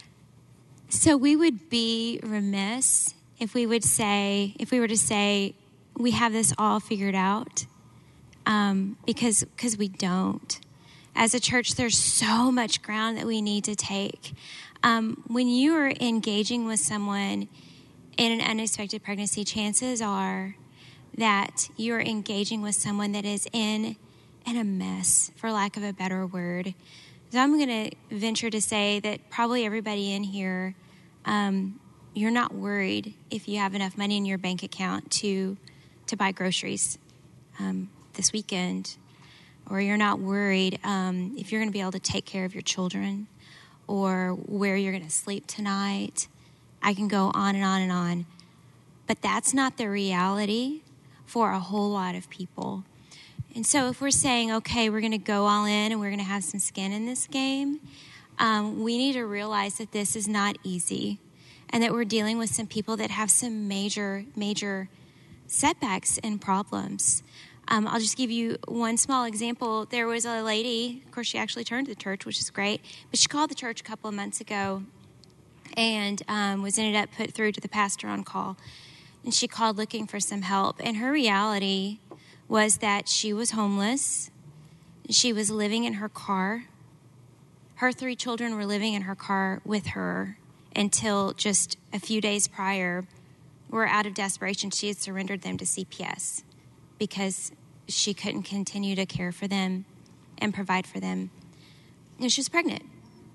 So we would be remiss if we would say, if we were to say, we have this all figured out, um, because because we don't. As a church, there's so much ground that we need to take. Um, when you are engaging with someone in an unexpected pregnancy, chances are that you're engaging with someone that is in, in a mess, for lack of a better word. So I'm going to venture to say that probably everybody in here, um, you're not worried if you have enough money in your bank account to to buy groceries um, this weekend, or you're not worried um, if you're going to be able to take care of your children, or where you're going to sleep tonight. I can go on and on and on. But that's not the reality for a whole lot of people. And so if we're saying, okay, we're going to go all in and we're going to have some skin in this game, um, we need to realize that this is not easy and that we're dealing with some people that have some major, major setbacks and problems. Um, I'll just give you one small example. There was a lady, of course, she actually turned to the church, which is great, but she called the church a couple of months ago and um, was ended up put through to the pastor on call. And she called looking for some help. And her reality was that she was homeless. She was living in her car. Her three children were living in her car with her until just a few days prior, where out of desperation, she had surrendered them to C P S because she couldn't continue to care for them and provide for them. And she was pregnant.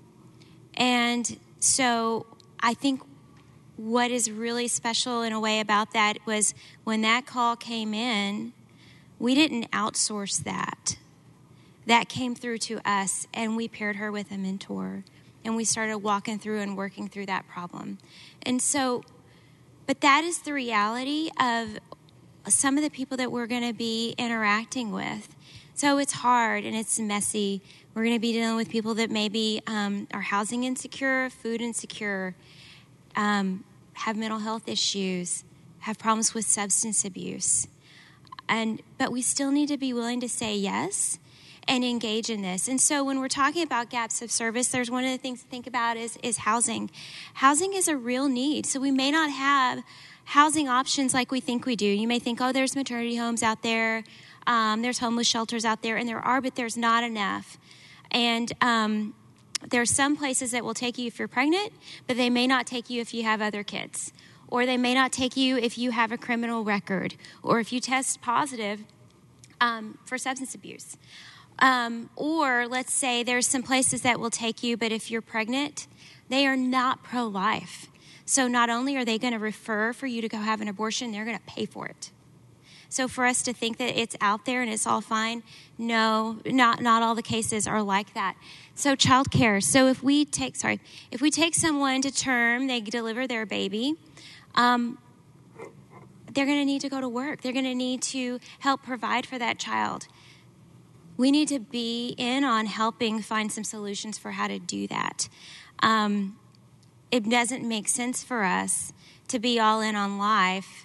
And so I think what is really special in a way about that was when that call came in, we didn't outsource that. That came through to us, and we paired her with a mentor, and we started walking through and working through that problem. And so, but that is the reality of some of the people that we're going to be interacting with. So it's hard and it's messy. We're going to be dealing with people that maybe um, are housing insecure, food insecure, um, have mental health issues, have problems with substance abuse. And but we still need to be willing to say yes and engage in this. And so when we're talking about gaps of service, there's one of the things to think about is, is housing. Housing is a real need. So we may not have housing options like we think we do. You may think, oh, there's maternity homes out there. Um, there's homeless shelters out there. And there are, but there's not enough. And um, there are some places that will take you if you're pregnant, but they may not take you if you have other kids. Or they may not take you if you have a criminal record or if you test positive um, for substance abuse. Um, or let's say there's some places that will take you, but if you're pregnant, they are not pro-life. So not only are they going to refer for you to go have an abortion, they're going to pay for it. So for us to think that it's out there and it's all fine, no, not not all the cases are like that. So child care. So if we take, sorry, if we take someone to term, they deliver their baby, um, they're going to need to go to work. They're going to need to help provide for that child. We need to be in on helping find some solutions for how to do that. Um, it doesn't make sense for us to be all in on life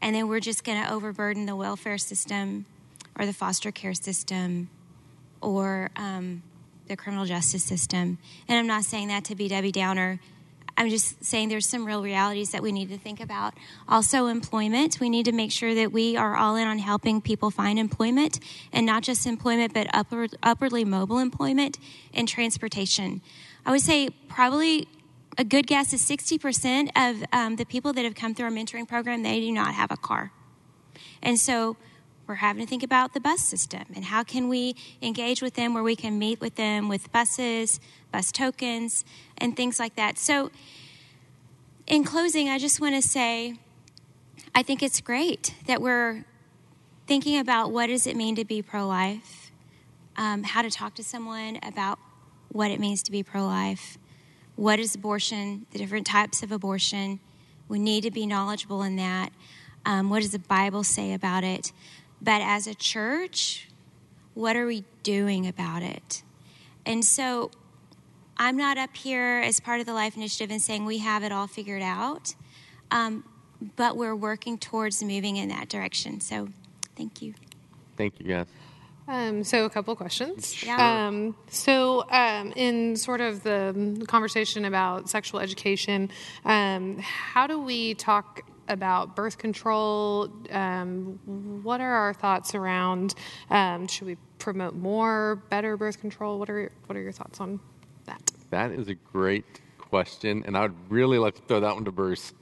and then we're just going to overburden the welfare system or the foster care system or um, the criminal justice system. And I'm not saying that to be Debbie Downer. I'm just saying there's some real realities that we need to think about. Also, employment. We need to make sure that we are all in on helping people find employment, and not just employment, but upward, upwardly mobile employment and transportation. I would say probably a good guess is sixty percent of um, the people that have come through our mentoring program, they do not have a car. And so we're having to think about the bus system and how can we engage with them where we can meet with them with buses, bus tokens, and things like that. So in closing, I just want to say I think it's great that we're thinking about what does it mean to be pro-life, um, how to talk to someone about what it means to be pro-life, what is abortion, the different types of abortion. We need to be knowledgeable in that. Um, what does the Bible say about it? But as a church, what are we doing about it? And so I'm not up here as part of the Life Initiative and saying we have it all figured out, um, but we're working towards moving in that direction. So thank you. Thank you, guys. Um, so a couple questions. Yeah. Um, so um, in sort of the conversation about sexual education, um, how do we talk about birth control? Um, what are our thoughts around, um, should we promote more, better birth control? What are, what are your thoughts on that? That is a great question, and I would really like to throw that one to Bruce.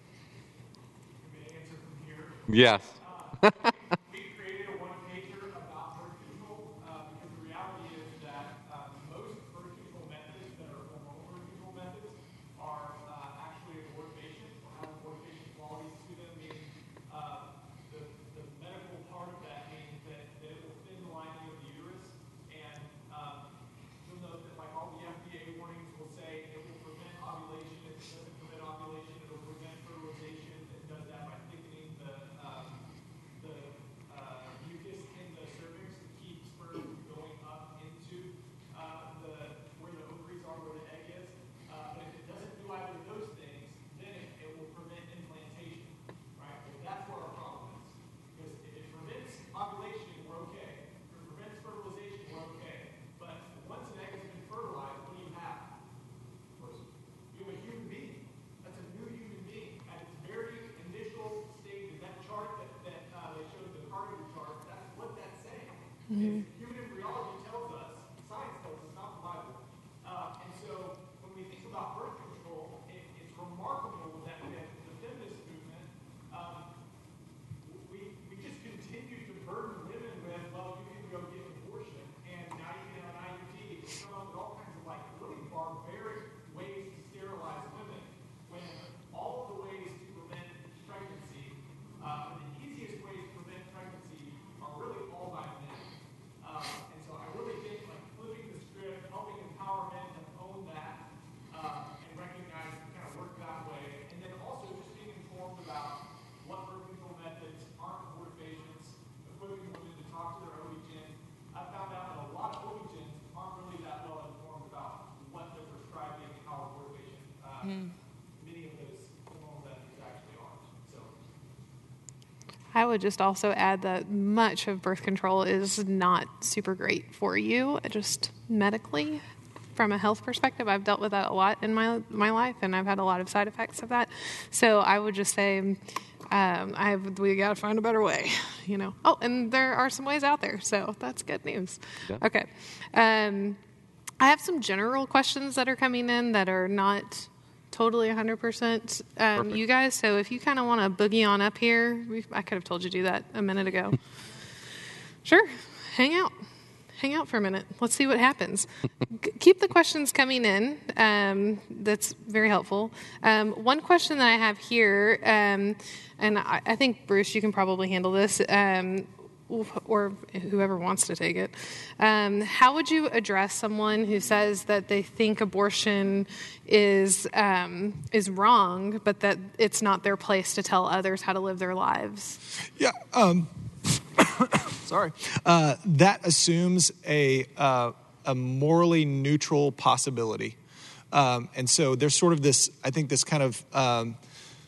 Yes. We created a one-pager about birth control uh, because the reality is that uh, most birth control methods that are hormonal birth control methods are uh, actually abortifacient or have abortifacient qualities to them, meaning uh, the, the medical part of that means that, that it will thin the lining of the uterus, and um, you'll note that like all the F D A warnings will say it will prevent ovulation. If it doesn't prevent ovulation, it will prevent fertilization. It does that by thickening the um, the uh, mucus in the cervix to keep sperm from going up into uh, the where the ovaries are, where the egg is. Uh, but if it doesn't do either of those things, then it, it will prevent implantation, right? Well, that's where our problem is. Because if it prevents ovulation, we're okay. If it prevents fertilization, we're okay. But once an egg has been fertilized, what do you have? You have a human being. That's a new human being. At its very initial stage, that chart that, that uh, they showed, the Carter chart, that's what that's saying. Mm-hmm. Human embryology tells us, science tells us, not the Bible. Uh, and so when we think about birth control, it, it's remarkable that with the feminist movement, um, we, we just continue to burden women with, well, you can go get an abortion, and now you can have an I U T. We come up with all kinds of like really barbaric ways to sterilize women, when all of the ways to prevent pregnancy, uh, the easiest ways to prevent pregnancy are really all by men. Uh, and so I really think like flipping the script, helping empower men to own that, uh, and recognize and kind of work that way, and then also just being informed about what birth control methods aren't abortifacients, equipping women to talk to their O B G Y N. I found out that a lot of O B G Y Ns aren't really that well informed about what they're prescribing and how abortifacient uh, many of those hormonal methods actually are. So. I would just also add that much of birth control is not super great for you, just medically. From a health perspective, I've dealt with that a lot in my my life, and I've had a lot of side effects of that. So I would just say, um, I've we got to find a better way, you know. Oh, and there are some ways out there, so that's good news. Yeah. Okay, um, I have some general questions that are coming in that are not totally one hundred percent um, you guys. So if you kind of want to boogie on up here, we, I could have told you to do that a minute ago. Sure, hang out. Hang out for a minute. Let's see what happens. G- keep the questions coming in. Um, that's very helpful. Um, one question that I have here, um, and I, I think, Bruce, you can probably handle this, um, or whoever wants to take it. Um, how would you address someone who says that they think abortion is um, is wrong, but that it's not their place to tell others how to live their lives? Yeah. Um, sorry. Uh, that assumes a uh, a morally neutral possibility, um, and so there's sort of this. I think this kind of um,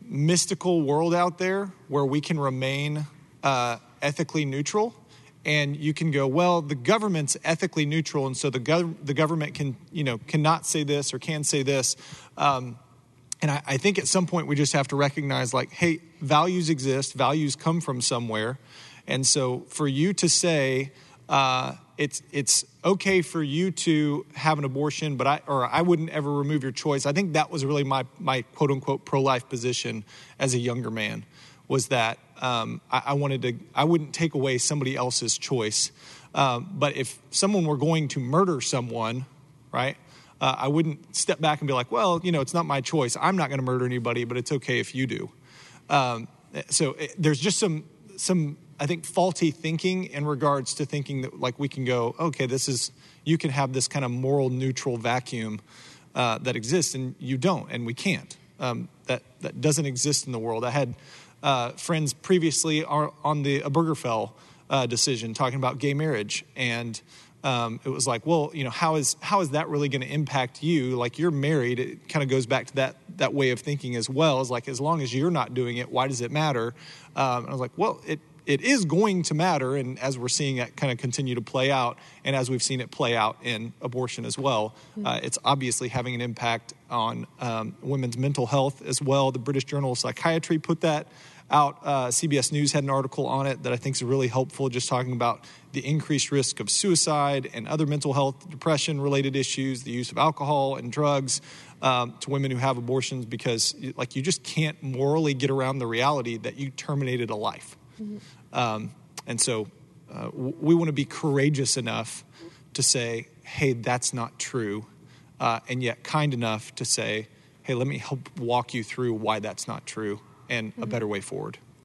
mystical world out there where we can remain uh, ethically neutral. And you can go, well, the government's ethically neutral, and so the gov- the government can, you know, cannot say this or can say this. Um, and I, I think at some point we just have to recognize, like, hey, values exist. Values come from somewhere. And so for you to say uh, it's it's okay for you to have an abortion, but I or I wouldn't ever remove your choice. I think that was really my my quote unquote pro-life position as a younger man, was that um, I, I wanted to I wouldn't take away somebody else's choice. Um, but if someone were going to murder someone, right, uh, I wouldn't step back and be like, well, you know, it's not my choice. I'm not going to murder anybody, but it's okay if you do. Um, so it, there's just some some. I think, faulty thinking in regards to thinking that, like, we can go, okay, this is, you can have this kind of moral neutral vacuum uh, that exists, and you don't, and we can't. Um, that that doesn't exist in the world. I had uh, friends previously are on the Obergefell uh, decision talking about gay marriage, and um, it was like, well, you know, how is how is that really going to impact you? Like, you're married. It kind of goes back to that that way of thinking as well. Is like, as long as you're not doing it, why does it matter? Um, and I was like, well, it. It is going to matter, and as we're seeing it kind of continue to play out, and as we've seen it play out in abortion as well, uh, it's obviously having an impact on um, women's mental health as well. The British Journal of Psychiatry put that out. Uh, C B S News had an article on it that I think is really helpful, just talking about the increased risk of suicide and other mental health, depression-related issues, the use of alcohol and drugs um, to women who have abortions, because, like, you just can't morally get around the reality that you terminated a life. Mm-hmm. Um, and so uh, w- we want to be courageous enough to say, hey, that's not true, uh, and yet kind enough to say, hey, let me help walk you through why that's not true and mm-hmm. a better way forward.